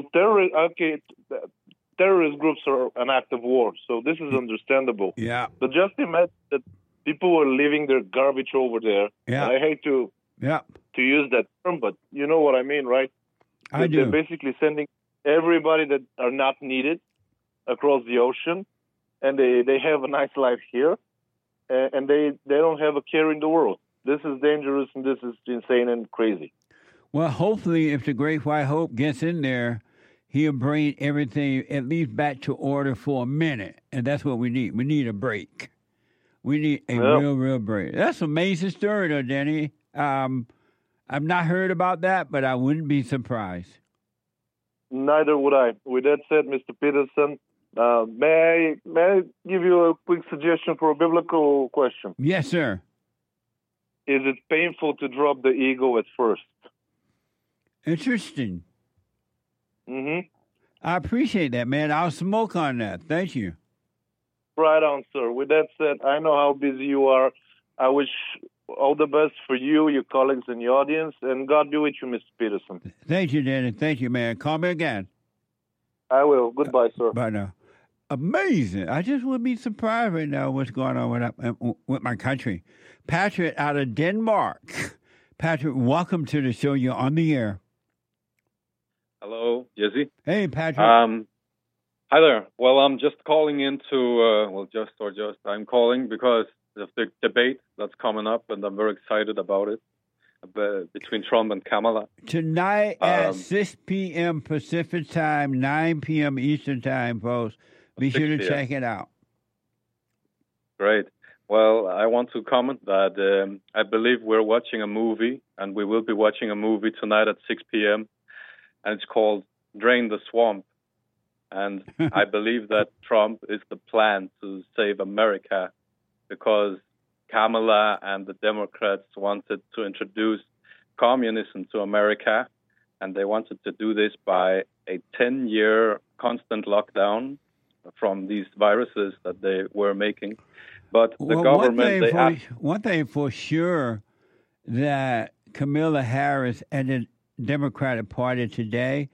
terrorist groups are an act of war, so this is understandable. Yeah. But just imagine that people are leaving their garbage over there. Yeah. I hate to use that term, but you know what I mean, right? I do. They're basically sending everybody that are not needed across the ocean, and they have a nice life here, and they don't have a care in the world. This is dangerous, and this is insane and crazy. Well, hopefully, if the Great White Hope gets in there, he'll bring everything at least back to order for a minute, and that's what we need. We need a break. We need a real break. That's an amazing story, though, Danny. I've not heard about that, but I wouldn't be surprised. Neither would I. With that said, Mr. Peterson, may I give you a quick suggestion for a biblical question? Yes, sir. Is it painful to drop the ego at first? Interesting. Mm-hmm. I appreciate that, man. I'll smoke on that. Thank you. Right on, sir. With that said, I know how busy you are. I wish all the best for you, your colleagues, and your audience, and God be with you, Mr. Peterson. Thank you, Danny. Thank you, man. Call me again. I will. Goodbye, sir. Bye now. Amazing. I just would be surprised right now what's going on with my country. Patrick out of Denmark. Patrick, welcome to the show. You're on the air. Hello, Jesse. Hey, Patrick. Hi there. Well, I'm just calling into, I'm calling because of the debate that's coming up, and I'm very excited about it, between Trump and Kamala. Tonight at 6 p.m. Pacific time, 9 p.m. Eastern time, folks. Be sure to check it out. Great. Well, I want to comment that I believe we're watching a movie, and we will be watching a movie tonight at 6 p.m., and it's called Drain the Swamp. And I believe that Trump is the plan to save America because Kamala and the Democrats wanted to introduce communism to America, and they wanted to do this by a 10-year constant lockdown from these viruses that they were making. But the government... One thing for sure that Kamala Harris and the Democratic Party today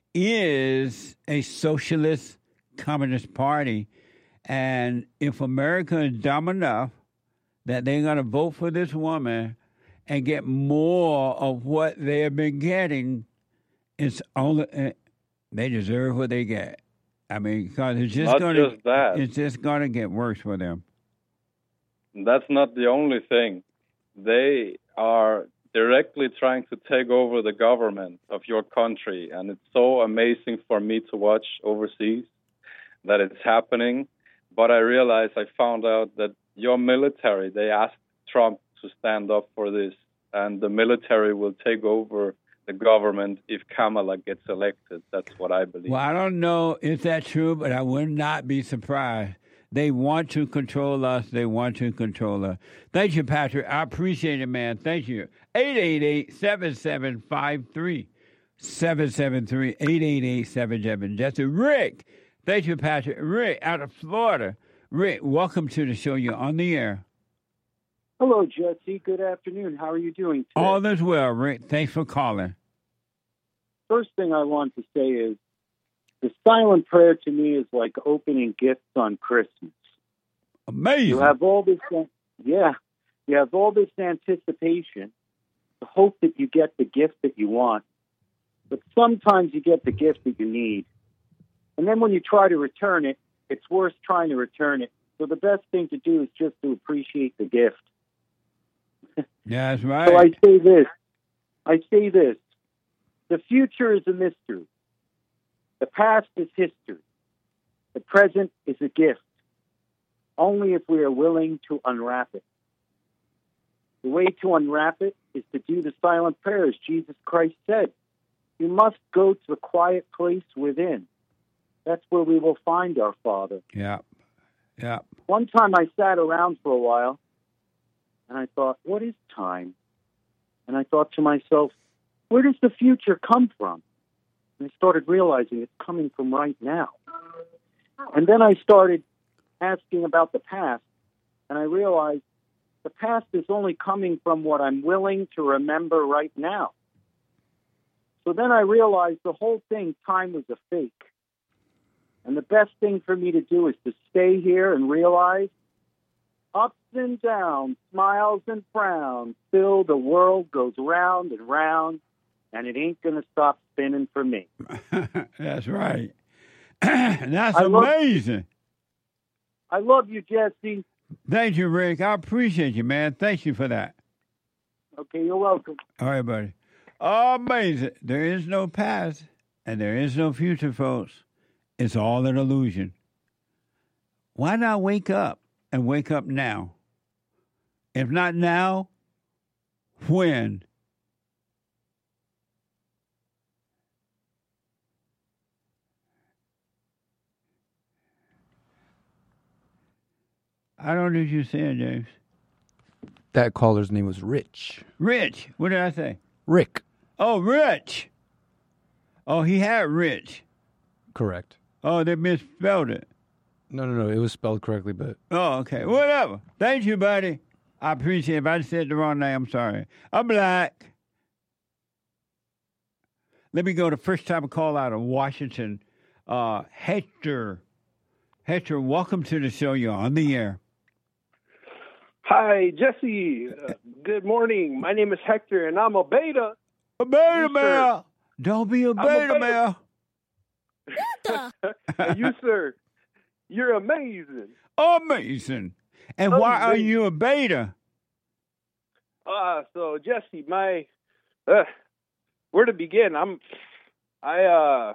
is a socialist communist party. And if America is dumb enough that they're going to vote for this woman and get more of what they have been getting, it's only they deserve what they get. I mean, because it's just going to get worse for them. That's not the only thing. They are directly trying to take over the government of your country, and it's so amazing for me to watch overseas that it's happening. But I realized, I found out that your military, they asked Trump to stand up for this, and the military will take over the government if Kamala gets elected. That's what I believe. Well, I don't know if that's true, but I would not be surprised. They want to control us. They want to control us. Thank you, Patrick. I appreciate it, man. Thank you. 888-7753. 773-8887. Jesse. Rick. Thank you, Patrick. Rick out of Florida. Rick, welcome to the show. You're on the air. Hello, Jesse. Good afternoon. How are you doing today? All is well, Rick. Thanks for calling. First thing I want to say is the silent prayer to me is like opening gifts on Christmas. Amazing. You have all this, you have all this anticipation, the hope that you get the gift that you want, but sometimes you get the gift that you need. And then when you try to return it, it's worse trying to return it. So the best thing to do is just to appreciate the gift. Yeah, that's right. So I say this. The future is a mystery. The past is history. The present is a gift. Only if we are willing to unwrap it. The way to unwrap it is to do the silent prayers Jesus Christ said. You must go to the quiet place within. That's where we will find our Father. Yeah. Yeah. One time I sat around for a while, and I thought, what is time? And I thought to myself, where does the future come from? And I started realizing it's coming from right now. And then I started asking about the past, and I realized the past is only coming from what I'm willing to remember right now. So then I realized the whole thing, time was a fake. And the best thing for me to do is to stay here and realize ups and downs, smiles and frowns, still the world goes round and round, and it ain't going to stop spinning for me. That's right. That's amazing. I love you, Jesse. Thank you, Rick. I appreciate you, man. Thank you for that. Okay, you're welcome. All right, buddy. Amazing. There is no past, and there is no future, folks. It's all an illusion. Why not wake up and wake up now? If not now, when? I don't know what you're saying, James. That caller's name was Rich. Rich. What did I say? Rick. Oh, Rich. Oh, he had Rich. Correct. Oh, they misspelled it. No. It was spelled correctly, but... Oh, okay. Whatever. Thank you, buddy. I appreciate it. If I said the wrong name, I'm sorry. I'm black. Let me go to first time call out of Washington. Hector. Hector, welcome to the show. You're on the air. Hi, Jesse. Good morning. My name is Hector, and I'm a beta. A beta male. Don't be a beta male. And you, sir, you're amazing. Amazing. And why are you a beta? So Jesse, where to begin? I'm a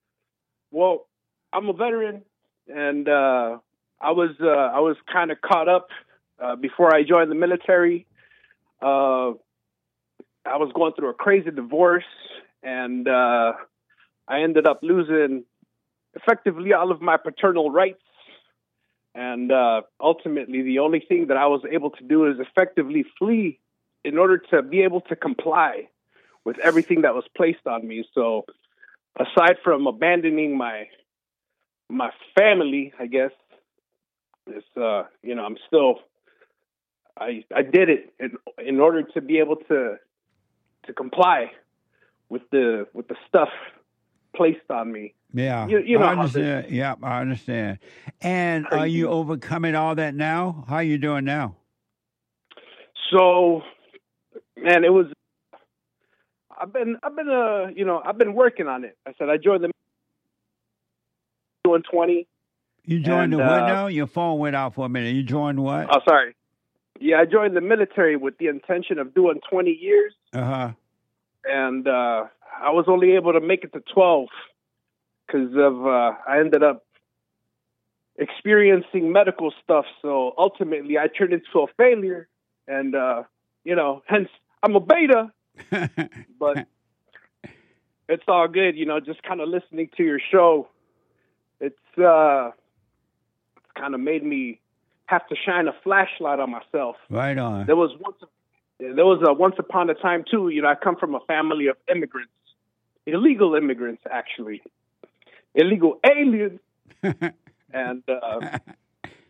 veteran, and I was kind of caught up before I joined the military. I was going through a crazy divorce, and I ended up losing effectively all of my paternal rights. And ultimately, the only thing that I was able to do is effectively flee in order to be able to comply with everything that was placed on me. So aside from abandoning my family, I guess, it's, I'm still, I did it in order to be able to comply with the stuff placed on me. Yeah, you know, I understand. Yeah, I understand. And are you overcoming all that now? How are you doing now? So, man, I've been working on it. I said I joined the doing 20. You joined the what now? Your phone went out for a minute. You joined what? Oh, sorry. Yeah, I joined the military with the intention of doing 20 years. Uh-huh. And I was only able to make it to 12 because of I ended up experiencing medical stuff. So ultimately, I turned into a failure, and hence I'm a beta. But it's all good, Just kind of listening to your show, it's kind of made me have to shine a flashlight on myself. Right on. There was once upon a time too. I come from a family of immigrants, illegal immigrants, actually, illegal aliens, and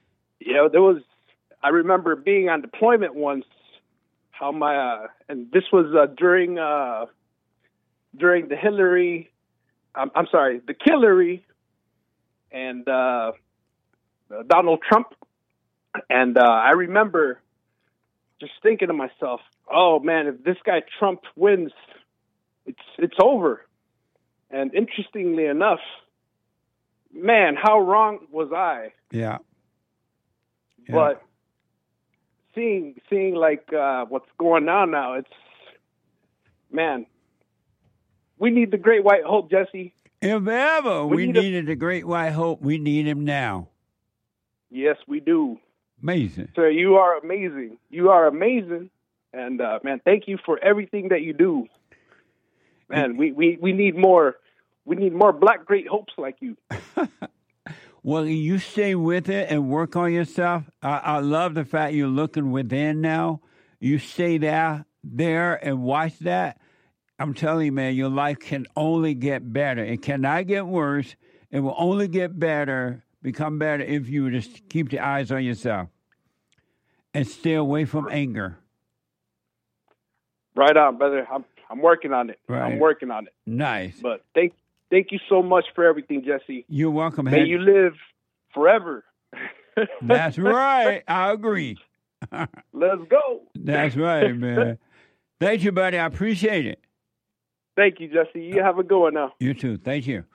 Yeah, I remember being on deployment once. How my and this was during the Hillary, the Killary, and Donald Trump, and I remember just thinking to myself, "Oh man, if this guy Trump wins, it's over." And interestingly enough, man, how wrong was I? Yeah. But seeing like what's going on now, it's, man, we need the Great White Hope, Jesse. If ever we needed the Great White Hope, we need him now. Yes, we do. Amazing. Sir, you are amazing. You are amazing. And, man, thank you for everything that you do. Man, we need more. We need more black great hopes like you. Well, you stay with it and work on yourself. I love the fact you're looking within now. You stay there and watch that. I'm telling you, man, your life can only get better. It cannot get worse. It will only get better, become better if you just keep your eyes on yourself and stay away from anger. Right on, brother. I'm working on it. Right. I'm working on it. Nice. But thank you so much for everything, Jesse. You're welcome. May you live forever. That's right. I agree. Let's go. That's right, man. Thank you, buddy. I appreciate it. Thank you, Jesse. You have a good one now. You too. Thank you.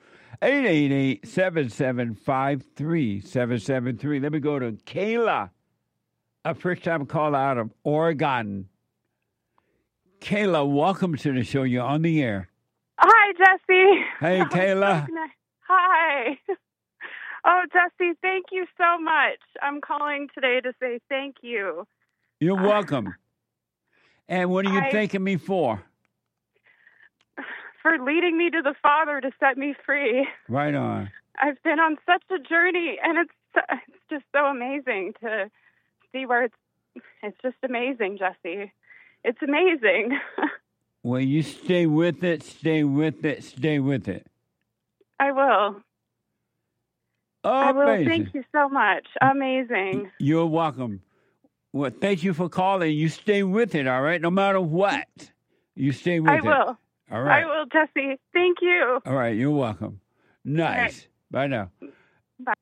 888-7753-773. Let me go to Kayla, a first-time caller out of Oregon. Kayla, welcome to the show. You're on the air. Hi, Jesse. Hey, Kayla. Hi. Oh, Jesse, thank you so much. I'm calling today to say thank you. You're welcome. And what are you thanking me for? For leading me to the Father to set me free. Right on. I've been on such a journey, and it's just so amazing to see where it's just amazing, Jesse. It's amazing. Well, you stay with it, stay with it, stay with it. I will. Oh, I will. amazing. Thank you so much. Amazing. You're welcome. Well, thank you for calling. You stay with it, all right? No matter what. You stay with it. I will. All right. I will, Jesse. Thank you. All right, you're welcome. Nice. Bye now. Bye.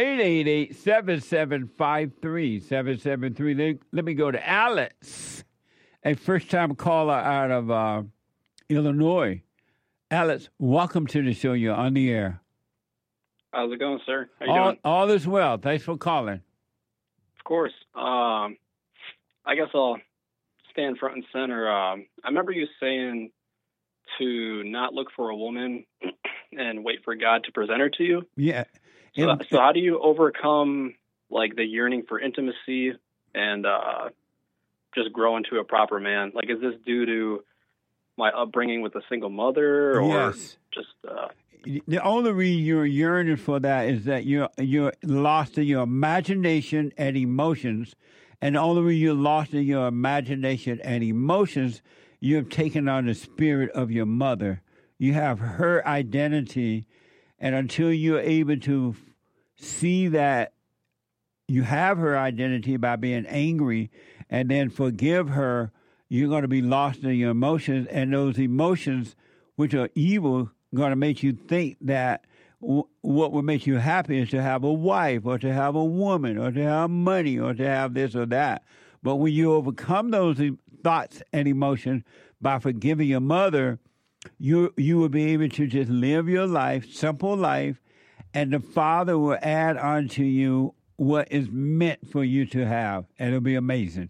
888-7753-773. Let me go to Alex, a first-time caller out of Illinois. Alex, welcome to the show. You're on the air. How's it going, sir? How you doing? All is well. Thanks for calling. Of course. I guess I'll stand front and center. I remember you saying to not look for a woman and wait for God to present her to you. Yeah. So how do you overcome like the yearning for intimacy and just grow into a proper man? Like, is this due to my upbringing with a single mother, or yes. just? The only reason you're yearning for that is that you're lost in your imagination and emotions, and the only reason you're lost in your imagination and emotions, you have taken on the spirit of your mother. You have her identity, and until you're able to see that you have her identity by being angry and then forgive her, you're going to be lost in your emotions, and those emotions, which are evil, going to make you think that what would make you happy is to have a wife or to have a woman or to have money or to have this or that. But when you overcome those thoughts and emotions by forgiving your mother, you will be able to just live your life, simple life, and the Father will add onto you what is meant for you to have, and it'll be amazing.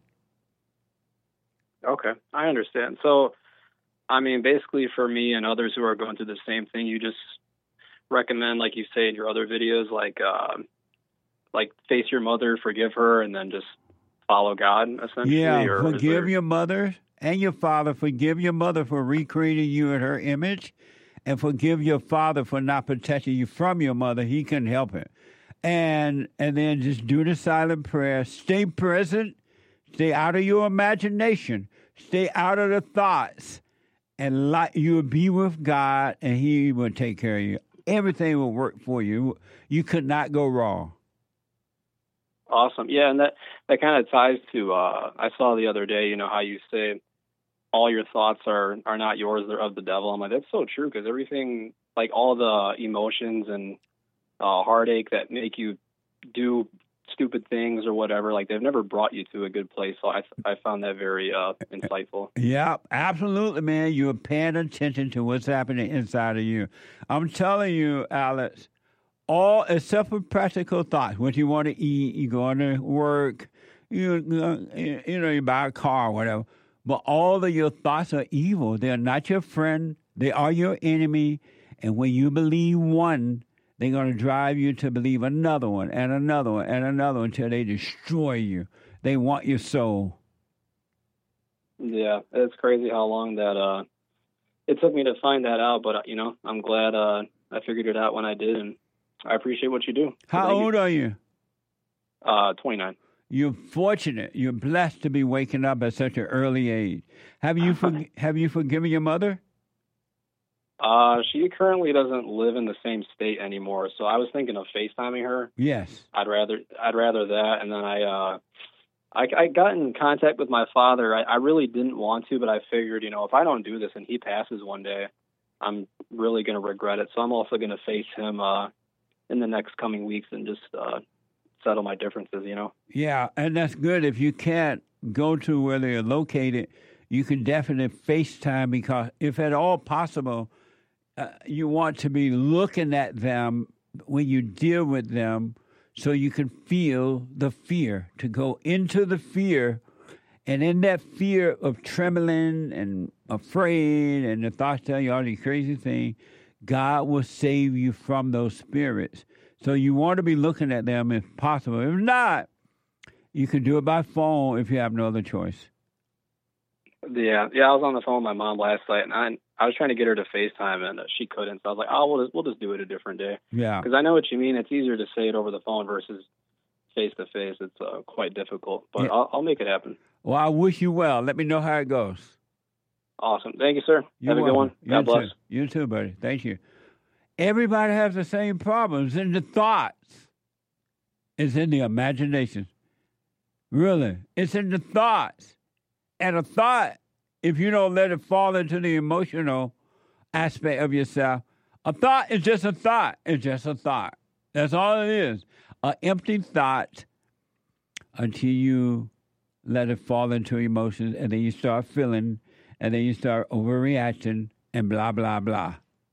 Okay, I understand. So, I mean, basically for me and others who are going through the same thing, you just recommend, like you say in your other videos, like face your mother, forgive her, and then just follow God, essentially? Yeah, or forgive your mother and your father. Forgive your mother for recreating you in her image, and forgive your father for not protecting you from your mother. He couldn't help it. And then just do the silent prayer. Stay present. Stay out of your imagination. Stay out of the thoughts. And you will be with God, and He will take care of you. Everything will work for you. You could not go wrong. Awesome. Yeah, and that kind of ties to I saw the other day, how you say all your thoughts are not yours, they're of the devil. I'm like, that's so true, because everything, like all the emotions and heartache that make you do stupid things or whatever, like they've never brought you to a good place. So I found that very insightful. Yeah, absolutely, man. You're paying attention to what's happening inside of you. I'm telling you, Alex, all except for practical thoughts. What you want to eat, you go to work, you buy a car, whatever. But all of your thoughts are evil. They're not your friend. They are your enemy. And when you believe one, they're going to drive you to believe another one and another one and another one until they destroy you. They want your soul. Yeah, it's crazy how long that it took me to find that out. But, I'm glad I figured it out when I did. And I appreciate what you do. How old are you? 29. You're fortunate. You're blessed to be waking up at such an early age. Have you forgiven your mother? She currently doesn't live in the same state anymore, so I was thinking of FaceTiming her. Yes. I'd rather that, and then I got in contact with my father. I really didn't want to, but I figured, if I don't do this and he passes one day, I'm really going to regret it. So I'm also going to face him in the next coming weeks and just settle my differences, Yeah, and that's good. If you can't go to where they're located, you can definitely FaceTime, because if at all possible, you want to be looking at them when you deal with them so you can feel the fear, to go into the fear. And in that fear of trembling and afraid and the thoughts tell you all these crazy things, God will save you from those spirits. So you want to be looking at them if possible. If not, you can do it by phone if you have no other choice. Yeah. I was on the phone with my mom last night, and I was trying to get her to FaceTime, and she couldn't. So I was like, oh, we'll just do it a different day. Yeah. Because I know what you mean. It's easier to say it over the phone versus face-to-face. It's quite difficult, but Yeah. I'll make it happen. Well, I wish you well. Let me know how it goes. Awesome. Thank you, sir. You're Have a good one. welcome. God bless. Too. You too, buddy. Thank you. Everybody has the same problems in the thoughts. It's in the imagination. Really. It's in the thoughts. And a thought, if you don't let it fall into the emotional aspect of yourself, a thought is just a thought. It's just a thought. That's all it is. An empty thought until you let it fall into emotions, and then you start feeling, and then you start overreacting, and blah, blah, blah.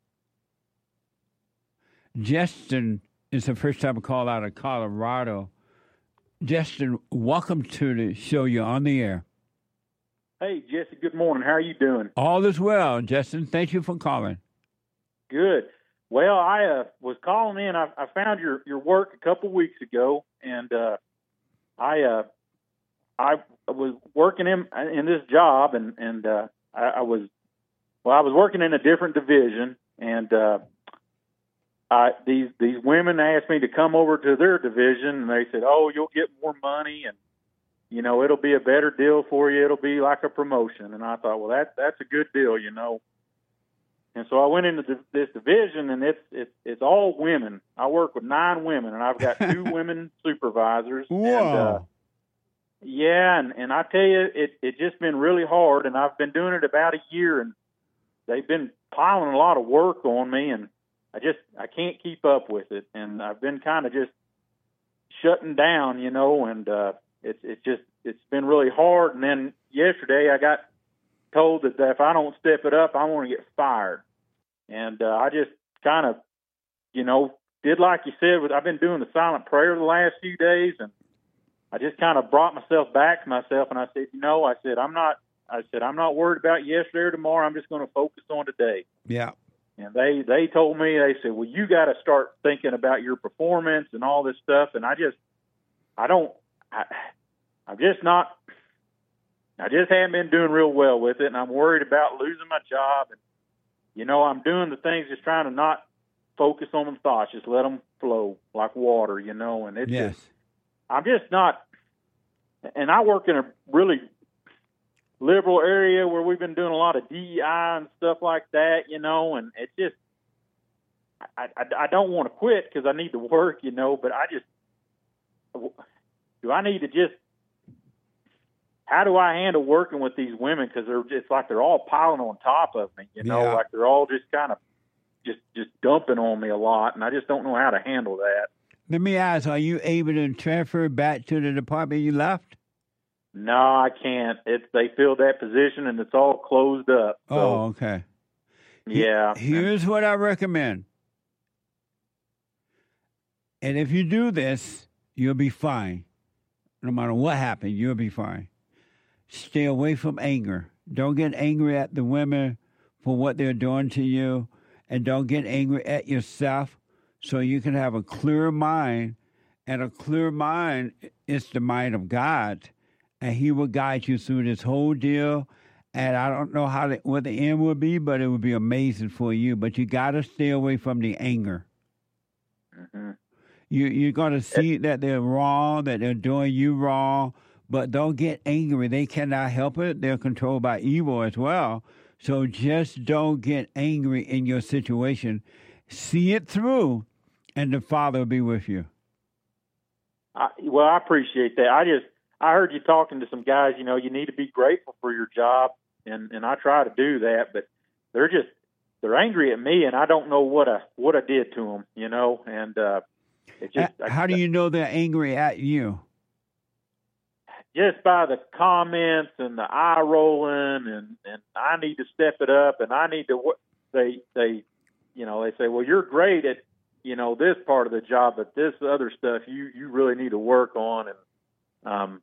Justin is the first time call out of Colorado. Justin, welcome to the show. You're on the air. Hey, Jesse, good morning. How are you doing? All is well, Justin. Thank you for calling. Good. Well, I was calling in. I found your work a couple of weeks ago, and I was working in this job, and I was working in a different division, and these women asked me to come over to their division, and they said, "Oh, you'll get more money, and it'll be a better deal for you. It'll be like a promotion." And I thought, well, that's a good deal, And so I went into this division, and it's all women. I work with 9 women, and I've got 2 women supervisors. Whoa. And I tell you, it's just been really hard, and I've been doing it about a year, and they've been piling a lot of work on me, and I can't keep up with it, and I've been kind of just shutting down, and it's been really hard. And then yesterday I got told that if I don't step it up, I'm going to get fired. And I just kind of, did like you said. I've been doing the silent prayer the last few days, and I just kind of brought myself back to myself, and I said, I'm not worried about yesterday or tomorrow. I'm just going to focus on today. Yeah. And they told me, they said, well, you got to start thinking about your performance and all this stuff. And I just haven't been doing real well with it. And I'm worried about losing my job. And, I'm doing the things, just trying to not focus on them thoughts, just let them flow like water, and it's yes. I'm just not, and I work in a really liberal area where we've been doing a lot of DEI and stuff like that, and it's just, I don't want to quit because I need to work, but do I need to just, how do I handle working with these women? Because it's like they're all piling on top of me, Yeah. like they're all just kind of just dumping on me a lot, and I just don't know how to handle that. Let me ask, are you able to transfer back to the department you left? No, I can't. They filled that position, and it's all closed up. So, Oh, okay. yeah. Here's what I recommend. And if you do this, you'll be fine. No matter what happens, you'll be fine. Stay away from anger. Don't get angry at the women for what they're doing to you, and don't get angry at yourself, so you can have a clear mind. And a clear mind is the mind of God, and He will guide you through this whole deal. And I don't know what the end will be, but it will be amazing for you. But you got to stay away from the anger. Mm-hmm. You're going to see that they're wrong, that they're doing you wrong, but don't get angry. They cannot help it. They're controlled by evil as well. So just don't get angry in your situation. See it through, and the Father will be with you. Well, I appreciate that. I heard you talking to some guys, you need to be grateful for your job, and I try to do that, but they're angry at me, and I don't know what I did to them, and it just. How do you know they're angry at you? Just by the comments and the eye rolling, and I need to step it up, and I need to. They say, well, you're great at this part of the job, but this other stuff you really need to work on, and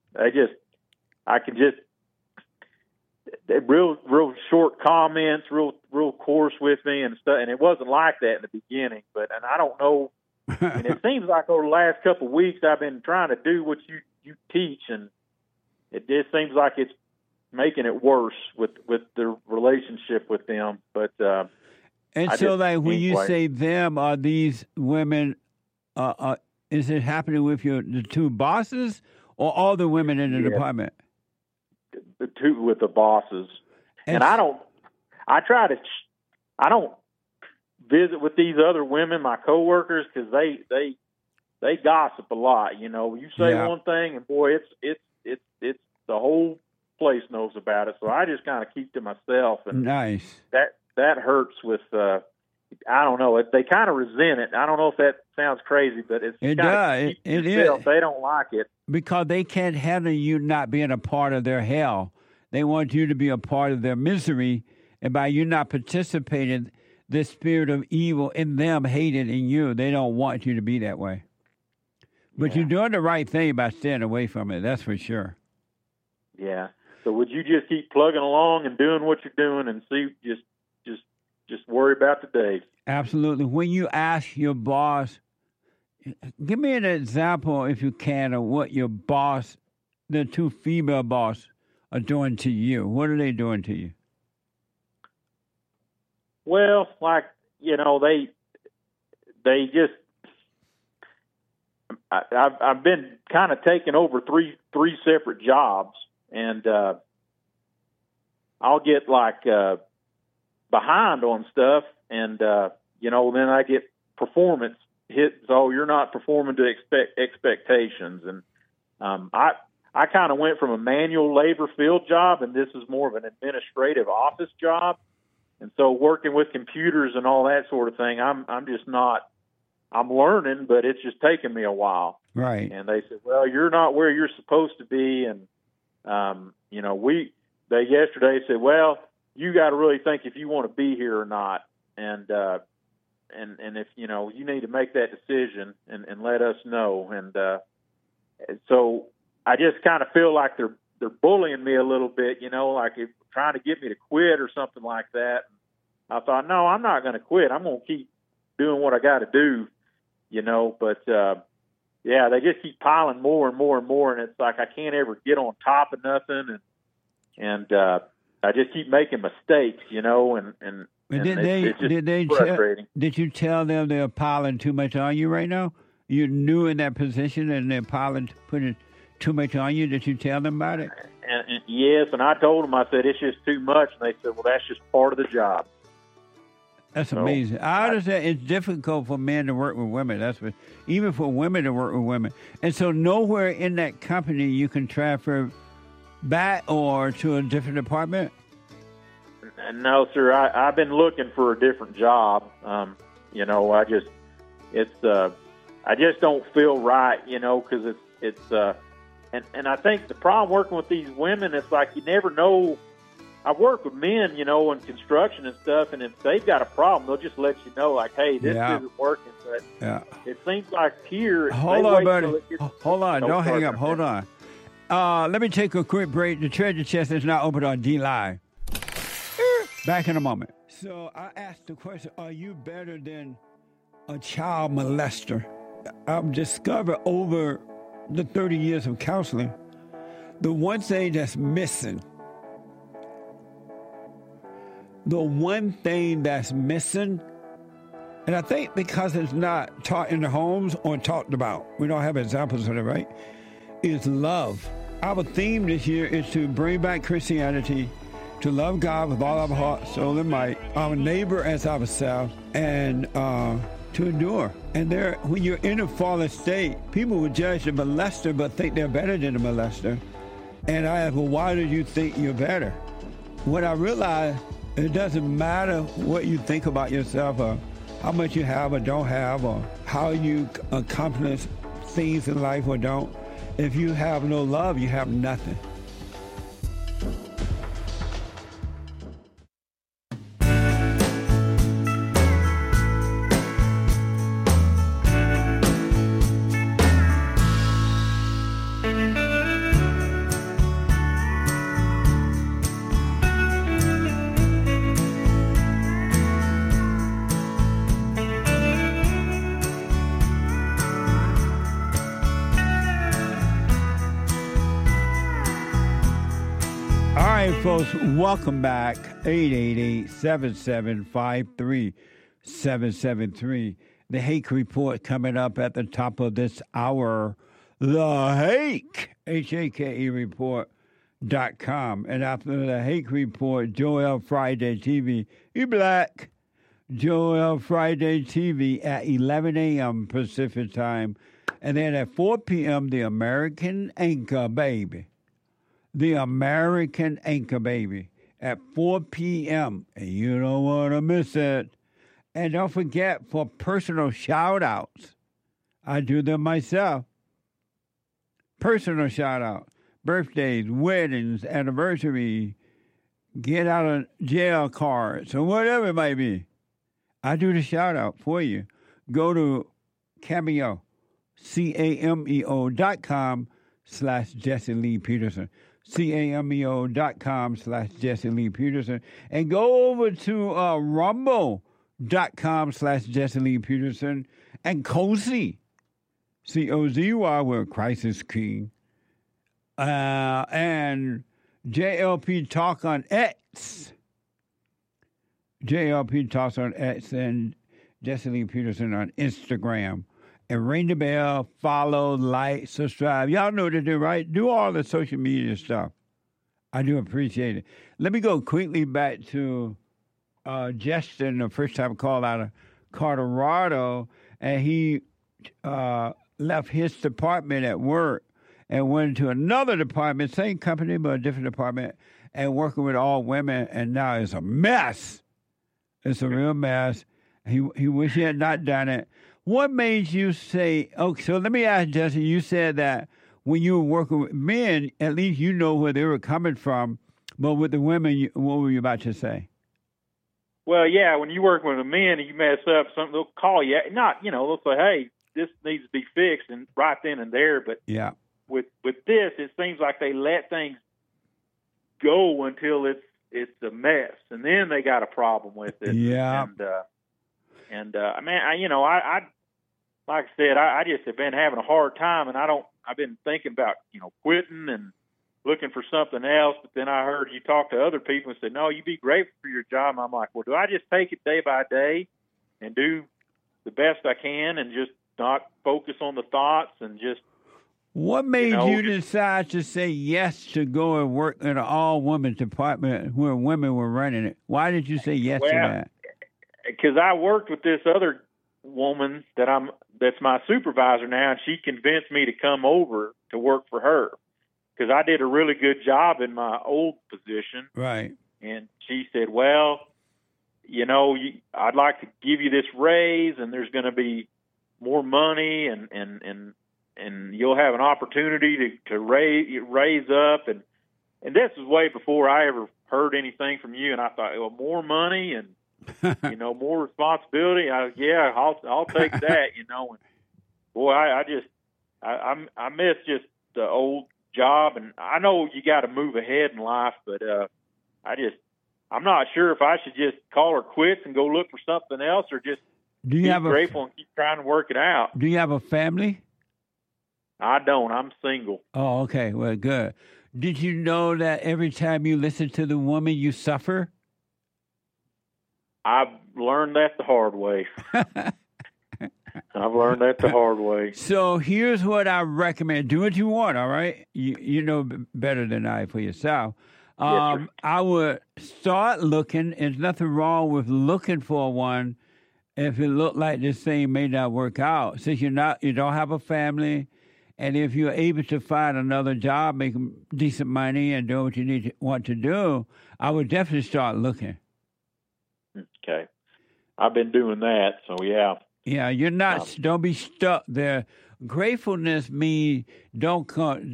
real short comments, real coarse with me and stuff, and it wasn't like that in the beginning, and I don't know, and it seems like over the last couple of weeks I've been trying to do what you teach, and it just seems like it's making it worse with the relationship with them. But and so, like, when you say them, are these women? Is it happening with the two bosses, or all the women in the department? The two with the bosses, and I don't visit with these other women, my coworkers, because they gossip a lot. You say one thing, and boy, it's the whole place knows about it. So I just kind of keep to myself, and nice. That hurts with. I don't know. They kind of resent it. I don't know if that sounds crazy, but it does. It is. They don't like it because they can't handle you not being a part of their hell. They want you to be a part of their misery, and by you not participating, the spirit of evil in them hate it in you. They don't want you to be that way. But you're doing the right thing by staying away from it. That's for sure. Yeah. So would you just keep plugging along and doing what you're doing, and see just worry about the day? Absolutely. When you ask your boss, give me an example, if you can, of what your boss, the two female boss, are doing to you. What are they doing to you? Well, like, they just. I've been kind of taking over three separate jobs, and I'll get like behind on stuff, and then I get performance hits. Oh, you're not performing to expectations, and I kind of went from a manual labor field job, and this is more of an administrative office job, and so working with computers and all that sort of thing, I'm just not. I'm learning, but it's just taking me a while. Right. And they said, well, you're not where you're supposed to be. And, they yesterday said, well, you got to really think if you want to be here or not. And if, you need to make that decision and let us know. And so I just kind of feel like they're bullying me a little bit, like trying to get me to quit or something like that. I thought, no, I'm not going to quit. I'm going to keep doing what I got to do. But they just keep piling more and more and more, and it's like I can't ever get on top of nothing, and I just keep making mistakes, and it's just frustrating. Did you tell them they're piling too much on you right now? You're new in that position, and they're putting too much on you. Did you tell them about it? And yes, and I told them, I said, it's just too much, and they said, well, that's just part of the job. That's So, amazing. I understand it's difficult for men to work with women. Even for women to work with women. And so nowhere in that company you can transfer back or to a different department? No, sir. I've been looking for a different job. You know, I just don't feel right. You know, because and I think the problem working with these women, it's like you never know. I work with men, you know, in construction and stuff, and if they've got a problem, they'll just let you know, like, hey, this isn't working. But it seems like here, Hold they on, wait buddy. till it gets- Hold on. No, Don't hang sorry. up. Hold on. Let me take a quick break. The treasure chest is now open on D-Live. Back in a moment. So I asked the question, are you better than a child molester? I've discovered over the 30 years of counseling, the one thing that's missing, and I think because it's not taught in the homes or talked about, we don't have examples of it, right, is love. Our theme this year is to bring back Christianity, to love God with all our heart, soul, and might, our neighbor as ourselves, and to endure. And when you're in a fallen state, people will judge the molester but think they're better than the molester. And I ask, well, why do you think you're better? When I realized it doesn't matter what you think about yourself or how much you have or don't have or how you accomplish things in life or don't. If you have no love, you have nothing. Folks, welcome back. 888-7753-773. The Hake Report coming up at the top of this hour. The Hake, Hake Report.com. And after the Hake Report, Joel Friday TV. You black. Joel Friday TV at 11 a.m. Pacific time. And then at 4 p.m., the American Anchor Baby. The American Anchor Baby at 4 p.m. And you don't want to miss it. And don't forget, for personal shout-outs, I do them myself. Personal shout-out. Birthdays, weddings, anniversary, get out of jail cards, or whatever it might be. I do the shout-out for you. Go to Cameo, CAMEO.com/Jesse Lee Peterson. CAMEO.com/Jesse Lee Peterson. And go over to Rumble.com/Jesse Lee Peterson. And Cozy, COZY, where Christ is King. And JLP Talk on X. JLP Talks on X and Jesse Lee Peterson on Instagram. And ring the bell, follow, like, subscribe. Y'all know what to do, right? Do all the social media stuff. I do appreciate it. Let me go quickly back to Justin, the first time call out of Colorado, and he left his department at work and went to another department, same company, but a different department, and working with all women, and now it's a mess. It's a real mess. He wish he had not done it. What made you say, okay, so let me ask Justin, you said that when you were working with men, at least you know where they were coming from, but with the women, what were you about to say? Well, yeah, when you work with the men and you mess up, something they'll call you. They'll say, hey, this needs to be fixed, and right then and there. But yeah, with this, it seems like they let things go until it's a mess, and then they got a problem with it. Yeah. And I like I said, I just have been having a hard time, and I've been thinking about, quitting and looking for something else. But then I heard you talk to other people and said, no, you be grateful for your job. And I'm like, well, do I just take it day by day and do the best I can and just not focus on the thoughts and just. What made you decide to say yes to go and work in an all-women department where women were running it? Why did you say yes to that? because I worked with this other woman that's my supervisor now, and she convinced me to come over to work for her because I did a really good job in my old position. Right. And she said, well, I'd like to give you this raise, and there's going to be more money, and you'll have an opportunity to raise up. And this was way before I ever heard anything from you. And I thought, well, more money and more responsibility. I'll take that. And boy, I miss just the old job, and I know you got to move ahead in life, but I'm not sure if I should just call her quits and go look for something else, or just be grateful and keep trying to work it out. Do you have a family? I don't. I'm single. Oh, okay. Well, good. Did you know that every time you listen to the woman, you suffer? I've learned that the hard way. I've learned that the hard way. So here's what I recommend. Do what you want, all right? You know better than I for yourself. Yes, I would start looking. There's nothing wrong with looking for one if it looked like this thing may not work out. Since you don't have a family, and if you're able to find another job, making decent money and do what you want to do, I would definitely start looking. Okay. I've been doing that, so yeah. Yeah, you're not. Don't be stuck there. Gratefulness means don't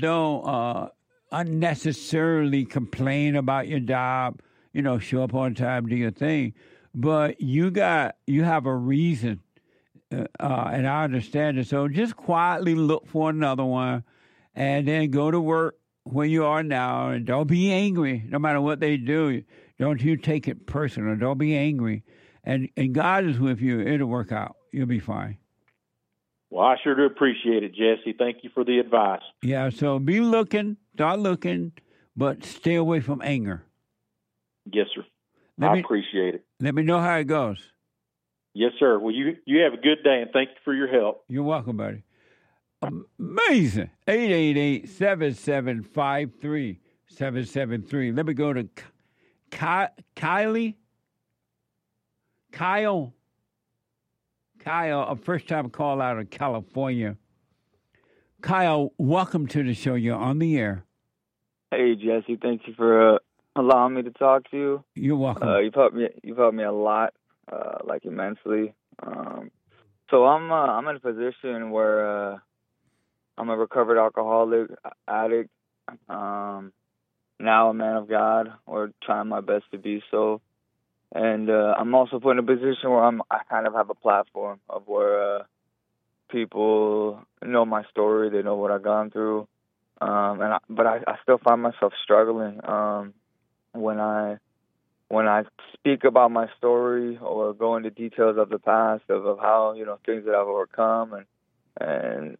unnecessarily complain about your job. Show up on time, do your thing. But you have a reason, and I understand it. So just quietly look for another one, and then go to work where you are now, and don't be angry. No matter what they do, don't you take it personal. Don't be angry, and God is with you. It'll work out. You'll be fine. Well, I sure do appreciate it, Jesse. Thank you for the advice. Yeah, so start looking, but stay away from anger. Yes, sir. I appreciate it. Let me know how it goes. Yes, sir. Well, you have a good day, and thank you for your help. You're welcome, buddy. Amazing. 888-7753-773. Let me go to Kyle, a first-time call out of California. Kyle, welcome to the show. You're on the air. Hey, Jesse. Thank you for allowing me to talk to you. You're welcome. You've helped me a lot, immensely. So I'm in a position where I'm a recovered alcoholic, addict. Now a man of God, or trying my best to be so. And I'm also put in a position where I kind of have a platform of where people know my story, they know what I've gone through, but I still find myself struggling when I speak about my story or go into details of the past of how things that I've overcome and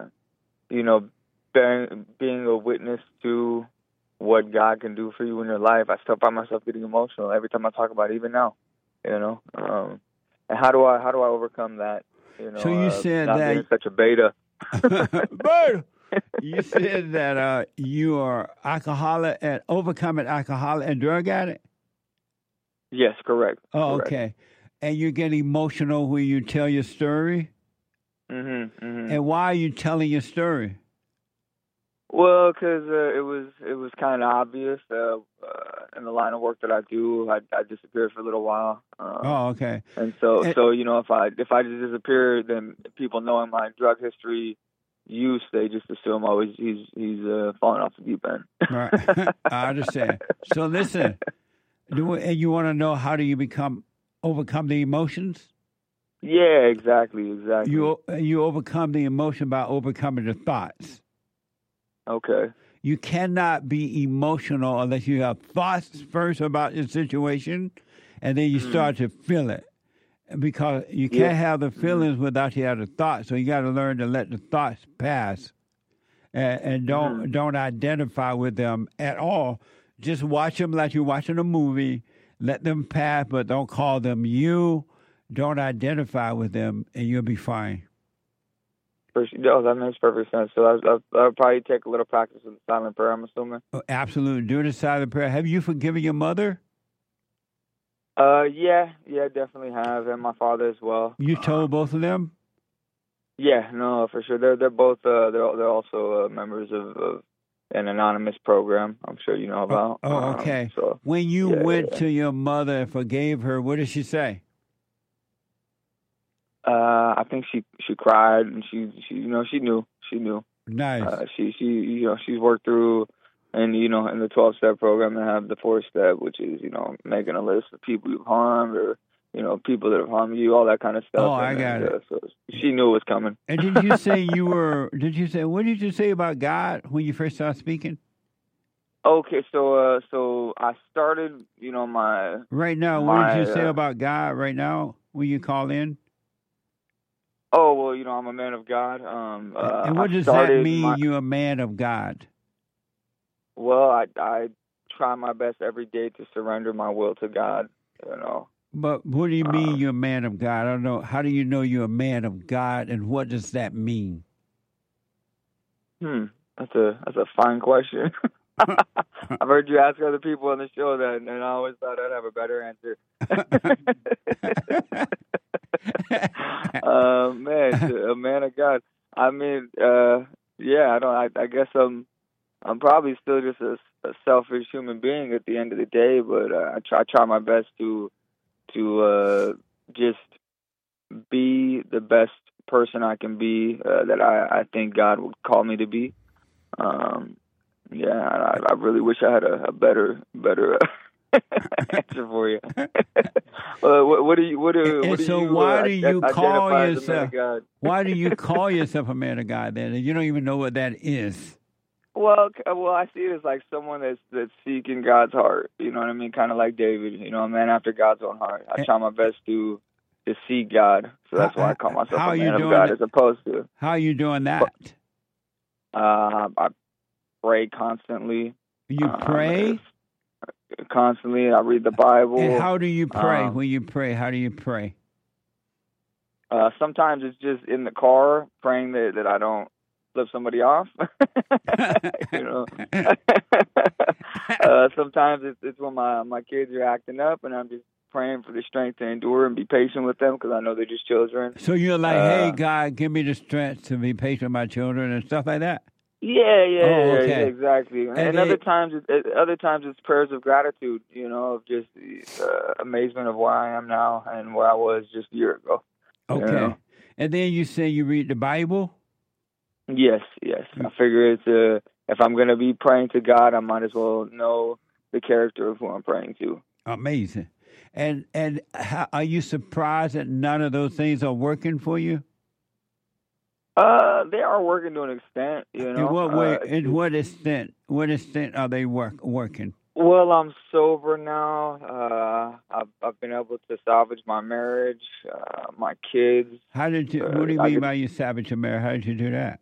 being a witness to what God can do for you in your life. I still find myself getting emotional every time I talk about it, even now, and how do I overcome that? So you said not that being such a beta. Beta. You said that you are alcoholic and overcoming alcoholic and drug addict. Yes, correct. Oh, correct. Okay. And you get emotional when you tell your story. And why are you telling your story? Well, because it was kind of obvious in the line of work that I do. I disappeared for a little while. Okay. And so if I just disappear, then people knowing my drug history, use, they just assume he's falling off the deep end. Right. I understand. So listen, and you want to know how do you overcome the emotions? Yeah, exactly. You overcome the emotion by overcoming the thoughts. Okay. You cannot be emotional unless you have thoughts first about the situation, and then you start to feel it. Because you can't have the feelings without you have the thoughts. So you got to learn to let the thoughts pass, and don't identify with them at all. Just watch them like you're watching a movie. Let them pass, but don't call them you. Don't identify with them, and you'll be fine. That makes perfect sense. So I'll probably take a little practice with the silent prayer, I'm assuming. Oh, absolutely. Do the silent prayer. Have you forgiven your mother? Yeah, definitely have, and my father as well. You told both of them? Yeah, no, for sure. They're both they're also members of an anonymous program. I'm sure you know about. Oh, okay. So when you went to your mother and forgave her, what did she say? I think she cried, and she she knew. Nice. She's worked through, and in the 12-step program they have the 4-step, which is making a list of people you've harmed or people that have harmed you, all that kind of stuff. Oh, I got it. So she knew it was coming. And did you say what did you say about God when you first started speaking? Okay, so I started, my right now. What did you say about God right now when you call in? Oh well, I'm a man of God. And what does that mean? You're a man of God. Well, I try my best every day to surrender my will to God. But what do you mean you're a man of God? I don't know. How do you know you're a man of God, and what does that mean? That's a fine question. I've heard you ask other people on the show that, and I always thought I'd have a better answer. Man, a man of God. I mean, I guess I'm probably still just a selfish human being at the end of the day, but I try my best to just be the best person I can be that I think God would call me to be. I really wish I had a better answer for you. What do you? Why do you call yourself? Why do you call yourself a man of God then? You don't even know what that is. Well, I see it as like someone that's seeking God's heart. You know what I mean? Kind of like David. A man after God's own heart. I try my best to seek God, so that's why I call myself a man of God, as opposed to. How are you doing that? I pray constantly. You pray? Constantly. I read the Bible. And how do you pray? When you pray, how do you pray? Sometimes it's just in the car, praying that I don't flip somebody off. Sometimes it's when my kids are acting up, and I'm just praying for the strength to endure and be patient with them, because I know they're just children. So you're like, hey, God, give me the strength to be patient with my children and stuff like that? Yeah, okay. Exactly. And other times it's prayers of gratitude, of just amazement of where I am now and where I was just a year ago. Okay. And then you say you read the Bible? Yes. I figure it's if I'm going to be praying to God, I might as well know the character of who I'm praying to. Amazing. And how, are you surprised that none of those things are working for you? They are working to an extent, In what way? In what extent? What extent are they working? Well, I'm sober now. I've been able to salvage my marriage, my kids. How did you? What do you mean by you salvage your marriage? How did you do that?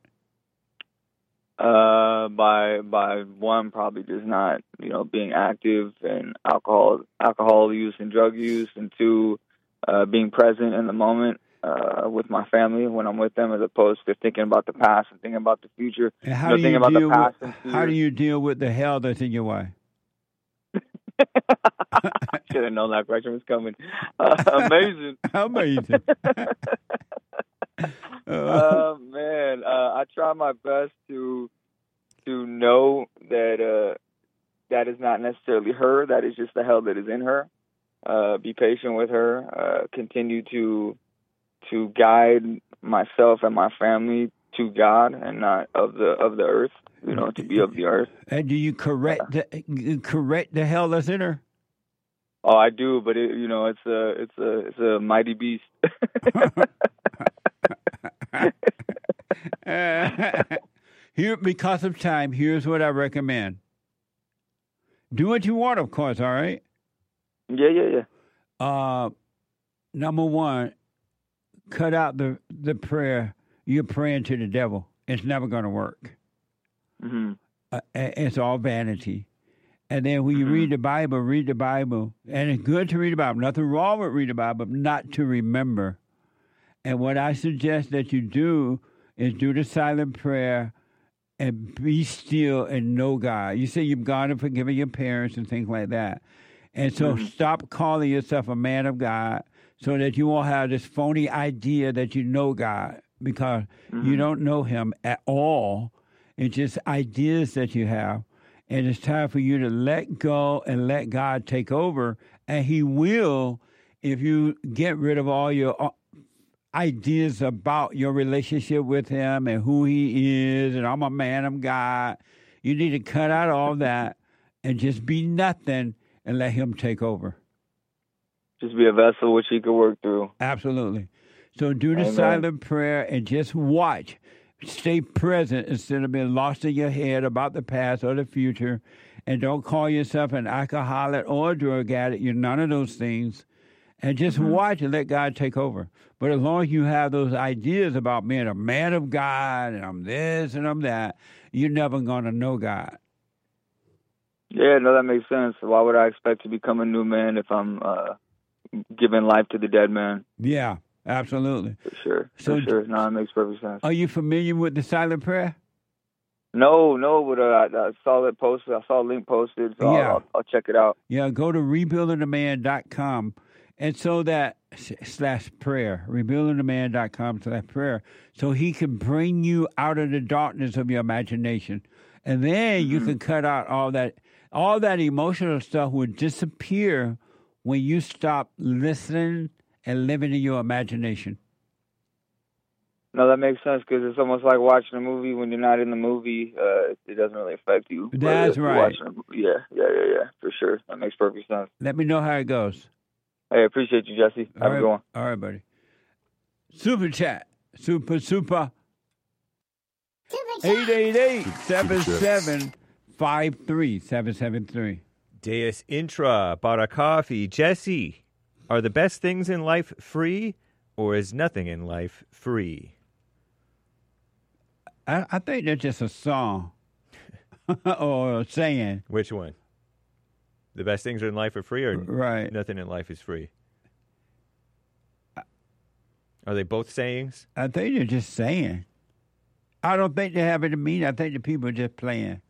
By one, probably just not being active in alcohol use and drug use, and two, being present in the moment. With my family when I'm with them, as opposed to thinking about the past and thinking about the future. And how do you deal with the hell that's in your wife? I should have known that question was coming. Amazing. Amazing. Man, I try my best to know that that is not necessarily her. That is just the hell that is in her. Be patient with her. Continue to guide myself and my family to God and not of the earth, to be of the earth. And do you correct the hell that's in her? Oh, I do, but it's a mighty beast. Here, because of time, here's what I recommend. Do what you want, of course. All right. Yeah. Number one. Cut out the prayer. You're praying to the devil. It's never going to work. Mm-hmm. It's all vanity. And then when you read the Bible. And it's good to read the Bible. Nothing wrong with reading the Bible, but not to remember. And what I suggest that you do is do the silent prayer and be still and know God. You say you've gone and forgiven your parents and things like that. And so stop calling yourself a man of God so that you won't have this phony idea that you know God, because you don't know him at all. It's just ideas that you have. And it's time for you to let go and let God take over. And he will, if you get rid of all your ideas about your relationship with him and who he is, and I'm a man of God. You need to cut out all that and just be nothing and let him take over. Just be a vessel which he could work through. Absolutely. So do the Amen. silent prayer and just watch. Stay present instead of being lost in your head about the past or the future. And don't call yourself an alcoholic or a drug addict. You're none of those things. And just watch and let God take over. But as long as you have those ideas about being a man of God and I'm this and I'm that, you're never going to know God. Yeah, no, that makes sense. Why would I expect to become a new man if I'm giving life to the dead man? Yeah, absolutely. For sure. So- For sure. No, it makes perfect sense. Are you familiar with the silent prayer? No, but I saw it posted. I saw a link posted, so Yeah. I'll check it out. Yeah, go to rebuildingtheman.com and so that /prayer, rebuildingtheman.com/prayer, so he can bring you out of the darkness of your imagination. And then you can cut out all that emotional stuff would disappear when you stop listening and living in your imagination. No, that makes sense because it's almost like watching a movie when you're not in the movie. It doesn't really affect you. But That's if you're right. watching yeah, for sure. That makes perfect sense. Let me know how it goes. Hey, appreciate you, Jesse. Have a good one. All right, buddy. Super chat. Super. 888-77-53773. Deus Intra bought a coffee. Jesse, are the best things in life free, or is nothing in life free? I think that's just a song or a saying. Which one? The best things in life are free, or Right. nothing in life is free? Are they both sayings? I think they're just saying. I don't think they have any meaning. I think the people are just playing.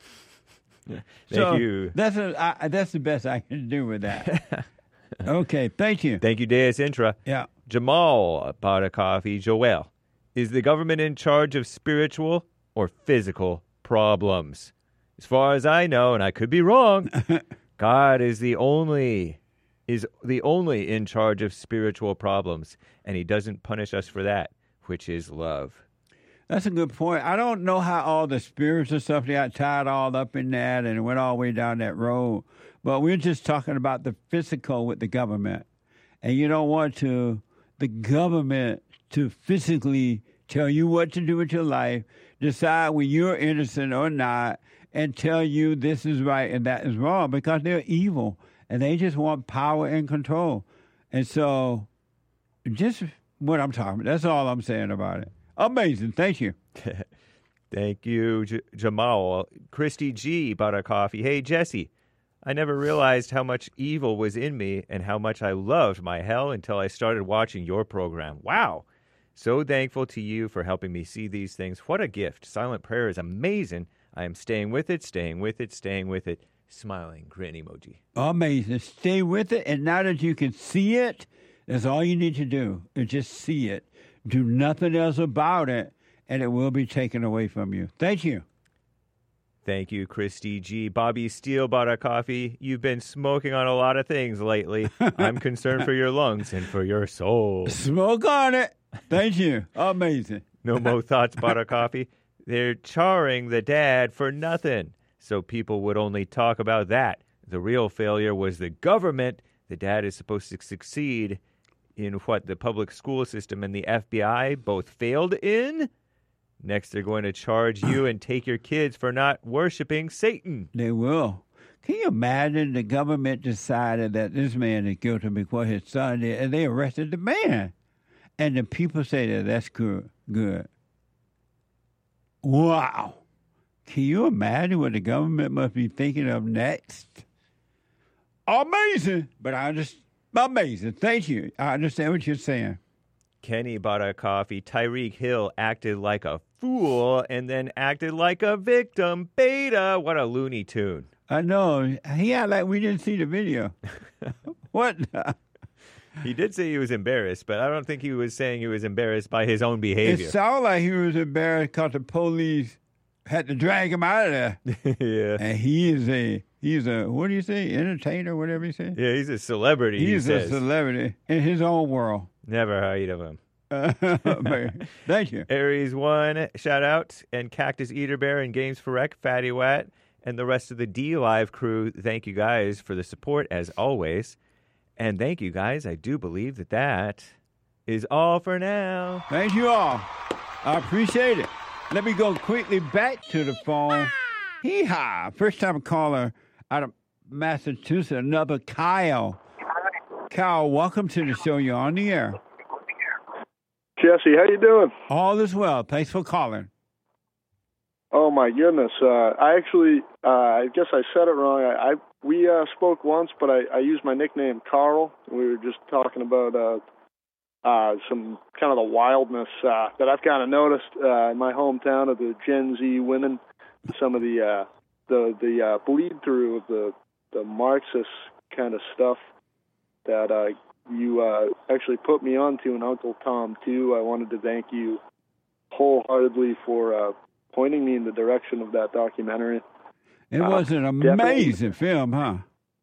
Thank you. That's the best I can do with that. Okay, thank you. Thank you, Deus Intra. Yeah. Jamal bought a coffee. Joel, is the government in charge of spiritual or physical problems? As far as I know, and I could be wrong, God is the only in charge of spiritual problems, and he doesn't punish us for that, which is love. That's a good point. I don't know how all the spiritual stuff, they got tied all up in that and went all the way down that road. But we're just talking about the physical with the government. And you don't want the government to physically tell you what to do with your life, decide when you're innocent or not, and tell you this is right and that is wrong, because they're evil and they just want power and control. And so just what I'm talking about, that's all I'm saying about it. Amazing. Thank you. Thank you, Jamal. Christy G bought a coffee. Hey, Jesse, I never realized how much evil was in me and how much I loved my hell until I started watching your program. Wow. So thankful to you for helping me see these things. What a gift. Silent prayer is amazing. I am staying with it. Smiling, grin emoji. Amazing. Stay with it. And now that you can see it, that's all you need to do is just see it. Do nothing else about it, and it will be taken away from you. Thank you. Thank you, Christy G. Bobby Steele bought a coffee. You've been smoking on a lot of things lately. I'm concerned for your lungs and for your soul. Smoke on it. Thank you. Amazing. No Mo Thoughts bought a coffee. They're charring the dad for nothing, so people would only talk about that. The real failure was the government. The dad is supposed to succeed in what the public school system and the FBI both failed in. Next, they're going to charge you and take your kids for not worshiping Satan. They will. Can you imagine the government decided that this man is guilty because his son did, and they arrested the man? And the people say that that's good. Wow. Can you imagine what the government must be thinking of next? Amazing. But amazing. Thank you. I understand what you're saying. Kenny bought a coffee. Tyreek Hill acted like a fool and then acted like a victim. Beta. What a Looney Tune. I know. He act like we didn't see the video. What? He did say he was embarrassed, but I don't think he was saying he was embarrassed by his own behavior. It sounded like he was embarrassed because the police had to drag him out of there. Yeah. And he's a what do you say, entertainer, whatever you say? Yeah, he's a celebrity. He's a celebrity in his own world. Never heard of him. Thank you. Aries 1, shout out, and Cactus Eater Bear and Games for Rec, Fatty Wat, and the rest of the D Live crew. Thank you guys for the support as always. And thank you guys. I do believe that is all for now. Thank you all. I appreciate it. Let me go quickly back to the phone. Hee-haw. First time caller out of Massachusetts, another Kyle. Kyle, welcome to the show. You're on the air. Jesse, how you doing? All is well. Thanks for calling. Oh my goodness! I guess I said it wrong. We spoke once, but I used my nickname Carl. We were just talking about some kind of the wildness that I've kind of noticed in my hometown of the Gen Z women. Some of the bleed through of the Marxist kind of stuff that you actually put me onto, and Uncle Tom too. I wanted to thank you wholeheartedly for pointing me in the direction of that documentary. It was an amazing film, huh?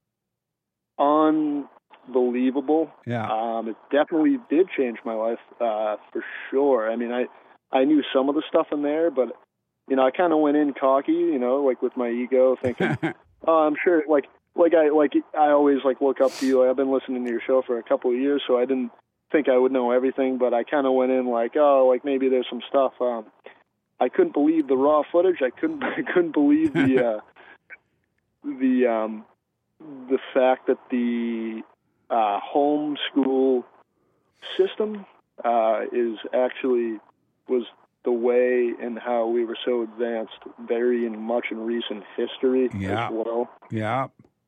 Unbelievable. Yeah. It definitely did change my life for sure. I mean, I knew some of the stuff in there, but I kind of went in cocky, like with my ego, thinking, oh, I'm sure, I always look up to you. I've been listening to your show for a couple of years, so I didn't think I would know everything, but I kind of went in maybe there's some stuff. I couldn't believe the raw footage. I couldn't believe the fact that the homeschool system was the way and how we were so advanced very much in recent history as well. Yeah.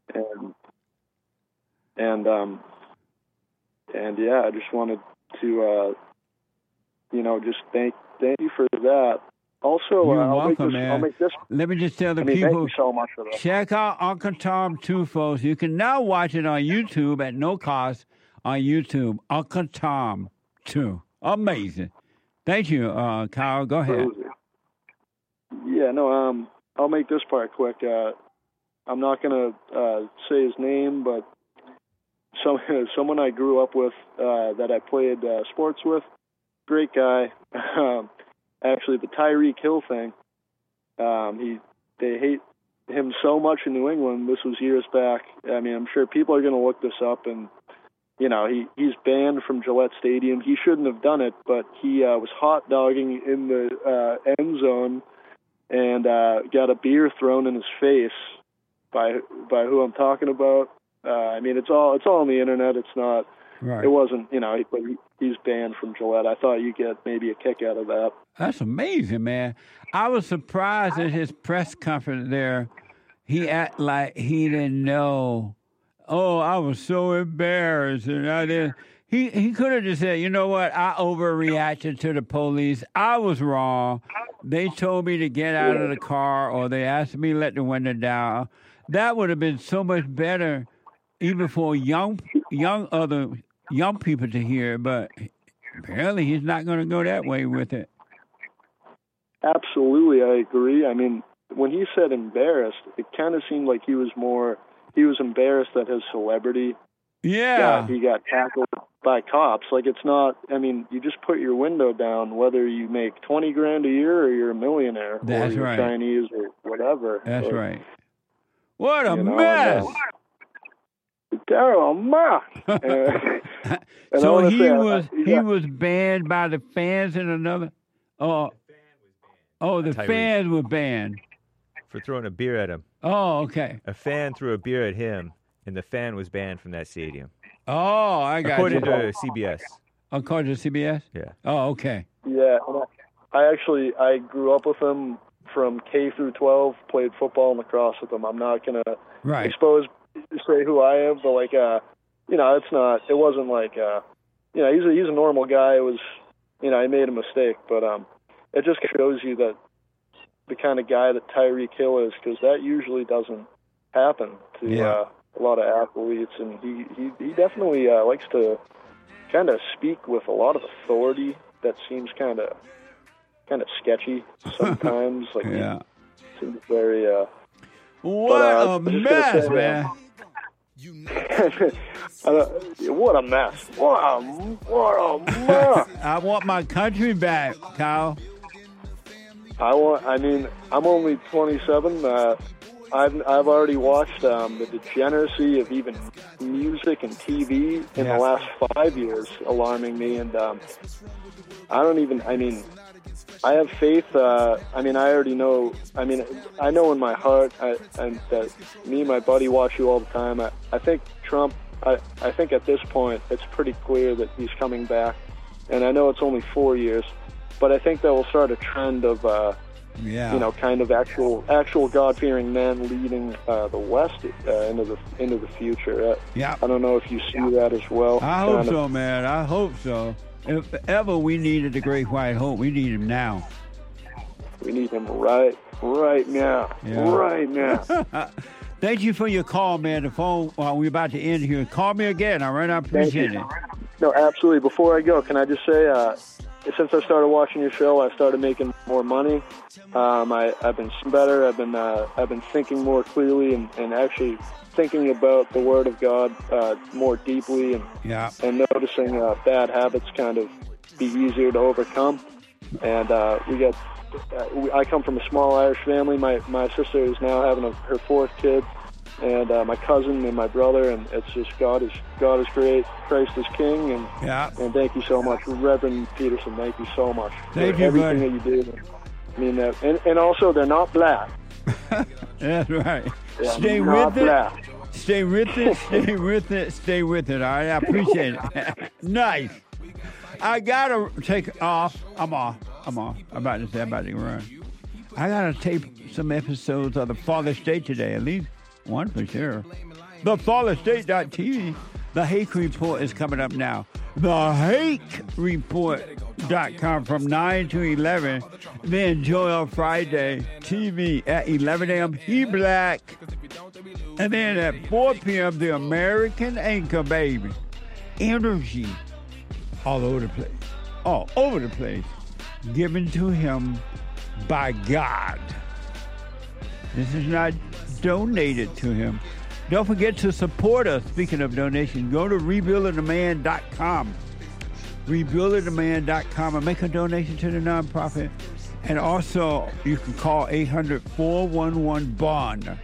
And yeah, I just wanted to just thank you for that. Also, You're I'll welcome, man. make this. Let me just tell the thank people, you so much for that. check out Uncle Tom 2, folks. You can now watch it on YouTube at no cost on YouTube. Uncle Tom 2. Amazing. Thank you, Kyle. Go ahead. Yeah, no, I'll make this part quick. I'm not going to say his name, but someone I grew up with that I played sports with, great guy. Actually, the Tyreek Hill thing, they hate him so much in New England. This was years back. I mean, I'm sure people are going to look this up, and he's banned from Gillette Stadium. He shouldn't have done it, but he was hot dogging in the end zone and got a beer thrown in his face by who I'm talking about. I mean, it's all on the internet. It's not. Right. It wasn't. But he's banned from Gillette. I thought you'd get maybe a kick out of that. That's amazing, man. I was surprised at his press conference there. He act like he didn't know. Oh, I was so embarrassed, and I didn't. He could have just said, you know what? I overreacted to the police. I was wrong. They told me to get out of the car, or they asked me to let the window down. That would have been so much better, even for young people to hear. But apparently, he's not going to go that way with it. Absolutely, I agree. I mean, when he said embarrassed, it kind of seemed like he was embarrassed that his celebrity he got tackled by cops. It's not, I mean, you just put your window down whether you make $20,000 a year or you're a millionaire That's or you're right. Chinese or whatever. That's right. What a mess! Terrible mess. So he was banned by the fans in another. The fans were banned for throwing a beer at him. Oh, okay. A fan threw a beer at him, and the fan was banned from that stadium. Oh, I got According you. to CBS. According to CBS? Yeah. Oh, okay. Yeah, I grew up with him from K through 12, played football and lacrosse with him. I'm not going to say who I am, but it wasn't he's a normal guy. It was, I made a mistake, but it just shows you that the kind of guy that Tyreek Hill is, because that usually doesn't happen to a lot of athletes, and he definitely likes to kind of speak with a lot of authority that seems kind of sketchy sometimes. Like seems very what a mess, man. What a mess. What a mess. I want my country back, Kyle. I'm only 27. I've already watched the degeneracy of even music and TV in the last 5 years alarming me, and I have faith. I already know. I know in my heart and that me and my buddy watch you all the time. I think Trump, I think at this point it's pretty clear that he's coming back, and I know it's only 4 years, but I think that will start a trend of kind of actual God-fearing men leading the West into the future. I don't know if you see that as well. I hope so, man. I hope so. If ever we needed the Great White Hope, we need him now. We need him right now. Yeah. Right now. Thank you for your call, man. The phone, we're about to end here. Call me again, all right? I appreciate it. No, absolutely. Before I go, can I just say, since I started watching your show, I started making more money. I've been better. I've been thinking more clearly and actually thinking about the Word of God more deeply and noticing bad habits kind of be easier to overcome. And I come from a small Irish family. My sister is now having her fourth kid, and my cousin and my brother, and it's just God is great. Christ is King, and thank you so much, Reverend Peterson. Thank you so much for everything that you do. I mean that, and also they're not black. That's right. Yeah, Stay with it. Stay with it. Stay with it. Stay with it. All right, I appreciate it. Nice. I gotta take off. I'm off. I'm about to run. I gotta tape some episodes of The Father State today, at least one for sure. TheFatherState.tv. The Hake Report is coming up now. TheHakeReport.com from 9 to 11. Then Joy on Friday TV at 11 a.m. He Black. And then at 4 p.m. The American Anchor Baby. Energy. All over the place. All over the place. Given to him by God. This is not donated to him. Don't forget to support us. Speaking of donation, go to rebuildingtheman.com. Rebuildingtheman.com and make a donation to the nonprofit. And also, you can call 800-411-BOND.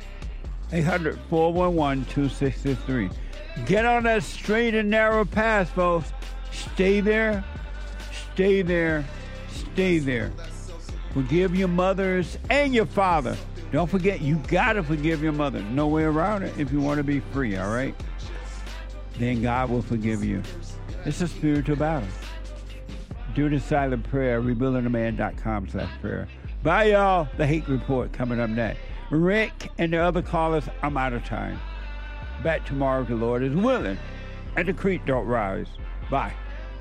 800-411-2663. Get on that straight and narrow path, folks. Stay there. Stay there. Stay there. Forgive your mothers and your father. Don't forget, you got to forgive your mother. No way around it if you want to be free, all right? Then God will forgive you. It's a spiritual battle. Do the silent prayer, rebuildingtheman.com/prayer. Bye, y'all. The Hake Report coming up next. Rick and the other callers, I'm out of time. Back tomorrow if the Lord is willing. And the creek don't rise. Bye.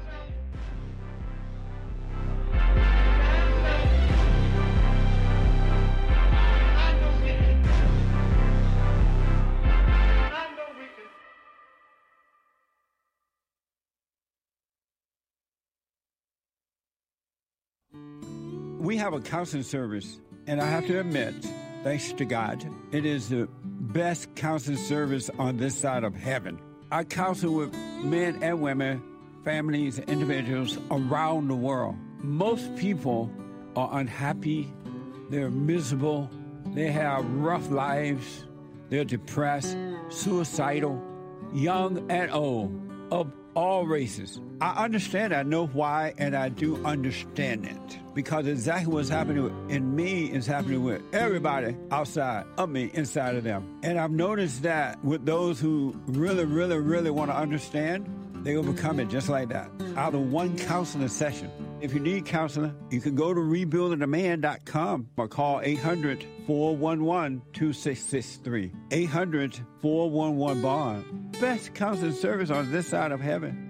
We have a counseling service, and I have to admit, thanks to God, it is the best counseling service on this side of heaven. I counsel with men and women, families, and individuals around the world. Most people are unhappy, they're miserable, they have rough lives, they're depressed, suicidal, young and old, of all races. I understand, I know why, and I do understand it. Because exactly what's happening in me is happening with everybody outside of me, inside of them. And I've noticed that with those who really, really, really want to understand, they overcome it just like that. Out of one counseling session. If you need counseling, you can go to rebuildingtheman.com or call 800-411-2663. 800-411-BOND. Best counseling service on this side of heaven.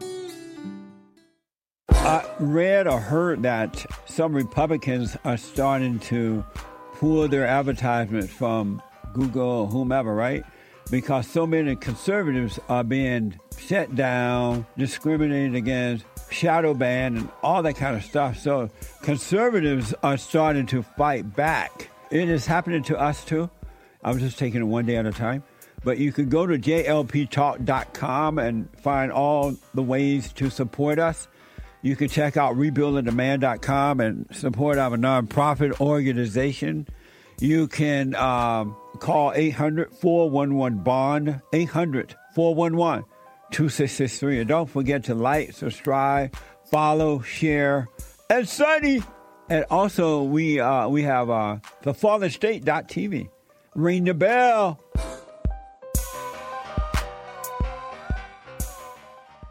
I read or heard that some Republicans are starting to pull their advertisements from Google, whomever, right? Because so many conservatives are being shut down, discriminated against, shadow banned, and all that kind of stuff. So conservatives are starting to fight back. It is happening to us too. I'm just taking it one day at a time. But you can go to jlptalk.com and find all the ways to support us. You can check out rebuildingdemand.com and support our nonprofit organization. You can call 800-411-BOND, 800-411-2663. And don't forget to like, subscribe, follow, share, and study. And also, we have thefallenstate.tv. Ring the bell.